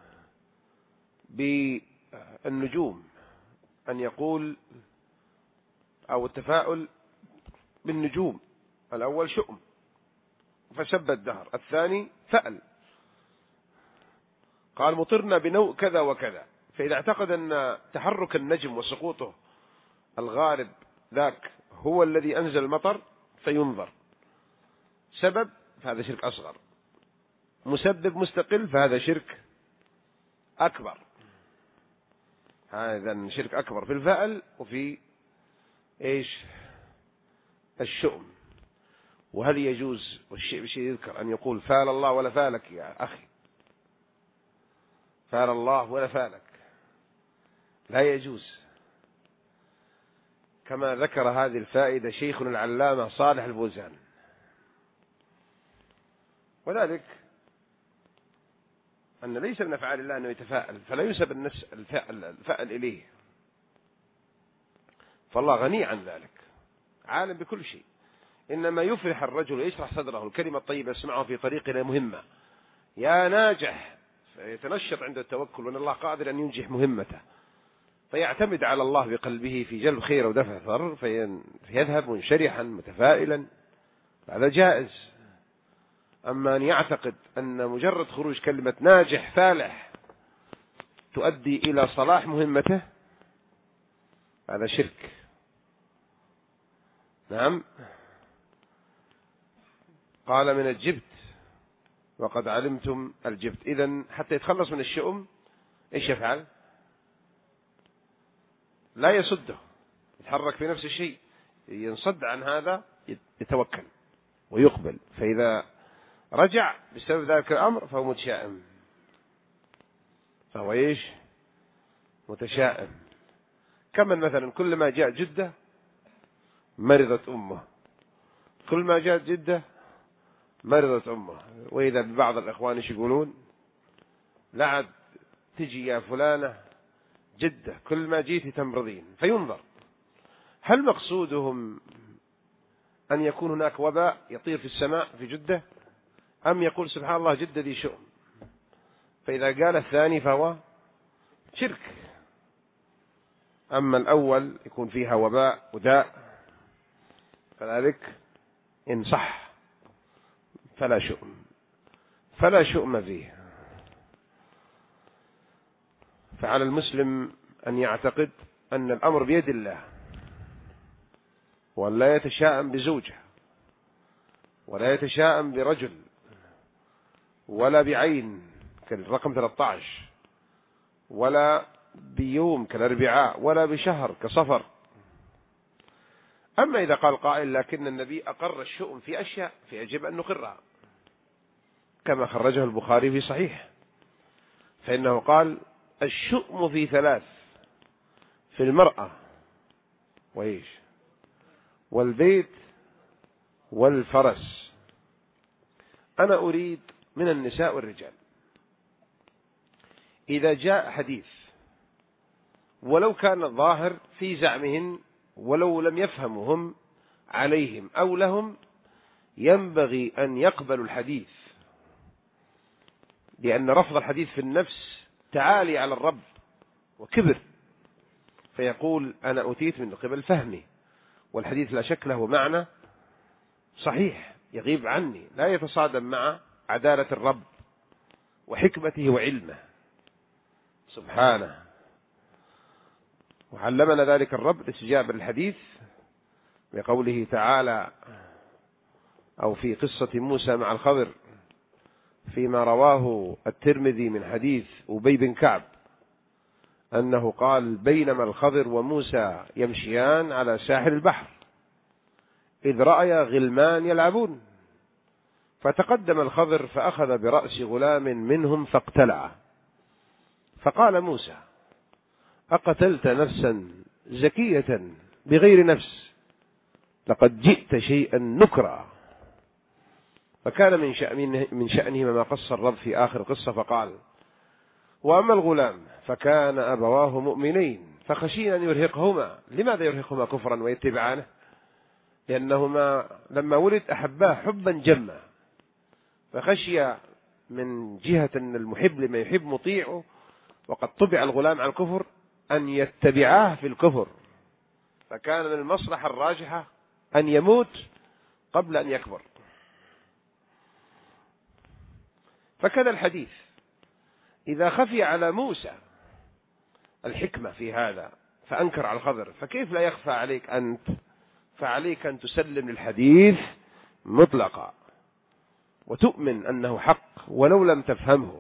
بالنجوم، أن يقول أو التفاؤل بالنجوم. الأول شؤم فسب الدهر، الثاني فأل قال مطرنا بنوء كذا وكذا. فإذا اعتقد أن تحرك النجم وسقوطه الغالب ذاك هو الذي أنزل المطر فينظر. سبب فهذا شرك أصغر، مسبب مستقل فهذا شرك أكبر. هذا شرك أكبر في الفأل وفي إيش الشؤم. وهل يجوز والشيء بشيء يذكر أن يقول فال الله ولا فالك يا أخي؟ فال الله ولا فالك لا يجوز، كما ذكر هذه الفائدة شيخنا العلامة صالح الفوزان. وذلك أن ليس من أفعال الله أنه يتفاءل، فلا ينسب النفس الفأل إليه، فالله غني عن ذلك، عالم بكل شيء. إنما يفرح الرجل ويشرح صدره، الكلمة الطيبة يسمعه في طريقنا مهمة، يا ناجح، فيتنشط عند التوكل وأن الله قادر أن ينجح مهمته. فيعتمد على الله بقلبه في جلب خير ودفع ضر فيذهب منشرحا متفائلا، هذا جائز. أما أن يعتقد أن مجرد خروج كلمة ناجح فالح تؤدي إلى صلاح مهمته، هذا شرك. نعم. قال من الجبت وقد علمتم الجبت. إذن حتى يتخلص من الشؤم إيش يفعل؟ لا يصده، يتحرك في نفس الشيء، ينصد عن هذا يتوكل ويقبل. فإذا رجع بسبب ذلك الأمر فهو متشائم، فهو إيش؟ متشائم. كمن مثلا كل ما جاء جدة مرضت أمه، كل ما جاءت جدة مرضت أمه. وإذا ببعض الإخوان يقولون لا عاد تجي يا فلانة جدة، كل ما جيتي تمرضين. فينظر هل مقصودهم أن يكون هناك وباء يطير في السماء في جدة، أم يقول سبحان الله جدة ذي شؤم. فإذا قال الثاني فهو شرك. أما الأول يكون فيها وباء وداء فذلك إن صح فلا شؤم، فلا شؤم فيه. فعلى المسلم أن يعتقد أن الأمر بيد الله، ولا يتشائم بزوجه، ولا يتشائم برجل، ولا بعين كالرقم ثلاثة عشر، ولا بيوم كالأربعاء، ولا بشهر كصفر. أما إذا قال قائل لكن النبي أقر الشؤم في أشياء فيجب أن نقرها، كما خرجه البخاري في صحيح، فإنه قال الشؤم في ثلاث: في المرأة وإيش والبيت والفرس. أنا أريد من النساء والرجال إذا جاء حديث ولو كان ظاهر في زعمهن ولو لم يفهمهم عليهم أو لهم، ينبغي أن يقبلوا الحديث، لأن رفض الحديث في النفس تعالي على الرب وكبر، فيقول أنا أتيت من قبل فهمي، والحديث لا شك له معنى صحيح يغيب عني، لا يتصادم مع عدالة الرب وحكمته وعلمه سبحانه. وعلمنا ذلك الرب الاستجابة للحديث بقوله تعالى، أو في قصة موسى مع الخضر فيما رواه الترمذي من حديث أبي بن كعب أنه قال بينما الخضر وموسى يمشيان على ساحل البحر إذ رأيا غلمان يلعبون، فتقدم الخضر فأخذ برأس غلام منهم فاقتلعه، فقال موسى أقتلت نفسا زكية بغير نفس لقد جئت شيئا نكرا. فكان من شأنه, من شأنه ما قص الرب في آخر قصة فقال وأما الغلام فكان أبواه مؤمنين فخشينا أن يرهقهما. لماذا يرهقهما كفرا ويتبعانه؟ لأنهما لما ولد أحباه حبا جما، فخشي من جهة أن المحب لما يحب مطيعه، وقد طبع الغلام على الكفر، أن يتبعاه في الكفر، فكان من المصلحة الراجحة أن يموت قبل أن يكبر. فكذا الحديث إذا خفي على موسى الحكمة في هذا فأنكر على الخضر، فكيف لا يخفى عليك أنت؟ فعليك أن تسلم للحديث مطلقا وتؤمن أنه حق ولو لم تفهمه.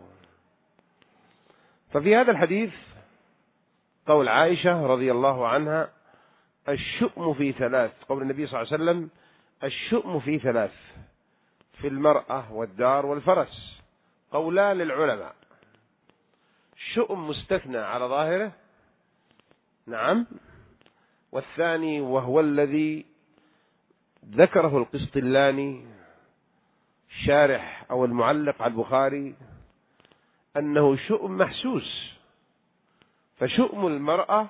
ففي هذا الحديث قول عائشة رضي الله عنها الشؤم في ثلاث، قول النبي صلى الله عليه وسلم الشؤم في ثلاث: في المرأة والدار والفرس. قولان للعلماء: شؤم مستثنى على ظاهره، نعم، والثاني وهو الذي ذكره القسطلاني شارح أو المعلق على البخاري أنه شؤم محسوس. فشؤم المرأة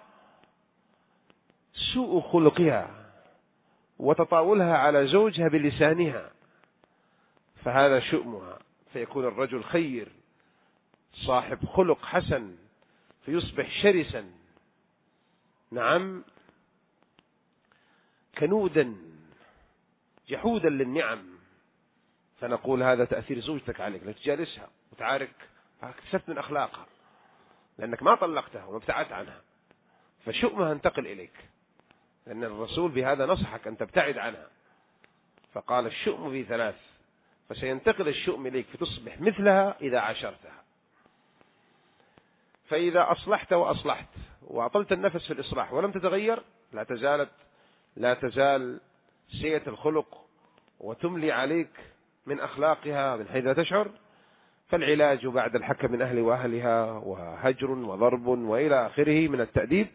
سوء خلقها وتطاولها على زوجها بلسانها، فهذا شؤمها، فيكون الرجل خير صاحب خلق حسن فيصبح شرسا نعم كنودا جحودا للنعم، فنقول هذا تأثير زوجتك عليك، لا تجالسها وتعارك، فاكتسبت من أخلاقها لأنك ما طلقتها وما ابتعدت عنها، فشؤمها انتقل إليك، لأن الرسول بهذا نصحك أن تبتعد عنها، فقال الشؤم في ثلاث، فسينتقل الشؤم إليك فتصبح مثلها إذا عاشرتها. فإذا أصلحت وأصلحت وأطلت النفس في الإصلاح ولم تتغير، لا تزالت لا تزال سيئة الخلق وتملي عليك من أخلاقها من حيث لا تشعر، فالعلاج بعد الحكم من أهل وأهلها وهجر وضرب وإلى آخره من التأديب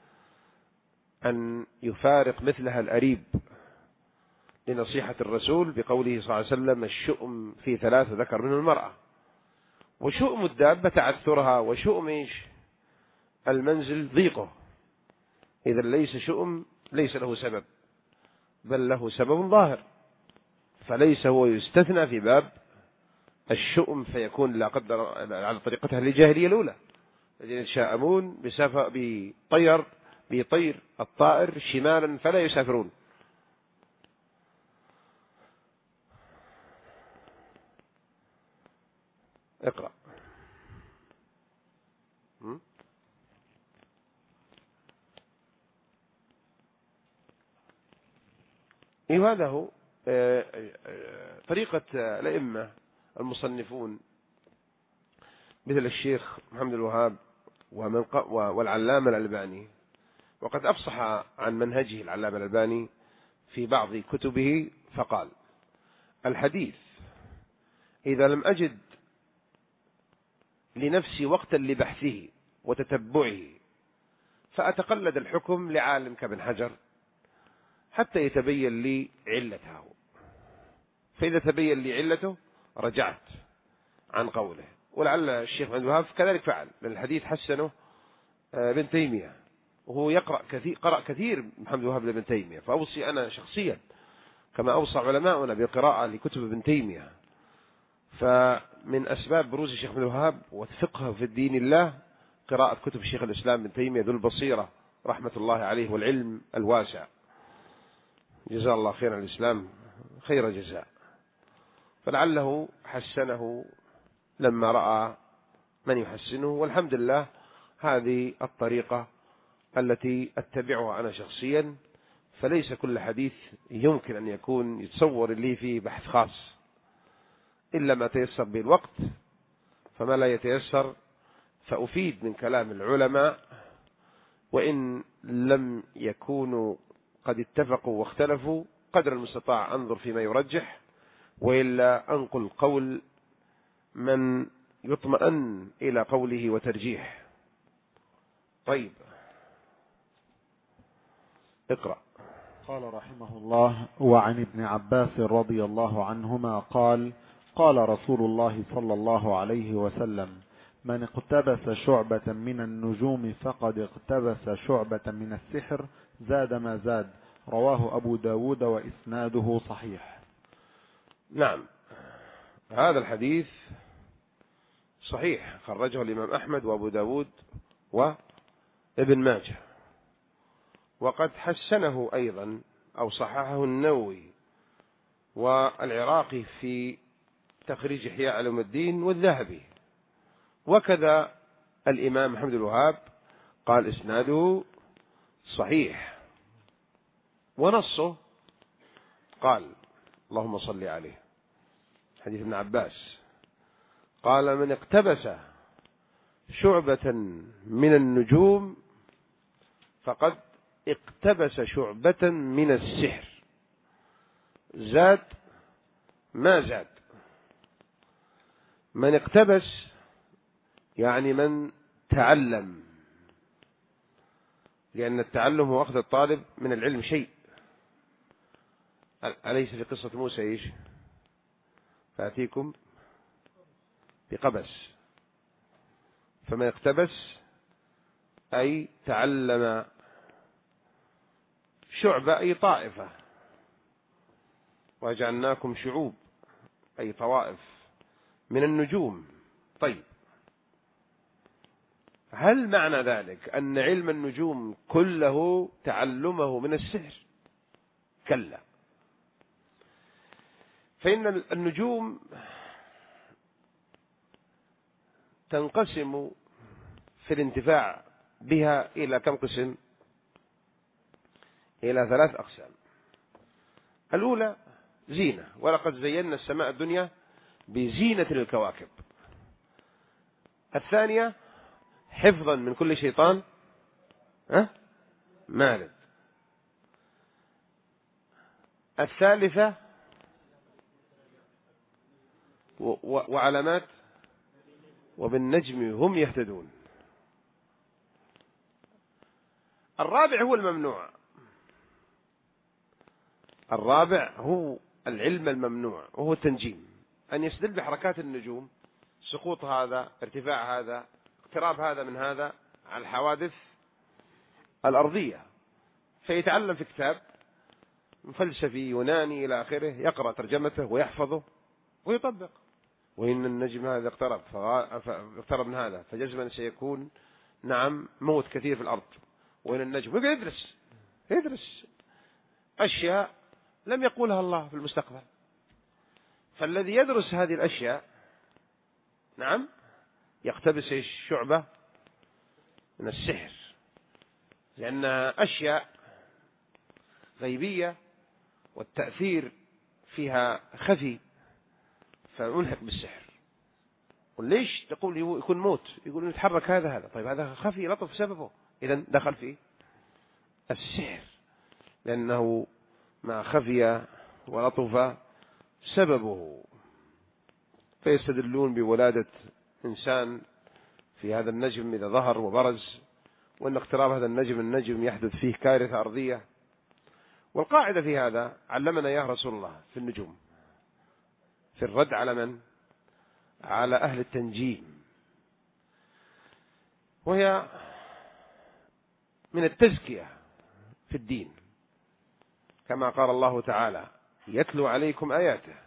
أن يفارق مثلها الأريب، لنصيحة الرسول بقوله صلى الله عليه وسلم الشؤم في ثلاث ذكر منه المرأة، وشؤم الدابة تعثرها، وشؤم إيش المنزل ضيقه. إذا ليس شؤم ليس له سبب، بل له سبب ظاهر، فليس هو يستثنى في باب الشؤم فيكون لا قدر على طريقتها الجاهلية الأولى الذين يتشاءمون بطير بطير الطائر شمالا فلا يسافرون. اقرأ. إيه هذا هو طريقة الأئمة المصنفون مثل الشيخ محمد الوهاب والعلامة الألباني، وقد أفصح عن منهجه العلامة الألباني في بعض كتبه فقال الحديث إذا لم أجد لنفسي وقتا لبحثه وتتبعه فأتقلد الحكم لعالم كابن حجر حتى يتبين لي علته، فإذا تبين لي علته رجعت عن قوله. ولعل الشيخ محمد الوهاب كذلك فعل، لأن الحديث حسنه ابن تيمية، وهو يقرأ كثير قرأ كثير محمد الوهاب لابن تيمية، فأوصي أنا شخصيا كما أوصى علماؤنا بقراءة لكتب ابن تيمية. فمن أسباب بروز الشيخ محمد الوهاب وفقهه في الدين الله قراءة كتب الشيخ الإسلام ابن تيمية ذو البصيرة رحمة الله عليه والعلم الواسع، جزاه الله خيرا الإسلام خير جزاء. فلعله حسنه لما رأى من يحسنه، والحمد لله هذه الطريقة التي أتبعها أنا شخصيا، فليس كل حديث يمكن أن يكون يتصور لي فيه بحث خاص إلا ما تيسر به الوقت، فما لا يتيسر فأفيد من كلام العلماء، وإن لم يكونوا قد اتفقوا واختلفوا قدر المستطاع أنظر فيما يرجح، وإلا أنقل قول من يطمئن إلى قوله وترجيح. طيب اقرأ. قال رحمه الله: وعن ابن عباس رضي الله عنهما قال: قال رسول الله صلى الله عليه وسلم: من اقتبس شعبة من النجوم فقد اقتبس شعبة من السحر زاد ما زاد. رواه أبو داود وإسناده صحيح. نعم، هذا الحديث صحيح، خرجه الإمام أحمد وأبو داود وابن ماجه، وقد حسنه أيضا أو صححه النووي والعراقي في تخريج إحياء علوم الدين والذهبي، وكذا الإمام محمد الوهاب قال إسناده صحيح، ونصه قال اللهم صل عليه حديث ابن عباس قال: من اقتبس شعبة من النجوم فقد اقتبس شعبة من السحر زاد ما زاد. من اقتبس يعني من تعلم، لأن التعلم هو أخذ الطالب من العلم شيء، أليس في قصة موسى إيش؟ فأتيكم بقبس. فمن اقتبس أي تعلم شعبة أي طائفة، وجعلناكم شعوب أي طوائف من النجوم. طيب، هل معنى ذلك أن علم النجوم كله تعلمه من السحر؟ كلا، فإن النجوم تنقسم في الانتفاع بها إلى كم قسم؟ إلى ثلاث أقسام. الأولى زينة، ولقد زينا السماء الدنيا بزينة للكواكب. الثانية حفظا من كل شيطان أه؟ مارد. الثالثة وعلامات وبالنجم هم يهتدون. الرابع هو الممنوع. الرابع هو العلم الممنوع، وهو التنجيم، أن يستدل بحركات النجوم، سقوط هذا، ارتفاع هذا، اقتراب هذا من هذا، على الحوادث الأرضية، فيتعلم في كتاب فلسفي يوناني إلى آخره، يقرأ ترجمته ويحفظه ويطبق. وإن النجم هذا اقترب فاقترب من هذا فجزما سيكون نعم موت كثير في الأرض. وإن النجم يدرس يدرس أشياء لم يقولها الله في المستقبل. فالذي يدرس هذه الأشياء نعم يقتبس شعبة من السحر، لأنها أشياء غيبية والتأثير فيها خفي، فملحق بالسحر. وليش تقول يكون موت؟ يقول يتحرك هذا هذا طيب هذا خفي لطف سببه، إذا دخل فيه السحر، لأنه ما خفي ولطف سببه. فيستدلون بولادة إنسان في هذا النجم إذا ظهر وبرز، وأن اقتراب هذا النجم النجم يحدث فيه كارثة أرضية. والقاعدة في هذا علمنا يا رسول الله في النجوم في الرد على من؟ على أهل التنجيم، وهي من التزكية في الدين، كما قال الله تعالى يتلو عليكم آياته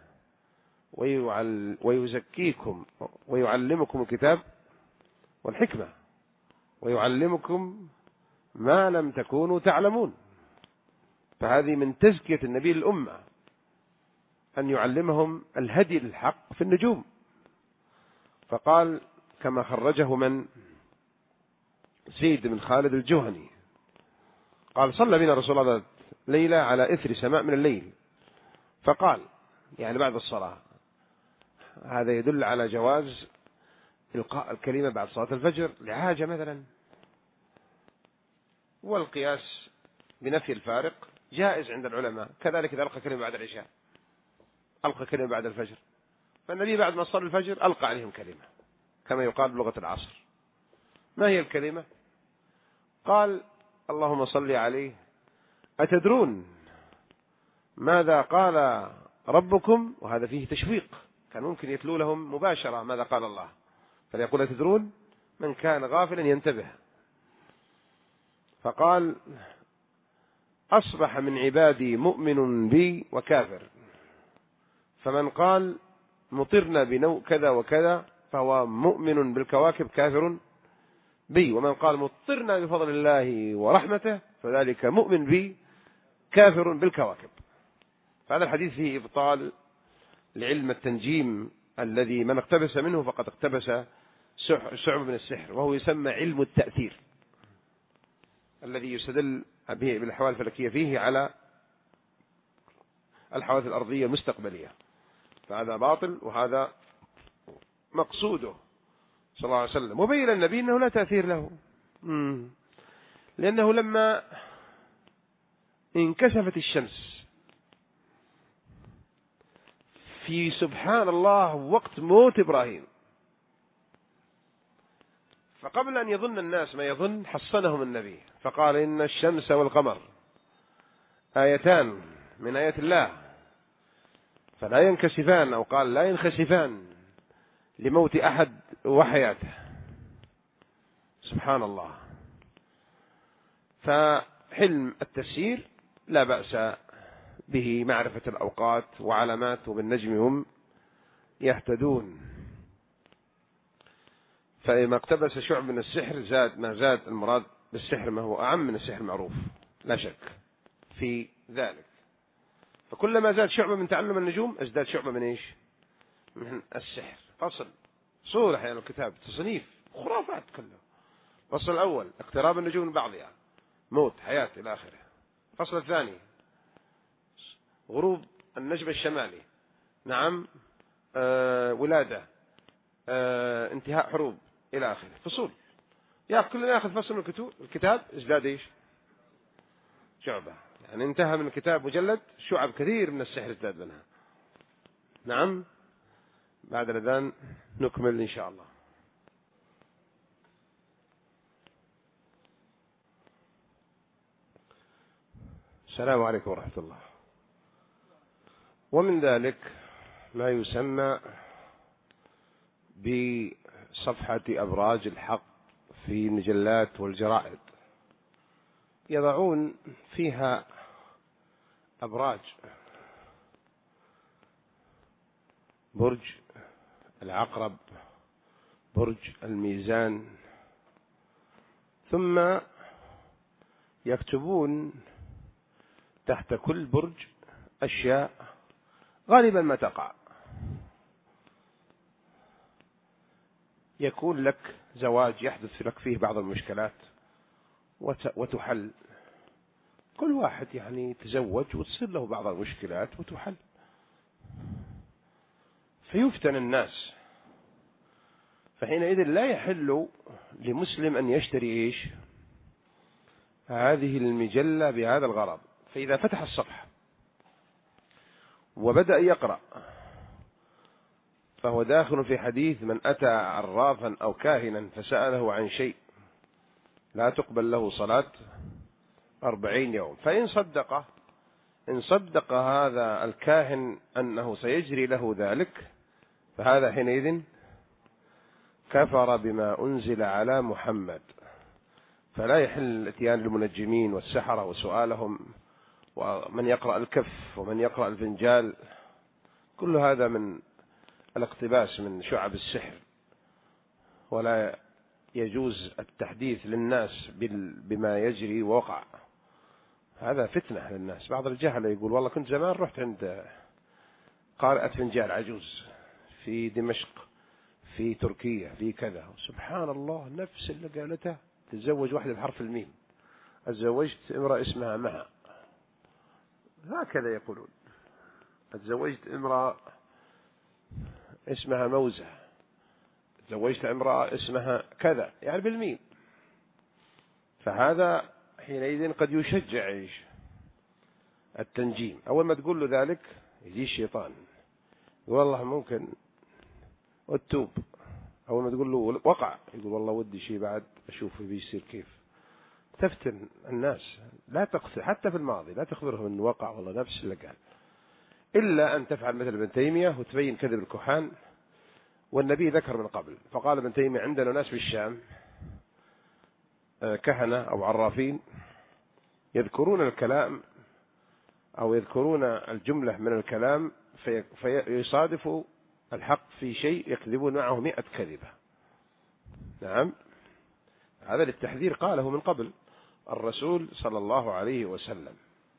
ويزكيكم ويعلمكم الكتاب والحكمة ويعلمكم ما لم تكونوا تعلمون. فهذه من تزكية النبي الأمة أن يعلمهم الهدي للحق في النجوم. فقال كما خرجه من زيد بن خالد الجهني قال صلى بنا رسول الله ليلة على إثر سماء من الليل، فقال يعني بعد الصلاة، هذا يدل على جواز إلقاء الكلمة بعد صلاة الفجر لحاجة مثلا، والقياس بنفي الفارق جائز عند العلماء. كذلك إذا ألقى كلمة بعد العشاء ألقى كلمة بعد الفجر، فالنبي بعد ما صلى الفجر ألقى عليهم كلمة كما يقال بلغة العصر. ما هي الكلمة؟ قال اللهم صل عليه أتدرون ماذا قال ربكم؟ وهذا فيه تشويق، كان ممكن يتلو لهم مباشرة ماذا قال الله، فليقول أتدرون من كان غافلا ينتبه. فقال أصبح من عبادي مؤمن بي وكافر، فمن قال مطرنا بنوء كذا وكذا فهو مؤمن بالكواكب كافر بي، ومن قال مطرنا بفضل الله ورحمته فذلك مؤمن بي كافر بالكواكب. فهذا الحديث فيه إبطال لعلم التنجيم الذي من اقتبس منه فقد اقتبس شعب من السحر، وهو يسمى علم التأثير الذي يستدل به بالأحوال الفلكية فيه على الحوادث الأرضية المستقبلية. فهذا باطل، وهذا مقصوده صلى الله عليه وسلم. وبين النبي أنه لا تأثير له، لأنه لما انكسفت الشمس في سبحان الله وقت موت إبراهيم، فقبل أن يظن الناس ما يظن حصنهم النبي فقال إن الشمس والقمر آيتان من آيات الله فلا ينكسفان، أو قال لا ينخسفان لموت أحد وحياته. سبحان الله. فحلم التسيير لا بأس به، معرفة الأوقات وعلامات، وبالنجم هم يهتدون. فإذا اقتبس شعب من السحر زاد ما زاد المراد بالسحر ما هو أعم من السحر معروف لا شك في ذلك. فكلما زاد شعبة من تعلم النجوم ازداد شعبة من إيش؟ من السحر. فصل صور أحيانا الكتاب تصنيف خرافات كلها. فصل الأول اقتراب النجوم من بعضها، موت، حياة، إلى آخره. الفصل الثاني غروب النجم الشمالي، نعم، آه ولادة، آه انتهاء حروب، إلى آخره. فصول يا كلنا يأخذ فصل من الكتاب الكتاب ازداد إيش؟ شعبة. يعني انتهى من الكتاب مجلد شعب كثير من السحر ازداد منها. نعم. بعد الأذان نكمل إن شاء الله. السلام عليكم ورحمة الله. ومن ذلك ما يسمى بصفحة أبراج الحق في المجلات والجرائد، يضعون فيها أبراج برج العقرب، برج الميزان، ثم يكتبون تحت كل برج أشياء غالبا ما تقع. يكون لك زواج يحدث لك فيه بعض المشكلات وتحل. كل واحد يعني تزوج وتصير له بعض المشكلات وتحل، فيفتن الناس. فحينئذ لا يحل لمسلم أن يشتري إيش؟ هذه المجلة بهذا الغرض. فإذا فتح الصفحة وبدأ يقرأ فهو داخل في حديث من أتى عرافا أو كاهنا فسأله عن شيء لا تقبل له صلاة أربعين يوم. فإن صدقه إن صدق هذا الكاهن أنه سيجري له ذلك فهذا حينئذ كفر بما أنزل على محمد. فلا يحل الاتيان للمنجمين والسحرة وسؤالهم، ومن يقرأ الكف ومن يقرأ الفنجال، كل هذا من الاقتباس من شعب السحر، ولا يجوز التحديث للناس بما يجري ووقع. هذا فتنة للناس. بعض الجهلة يقول والله كنت زمان رحت عند قارئة فنجال عجوز في دمشق في تركيا في كذا، سبحان الله نفس اللي قالته. تتزوج واحدة بحرف الميم، اتزوجت امرأة اسمها مها، هكذا يقولون. اتزوجت امرأة اسمها موزة، اتزوجت امرأة اسمها كذا، يعني بالميم. فهذا حينئذ قد يشجع ايش؟ التنجيم. اول ما تقول له ذلك يجي الشيطان يقول والله ممكن وتوب. اول ما تقول له وقع يقول والله ودي شيء بعد اشوف بيصير كيف. تفتن الناس. لا تقصد حتى في الماضي لا تخبرهم انه وقع والله نفس اللي قال، الا ان تفعل مثل ابن تيمية وتبين كذب الكهان. والنبي ذكر من قبل فقال ابن تيمية عندنا ناس في الشام كهنة أو عرافين يذكرون الكلام أو يذكرون الجملة من الكلام في فيصادف الحق في شيء يكذبون معه مئة كذبة. نعم، هذا للتحذير قاله من قبل الرسول صلى الله عليه وسلم.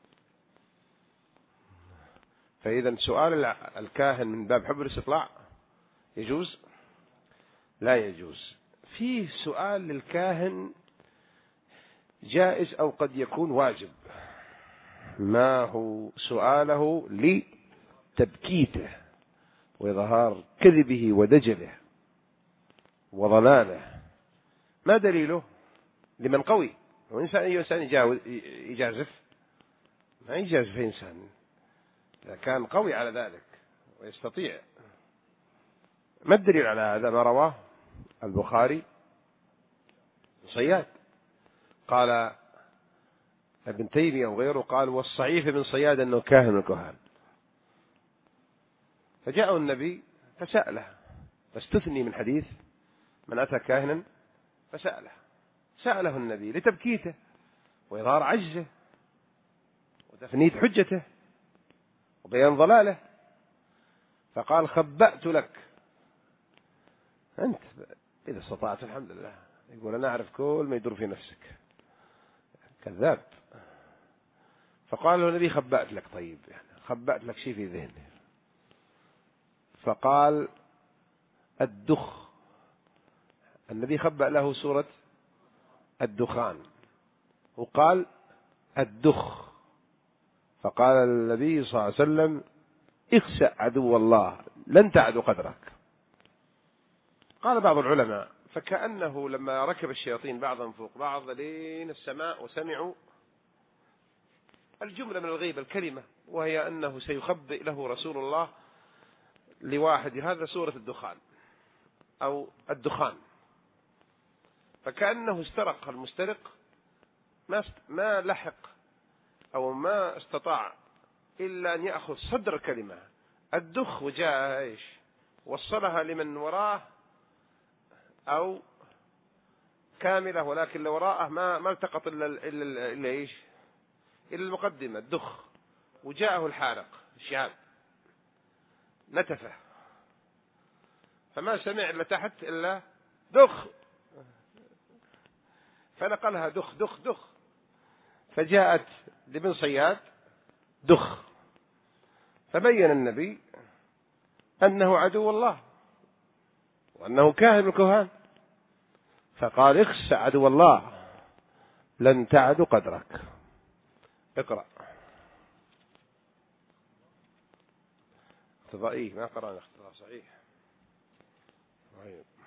فإذا سؤال الكاهن من باب حب الاستطلاع يجوز؟ لا يجوز. فيه سؤال للكاهن جائز أو قد يكون واجب. ما هو سؤاله؟ لتبكيته وإظهار كذبه ودجله وضلاله. ما دليله؟ لمن قوي. وإنسان أي إنسان يجازف ما يجازف إنسان إذا كان قوي على ذلك ويستطيع. ما الدليل على هذا؟ ما رواه البخاري صياد، قال ابن تيمية وغيره قال والصحيح من صياد أنه كاهن الكهان. فجاءه النبي فسأله، فاستثني من حديث من أتى كاهنا فسأله. سأله النبي لتبكيته وإظهار عجزه وتفنيد حجته وبيان ضلاله. فقال خبأت لك، أنت إذا استطعت الحمد لله. يقول أنا أعرف كل ما يدور في نفسك. كذاب. فقال له النبي خبأت لك. طيب يعني خبأت لك شيء في ذهني. فقال الدخ. النبي خبأ له سورة الدخان وقال الدخ. فقال النبي صلى الله عليه وسلم اخسأ عدو الله لن تعد قدرك. قال بعض العلماء فكأنه لما ركب الشياطين بعضهم فوق بعض لين السماء وسمعوا الجملة من الغيبة الكلمة، وهي أنه سيخبئ له رسول الله لواحد هذا سورة الدخان أو الدخان. فكأنه استرق المسترق ما ما لحق أو ما استطاع إلا أن يأخذ صدر كلمة الدخ وجاء إيش وصلها لمن وراءه أو كاملة، ولكن اللي وراءه ما ما التقط إلا إلا إلا إيش إلا المقدمة الدخ، وجاءه الحارق الشهاب نتفه فما سمع إلا تحت إلا دخ، فنقلها دخ دخ دخ، فجاءت لابن صياد دخ. فبين النبي أنه عدو الله وأنه كاهن الكهان، فقال اخس عدو الله لن تعد قدرك. اقرأ. اقتضائي ما قرأنا اقتضاء صحيح.